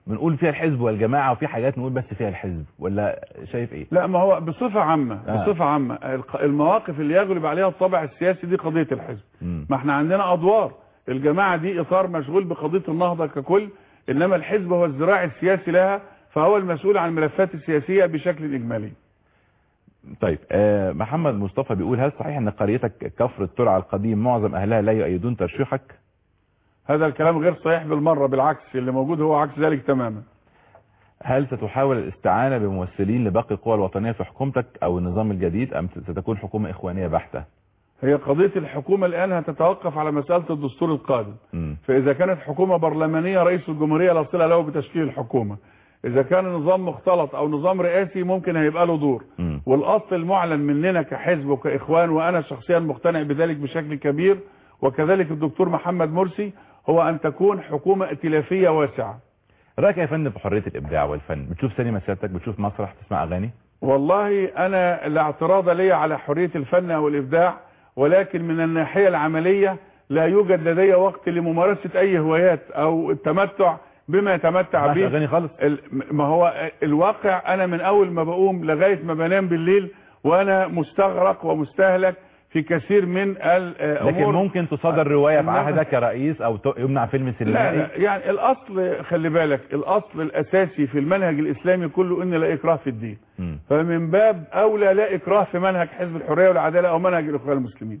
S1: بنقول فيها الحزب والجماعة، وفي حاجات نقول بس فيها الحزب، ولا شايف ايه؟
S2: لا، ما هو بصفة عامة
S1: آه.
S2: بصفة عامة المواقف اللي يغلب عليها الطابع السياسي دي قضية الحزب.
S1: مم.
S2: ما احنا عندنا ادوار، الجماعة دي اطار مشغول بقضية النهضة ككل، انما الحزب هو الذراع السياسي لها، فهو المسؤول عن الملفات السياسية بشكل اجمالي.
S1: طيب آه محمد مصطفى بيقول: هل صحيح ان قريتك كفر الترعة القديم معظم اهلها لا يؤيدون ترشيحك؟
S2: هذا الكلام غير صحيح بالمرة، بالعكس اللي موجود هو عكس ذلك تماما.
S1: هل ستحاول الاستعانة بممثلين لباقي القوى الوطنية في حكومتك او النظام الجديد، ام ستكون حكومة اخوانية بحتة؟
S2: هي قضية الحكومة الآن هتتوقف على مسألة الدستور القادم.
S1: م.
S2: فإذا كانت حكومة برلمانية رئيس الجمهورية لا صلة له بتشكيل الحكومة. إذا كان نظام مختلط أو نظام رئاسي ممكن هيبقى له دور.
S1: م.
S2: والأصل المعلن مننا كحزب وكإخوان، وأنا شخصيا مقتنع بذلك بشكل كبير، وكذلك الدكتور محمد مرسي، هو أن تكون حكومة ائتلافية واسعة.
S1: رأيك يا فندم في حرية الإبداع والفن؟ بتشوف سينما سيادتك؟ بتشوف مسرح؟ تسمع أغاني؟
S2: والله أنا لا اعتراض لي على حرية الفن أو الإبداع، ولكن من الناحية العملية لا يوجد لدي وقت لممارسة أي هوايات أو التمتع بما يتمتع به.
S1: أغاني خالص؟
S2: ما هو الواقع أنا من أول ما بقوم لغاية ما بنام بالليل وأنا مستغرق ومستهلك في كثير من الأمور.
S1: لكن ممكن تصدر رواية في عهدك كرئيس أو يمنع فيلم سينمائي؟
S2: لا, لا يعني الأصل، خلي بالك، الأصل الأساسي في المنهج الإسلامي كله إن لا إكراه في الدين. م. فمن باب أولى لا إكراه في منهج حزب الحرية والعدالة أو منهج الإخوان المسلمين.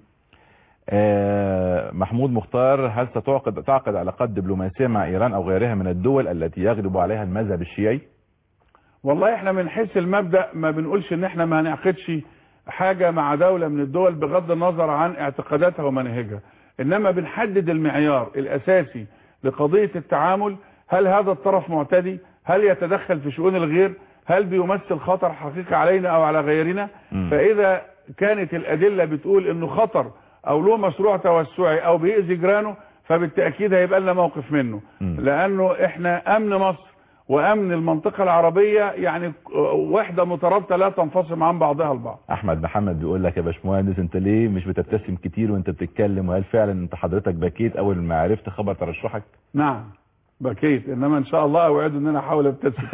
S1: آه محمود مختار: هل ستعقد تعقد علاقات دبلوماسية مع إيران أو غيرها من الدول التي يغلب عليها المذهب الشيعي؟
S2: والله احنا من حيث المبدأ ما بنقولش ان احنا ما هنعقدش حاجة مع دولة من الدول بغض النظر عن اعتقاداتها ومناهجها، انما بنحدد المعيار الاساسي لقضية التعامل. هل هذا الطرف معتدي؟ هل يتدخل في شؤون الغير؟ هل بيمثل خطر حقيقي علينا او على غيرنا؟ م. فاذا كانت الادلة بتقول انه خطر او له مشروع توسعي او بيأذي جيرانه، فبالتأكيد هيبقى لنا موقف منه. م. لانه احنا امن مصر وامن المنطقة العربية يعني وحدة مترابطة لا تنفصل عن بعضها البعض.
S1: احمد محمد بيقول لك: يا باشمهندس انت ليه مش بتبتسم كتير وانت بتتكلم؟ وهل فعلا انت حضرتك بكيت اول ما عرفت خبر ترشحك؟
S2: نعم بكيت، انما ان شاء الله اوعد ان انا احاول ابتسم.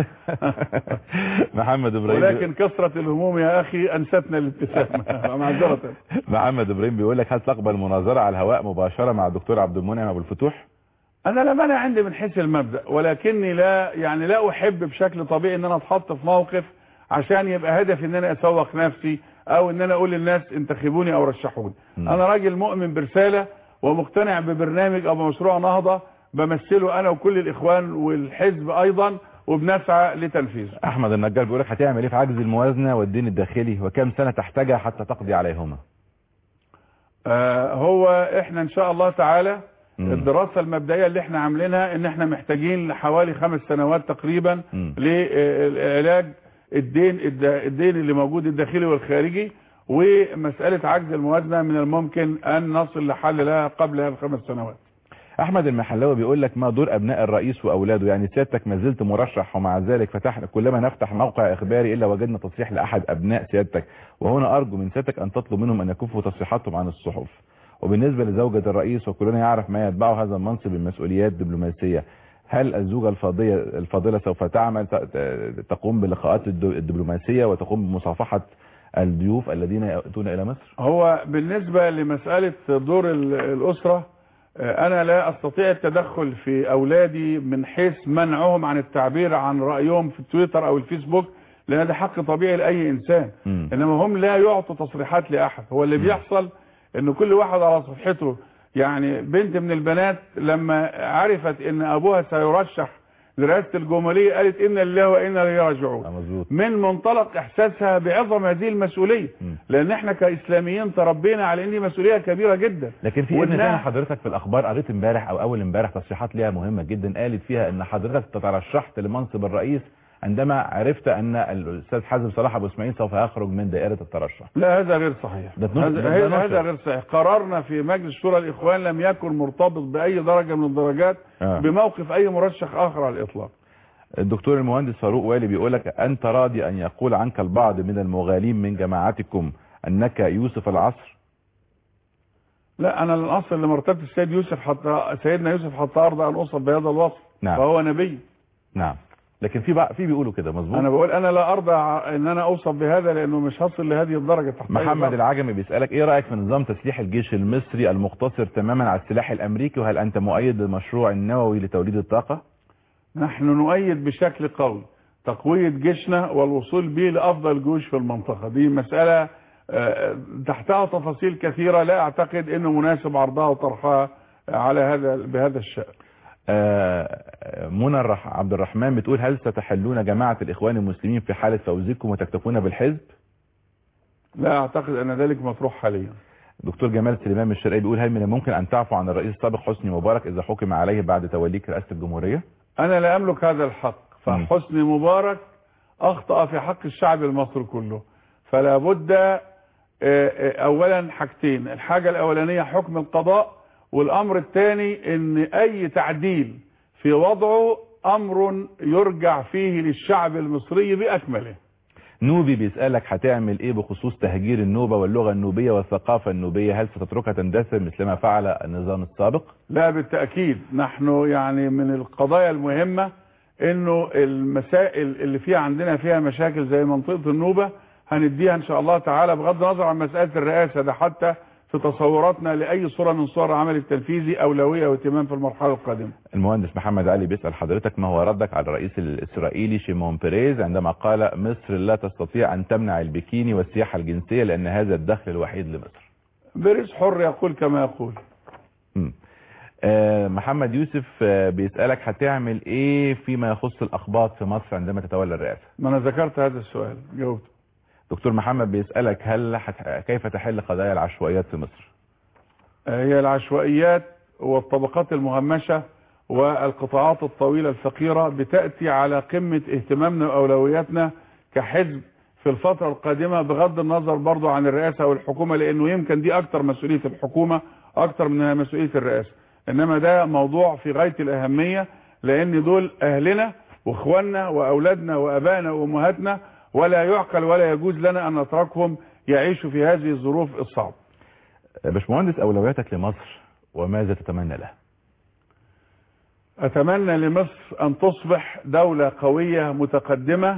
S1: محمد ابراهيم:
S2: ولكن كثرة الهموم يا اخي انستنا الابتسامة. معذرة.
S1: محمد ابراهيم بيقول لك: هل تقبل مناظرة على الهواء مباشرة مع الدكتور عبد المنعم ابو الفتوح؟
S2: انا لا مانع عندي من حيث المبدأ، ولكني لا يعني لا احب بشكل طبيعي ان انا اتحط في موقف عشان يبقى هدفي ان انا اسوق نفسي او ان انا اقول للناس انتخبوني او رشحوني. انا راجل مؤمن برسالة ومقتنع ببرنامج او بمشروع نهضة بمثله انا وكل الاخوان والحزب ايضا، وبنسعى لتنفيذه.
S1: احمد النجار بيقول لك: هتعمل ايه في عجز الموازنة والدين الداخلي، وكم سنة تحتاجها حتى تقضي عليهما؟
S2: آه هو احنا ان شاء الله تعالى الدراسة المبدئية اللي احنا عاملينها ان احنا محتاجين لحوالي خمس سنوات تقريبا لعلاج الدين الدين اللي موجود الداخلي والخارجي، ومسألة عجز الموازنة من الممكن ان نصل لحل لها قبل الخمس سنوات.
S1: احمد المحلاوي بيقول لك: ما دور ابناء الرئيس واولاده؟ يعني سيادتك ما زلت مرشح، ومع ذلك فتحنا كلما نفتح موقع اخباري الا وجدنا تصريح لاحد ابناء سيادتك، وهنا ارجو من سيادتك ان تطلب منهم ان يكفوا تصريحاتهم عن الصحف. وبالنسبة لزوجة الرئيس وكلنا يعرف ما يتبعه هذا المنصب من مسؤوليات دبلوماسية، هل الزوجة الفاضلة الفاضلة سوف تعمل تقوم بلقاءات الدبلوماسية وتقوم بمصافحة الضيوف الذين يأتون إلى مصر؟
S2: هو بالنسبة لمسألة دور الأسرة أنا لا أستطيع التدخل في أولادي من حيث منعهم عن التعبير عن رأيهم في التويتر أو الفيسبوك، لأن ده حق طبيعي لأي إنسان. م. إنما هم لا يعطوا تصريحات لأحد. هو اللي م. بيحصل ان كل واحد على صفحته، يعني بنت من البنات لما عرفت ان ابوها سيرشح لرئاسة الجمهورية قالت انا لله وانا اليه راجعون، من منطلق احساسها بعظم هذه المسؤولية. م. لان احنا كاسلاميين تربينا على ان دي مسؤولية كبيرة جدا.
S1: لكن في ابن تاني حضرتك في الاخبار قريت امبارح او اول امبارح تصريحات ليها مهمة جدا، قالت فيها ان حضرتك تترشحت لمنصب الرئيس عندما عرفت ان الاستاذ حازم صلاح ابو اسماعيل سوف يخرج من دائرة الترشح.
S2: لا هذا غير صحيح. هذا, هذا غير صحيح. قرارنا في مجلس شورى الاخوان لم يكن مرتبط باي درجة من الدرجات آه. بموقف اي مرشح اخر على الاطلاق.
S1: الدكتور المهندس فاروق والي بيقول لك: انت راضي ان يقول عنك البعض من المغالين من جماعتكم انك يوسف العصر؟
S2: لا انا لن اصل لمرتبة السيد يوسف حتى سيدنا يوسف حتى ارضى ان اوصف بهذا الوصف. نعم. فهو نبي.
S1: نعم، لكن في بقى في بيقولوا كده مظبوط.
S2: انا بقول انا لا ارضى ان انا اوصف بهذا لانه مش هصل لهذه الدرجه تحت.
S1: محمد العجمي بيسألك ايه رأيك في نظام تسليح الجيش المصري المقتصر تماما على السلاح الامريكي، وهل انت مؤيد للمشروع النووي لتوليد الطاقة؟
S2: نحن نؤيد بشكل قوي تقوية جيشنا والوصول به لافضل جيوش في المنطقة. دي مسألة تحتها تفاصيل كثيرة لا اعتقد انه مناسب عرضها وطرحها على هذا بهذا الشأن.
S1: منى عبد الرحمن بتقول هل ستحلون جماعة الاخوان المسلمين في حالة فوزكم وتكتفون بالحزب؟
S2: لا اعتقد ان ذلك مطروح حاليا.
S1: دكتور جمال سليمان من الشرقية بيقول هل من الممكن ان تعفو عن الرئيس السابق حسني مبارك اذا حكم عليه بعد توليك رئاسة الجمهورية؟
S2: انا لا املك هذا الحق، فحسني مبارك اخطأ في حق الشعب المصري كله، فلا بد اولا حاجتين، الحاجة الاولانية حكم القضاء، والامر الثاني ان اي تعديل في وضعه امر يرجع فيه للشعب المصري باكمله.
S1: نوبي بيسألك هتعمل ايه بخصوص تهجير النوبة واللغة النوبية والثقافة النوبية، هل ستتركها تندثر مثلما فعل النظام السابق؟
S2: لا بالتأكيد، نحن يعني من القضايا المهمة انه المسائل اللي فيها عندنا فيها مشاكل زي منطقة النوبة هنديها ان شاء الله تعالى بغض النظر عن مسألة الرئاسة، ده حتى في تصوراتنا لأي صورة من صور العمل التنفيذي أولوية واهتمام في المرحلة القادمة.
S1: المهندس محمد علي بيسأل حضرتك ما هو ردك على الرئيس الإسرائيلي شيمون بيريز عندما قال مصر لا تستطيع أن تمنع البكيني والسياحة الجنسية لأن هذا الدخل الوحيد لمصر.
S2: بيريز حر يقول كما يقول.
S1: م. آه محمد يوسف آه بيسألك هتعمل ايه فيما يخص الأخباط في مصر عندما تتولى الرئاسة؟
S2: ما أنا ذكرت هذا السؤال جاوبته.
S1: دكتور محمد بيسألك هل حت... كيف تحل قضايا العشوائيات في مصر؟
S2: هي العشوائيات والطبقات المهمشة والقطاعات الطويلة الفقيرة بتأتي على قمة اهتمامنا وأولوياتنا كحزب في الفترة القادمة بغض النظر برضو عن الرئاسة والحكومة، لأنه يمكن دي أكتر مسؤولية الحكومة أكتر من مسؤولية الرئاسة، إنما ده موضوع في غاية الأهمية لأن دول أهلنا وإخواننا وأولادنا وأبائنا وأمهاتنا، ولا يعقل ولا يجوز لنا أن نتركهم يعيشوا في هذه الظروف الصعبة.
S1: باشمهندس أولوياتك لمصر وماذا تتمنى لها؟
S2: أتمنى لمصر أن تصبح دولة قوية متقدمة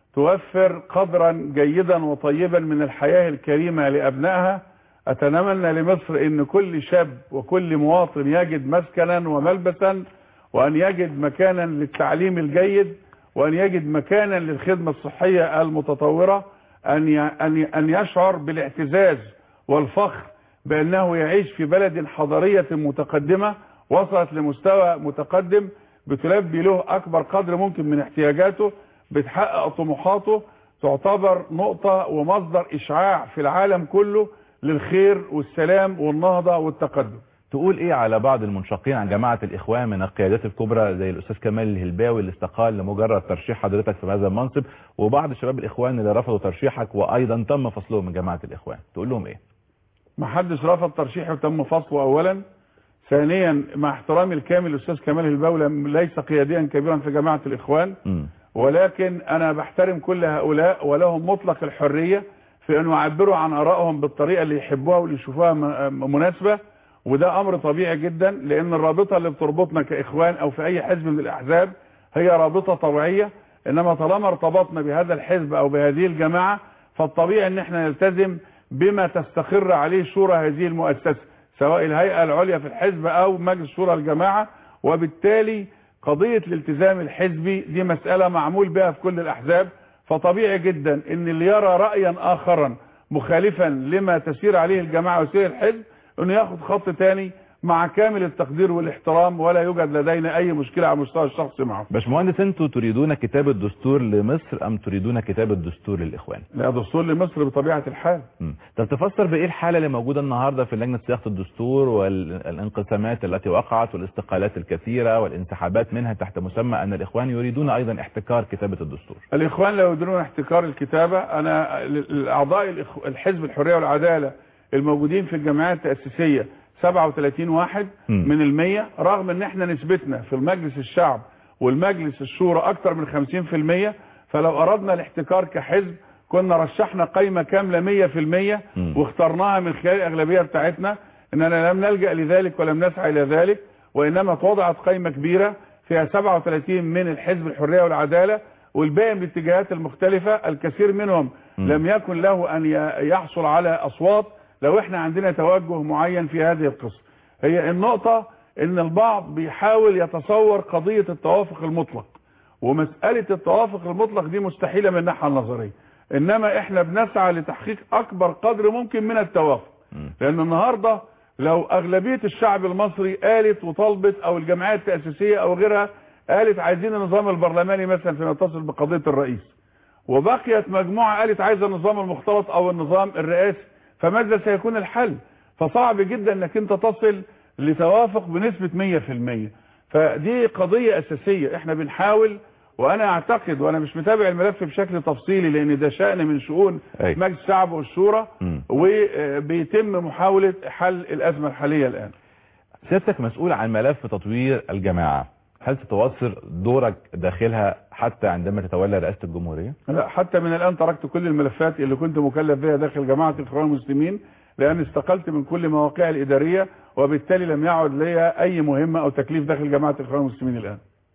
S2: توفر قدرا جيدا وطيبا من الحياة الكريمة لأبنائها. أتمنى لمصر أن كل شاب وكل مواطن يجد مسكنا وملبسا، وأن يجد مكانا للتعليم الجيد، وأن يجد مكانا للخدمة الصحية المتطورة، أن أن يشعر بالاعتزاز والفخر بأنه يعيش في بلد حضارية متقدمة وصلت لمستوى متقدم بتلبي له أكبر قدر ممكن من احتياجاته، بتحقق طموحاته، تعتبر نقطة ومصدر إشعاع في العالم كله للخير والسلام والنهضة والتقدم.
S1: تقول ايه على بعض المنشقين عن جماعة الاخوان من القيادات الكبرى زي الاستاذ كمال الهلباوي اللي استقال لمجرد ترشيح حضرتك في هذا المنصب، وبعض شباب الاخوان اللي رفضوا ترشيحك وايضا تم فصلهم من جماعة الاخوان، تقول لهم ايه؟
S2: ما حدش رفض ترشيحي وتم فصله اولا. ثانيا مع احترامي الكامل الاستاذ كمال الهلباوي ليس قياديا كبيرا في جماعة الاخوان، م. ولكن انا بحترم كل هؤلاء ولهم مطلق الحرية في ان يعبروا عن ارائهم بالطريقة اللي يحبوها واللي يشوفوها مناسبة، وده امر طبيعي جدا لان الرابطة اللي بتربطنا كاخوان او في اي حزب من الاحزاب هي رابطة طوعية، انما طالما ارتبطنا بهذا الحزب او بهذه الجماعة فالطبيعي ان احنا نلتزم بما تستقر عليه شورى هذه المؤسسة سواء الهيئة العليا في الحزب او مجلس شورى الجماعة، وبالتالي قضية الالتزام الحزبي دي مسألة معمول بها في كل الاحزاب، فطبيعي جدا ان اللي يرى رأيا اخرا مخالفا لما تسير عليه الجماعة وسير الحزب انه ياخد خط تاني مع كامل التقدير والاحترام، ولا يوجد لدينا اي مشكلة على المستوى الشخصي معه.
S1: باشمهندس انتوا تريدون كتابة دستور لمصر ام تريدون كتابة دستور للاخوان؟
S2: لا دستور لمصر بطبيعة الحال.
S1: م. طب تفسر بايه الحالة اللي موجودة النهاردة في لجنة صياغة الدستور والانقسامات التي وقعت والاستقالات الكثيرة والانسحابات منها تحت مسمى ان الاخوان يريدون ايضا احتكار كتابة الدستور؟
S2: الاخوان لا يريدون احتكار الكتابة. انا الاعضاء الحزب الحرية والعدالة الموجودين في الجمعيات التأسيسية سبعة وثلاثين واحد م. من المية، رغم ان احنا نسبتنا في المجلس الشعب والمجلس الشورى اكتر من خمسين في المية، فلو اردنا الاحتكار كحزب كنا رشحنا قائمة كاملة مية في المية واخترناها من خلال الاغلبية بتاعتنا، اننا لم نلجأ لذلك ولم نسعى الى ذلك، وانما توضعت قائمة كبيرة فيها سبعة وثلاثين من الحزب الحرية والعدالة، والباقي من الاتجاهات المختلفة الكثير منهم م. لم يكن له أن يحصل على أصوات لو احنا عندنا توجه معين في هذه القصة. هي النقطة ان البعض بيحاول يتصور قضية التوافق المطلق، ومسألة التوافق المطلق دي مستحيلة من الناحية النظرية، انما احنا بنسعى لتحقيق اكبر قدر ممكن من التوافق. لان النهاردة لو اغلبية الشعب المصري قالت وطلبت، او الجمعيات التأسيسية او غيرها قالت عايزين النظام البرلماني مثلا فيما يتصل بقضية الرئيس، وبقيت مجموعة قالت عايزة النظام المختلط او النظام الرئاسي، فماذا سيكون الحل؟ فصعب جدا انك انت تصل لتوافق بنسبة مية في المية. فدي قضية اساسية احنا بنحاول، وانا اعتقد وانا مش متابع الملف بشكل تفصيلي لان ده شأن من شؤون مجلس الشعب والشورى، وبيتم محاولة حل الازمة الحالية الان.
S1: سيادتك مسؤول عن ملف تطوير الجماعة، هل تتوصل دورك داخلها حتى عندما تتولى رئاسة الجمهورية؟
S2: لا، حتى من الان تركت كل الملفات اللي كنت مكلف بها داخل جماعة الاخوان المسلمين، لان استقلت من كل مواقع الادارية، وبالتالي لم يعد لي اي مهمة او تكليف داخل جماعة الاخوان المسلمين الان.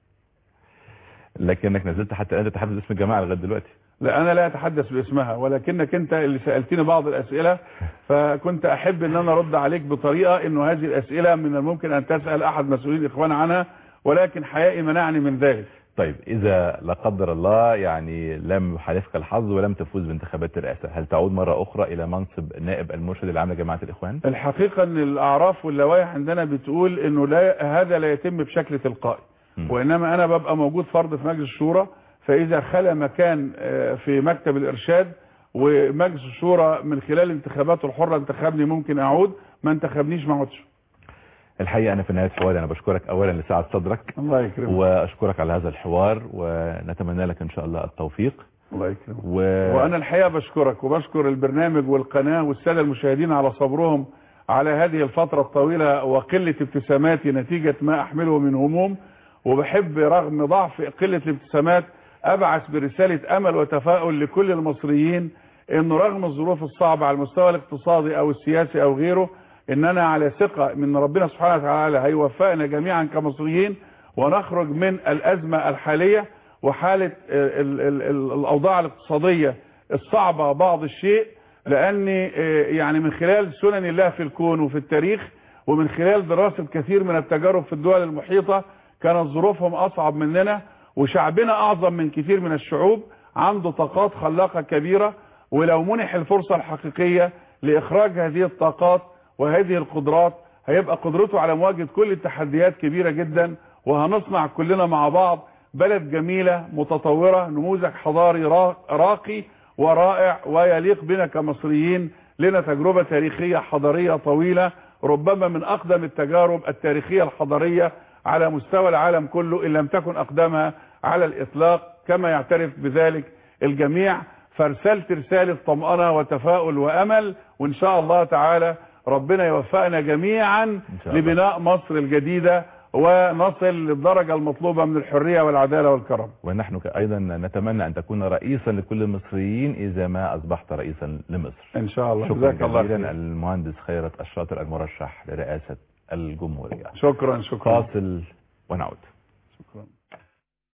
S1: لكنك نزلت حتى الان تتحدث باسم الجماعة لغايه دلوقتي.
S2: لا، انا لا اتحدث باسمها، ولكنك انت اللي سألتني بعض الاسئلة، فكنت احب ان انا ارد عليك بطريقة انه هذه الاسئلة من الممكن ان تسأل احد مسؤولين الاخوان عنها، ولكن حيائي منعني من ذلك.
S1: طيب اذا لا قدر الله يعني لم يحالفك الحظ ولم تفوز بانتخابات الرئاسة، هل تعود مرة اخرى الى منصب النائب المرشد العام لجماعة الاخوان؟
S2: الحقيقة ان الاعراف واللوائح عندنا بتقول انه لا، هذا لا يتم بشكل تلقائي، وانما انا ببقى موجود فرد في مجلس الشورى، فاذا خلى مكان في مكتب الارشاد ومجلس الشورى من خلال انتخاباته الحرة انتخبني ممكن اعود، ما انتخبنيش ما اعودش.
S1: الحقيقة أنا في نهاية حواري أنا بشكرك أولا لسعة صدرك،
S2: الله يكرمك،
S1: وأشكرك على هذا الحوار، ونتمنى لك إن شاء الله التوفيق.
S2: الله يكرمك.
S1: و...
S2: وأنا الحقيقة بشكرك وبشكر البرنامج والقناة والسادة المشاهدين على صبرهم على هذه الفترة الطويلة وقلة ابتساماتي نتيجة ما أحمله من هموم، وبحب رغم ضعف قلة الابتسامات أبعث برسالة أمل وتفاؤل لكل المصريين إنه رغم الظروف الصعبة على المستوى الاقتصادي أو السياسي أو غيره، إننا على ثقة من ربنا سبحانه وتعالى هيوفقنا جميعا كمصريين ونخرج من الأزمة الحالية وحالة ال ال ال الأوضاع الاقتصادية الصعبة بعض الشيء، لأن يعني من خلال سنن الله في الكون وفي التاريخ ومن خلال دراسة كثير من التجارب في الدول المحيطة كانت ظروفهم أصعب مننا، وشعبنا أعظم من كثير من الشعوب، عنده طاقات خلاقة كبيرة، ولو منح الفرصة الحقيقية لإخراج هذه الطاقات وهذه القدرات هيبقى قدرته على مواجهة كل التحديات كبيرة جدا، وهنصنع كلنا مع بعض بلد جميلة متطورة، نموذج حضاري راقي ورائع ويليق بنا كمصريين، لنا تجربة تاريخية حضارية طويلة ربما من أقدم التجارب التاريخية الحضارية على مستوى العالم كله إن لم تكن أقدمها على الإطلاق كما يعترف بذلك الجميع. فارسلت رسالة طمأنة وتفاؤل وأمل، وإن شاء الله تعالى ربنا يوفقنا جميعا لبناء مصر الجديدة ونصل للدرجة المطلوبة من الحرية والعدالة والكرم.
S1: ونحن أيضا نتمنى أن تكون رئيسا لكل المصريين إذا ما أصبحت رئيسا لمصر
S2: إن شاء الله.
S1: شكرا جزيلا المهندس خيرت الشاطر المرشح لرئاسة الجمهورية.
S2: شكرا شكرا.
S1: فاصل ونعود.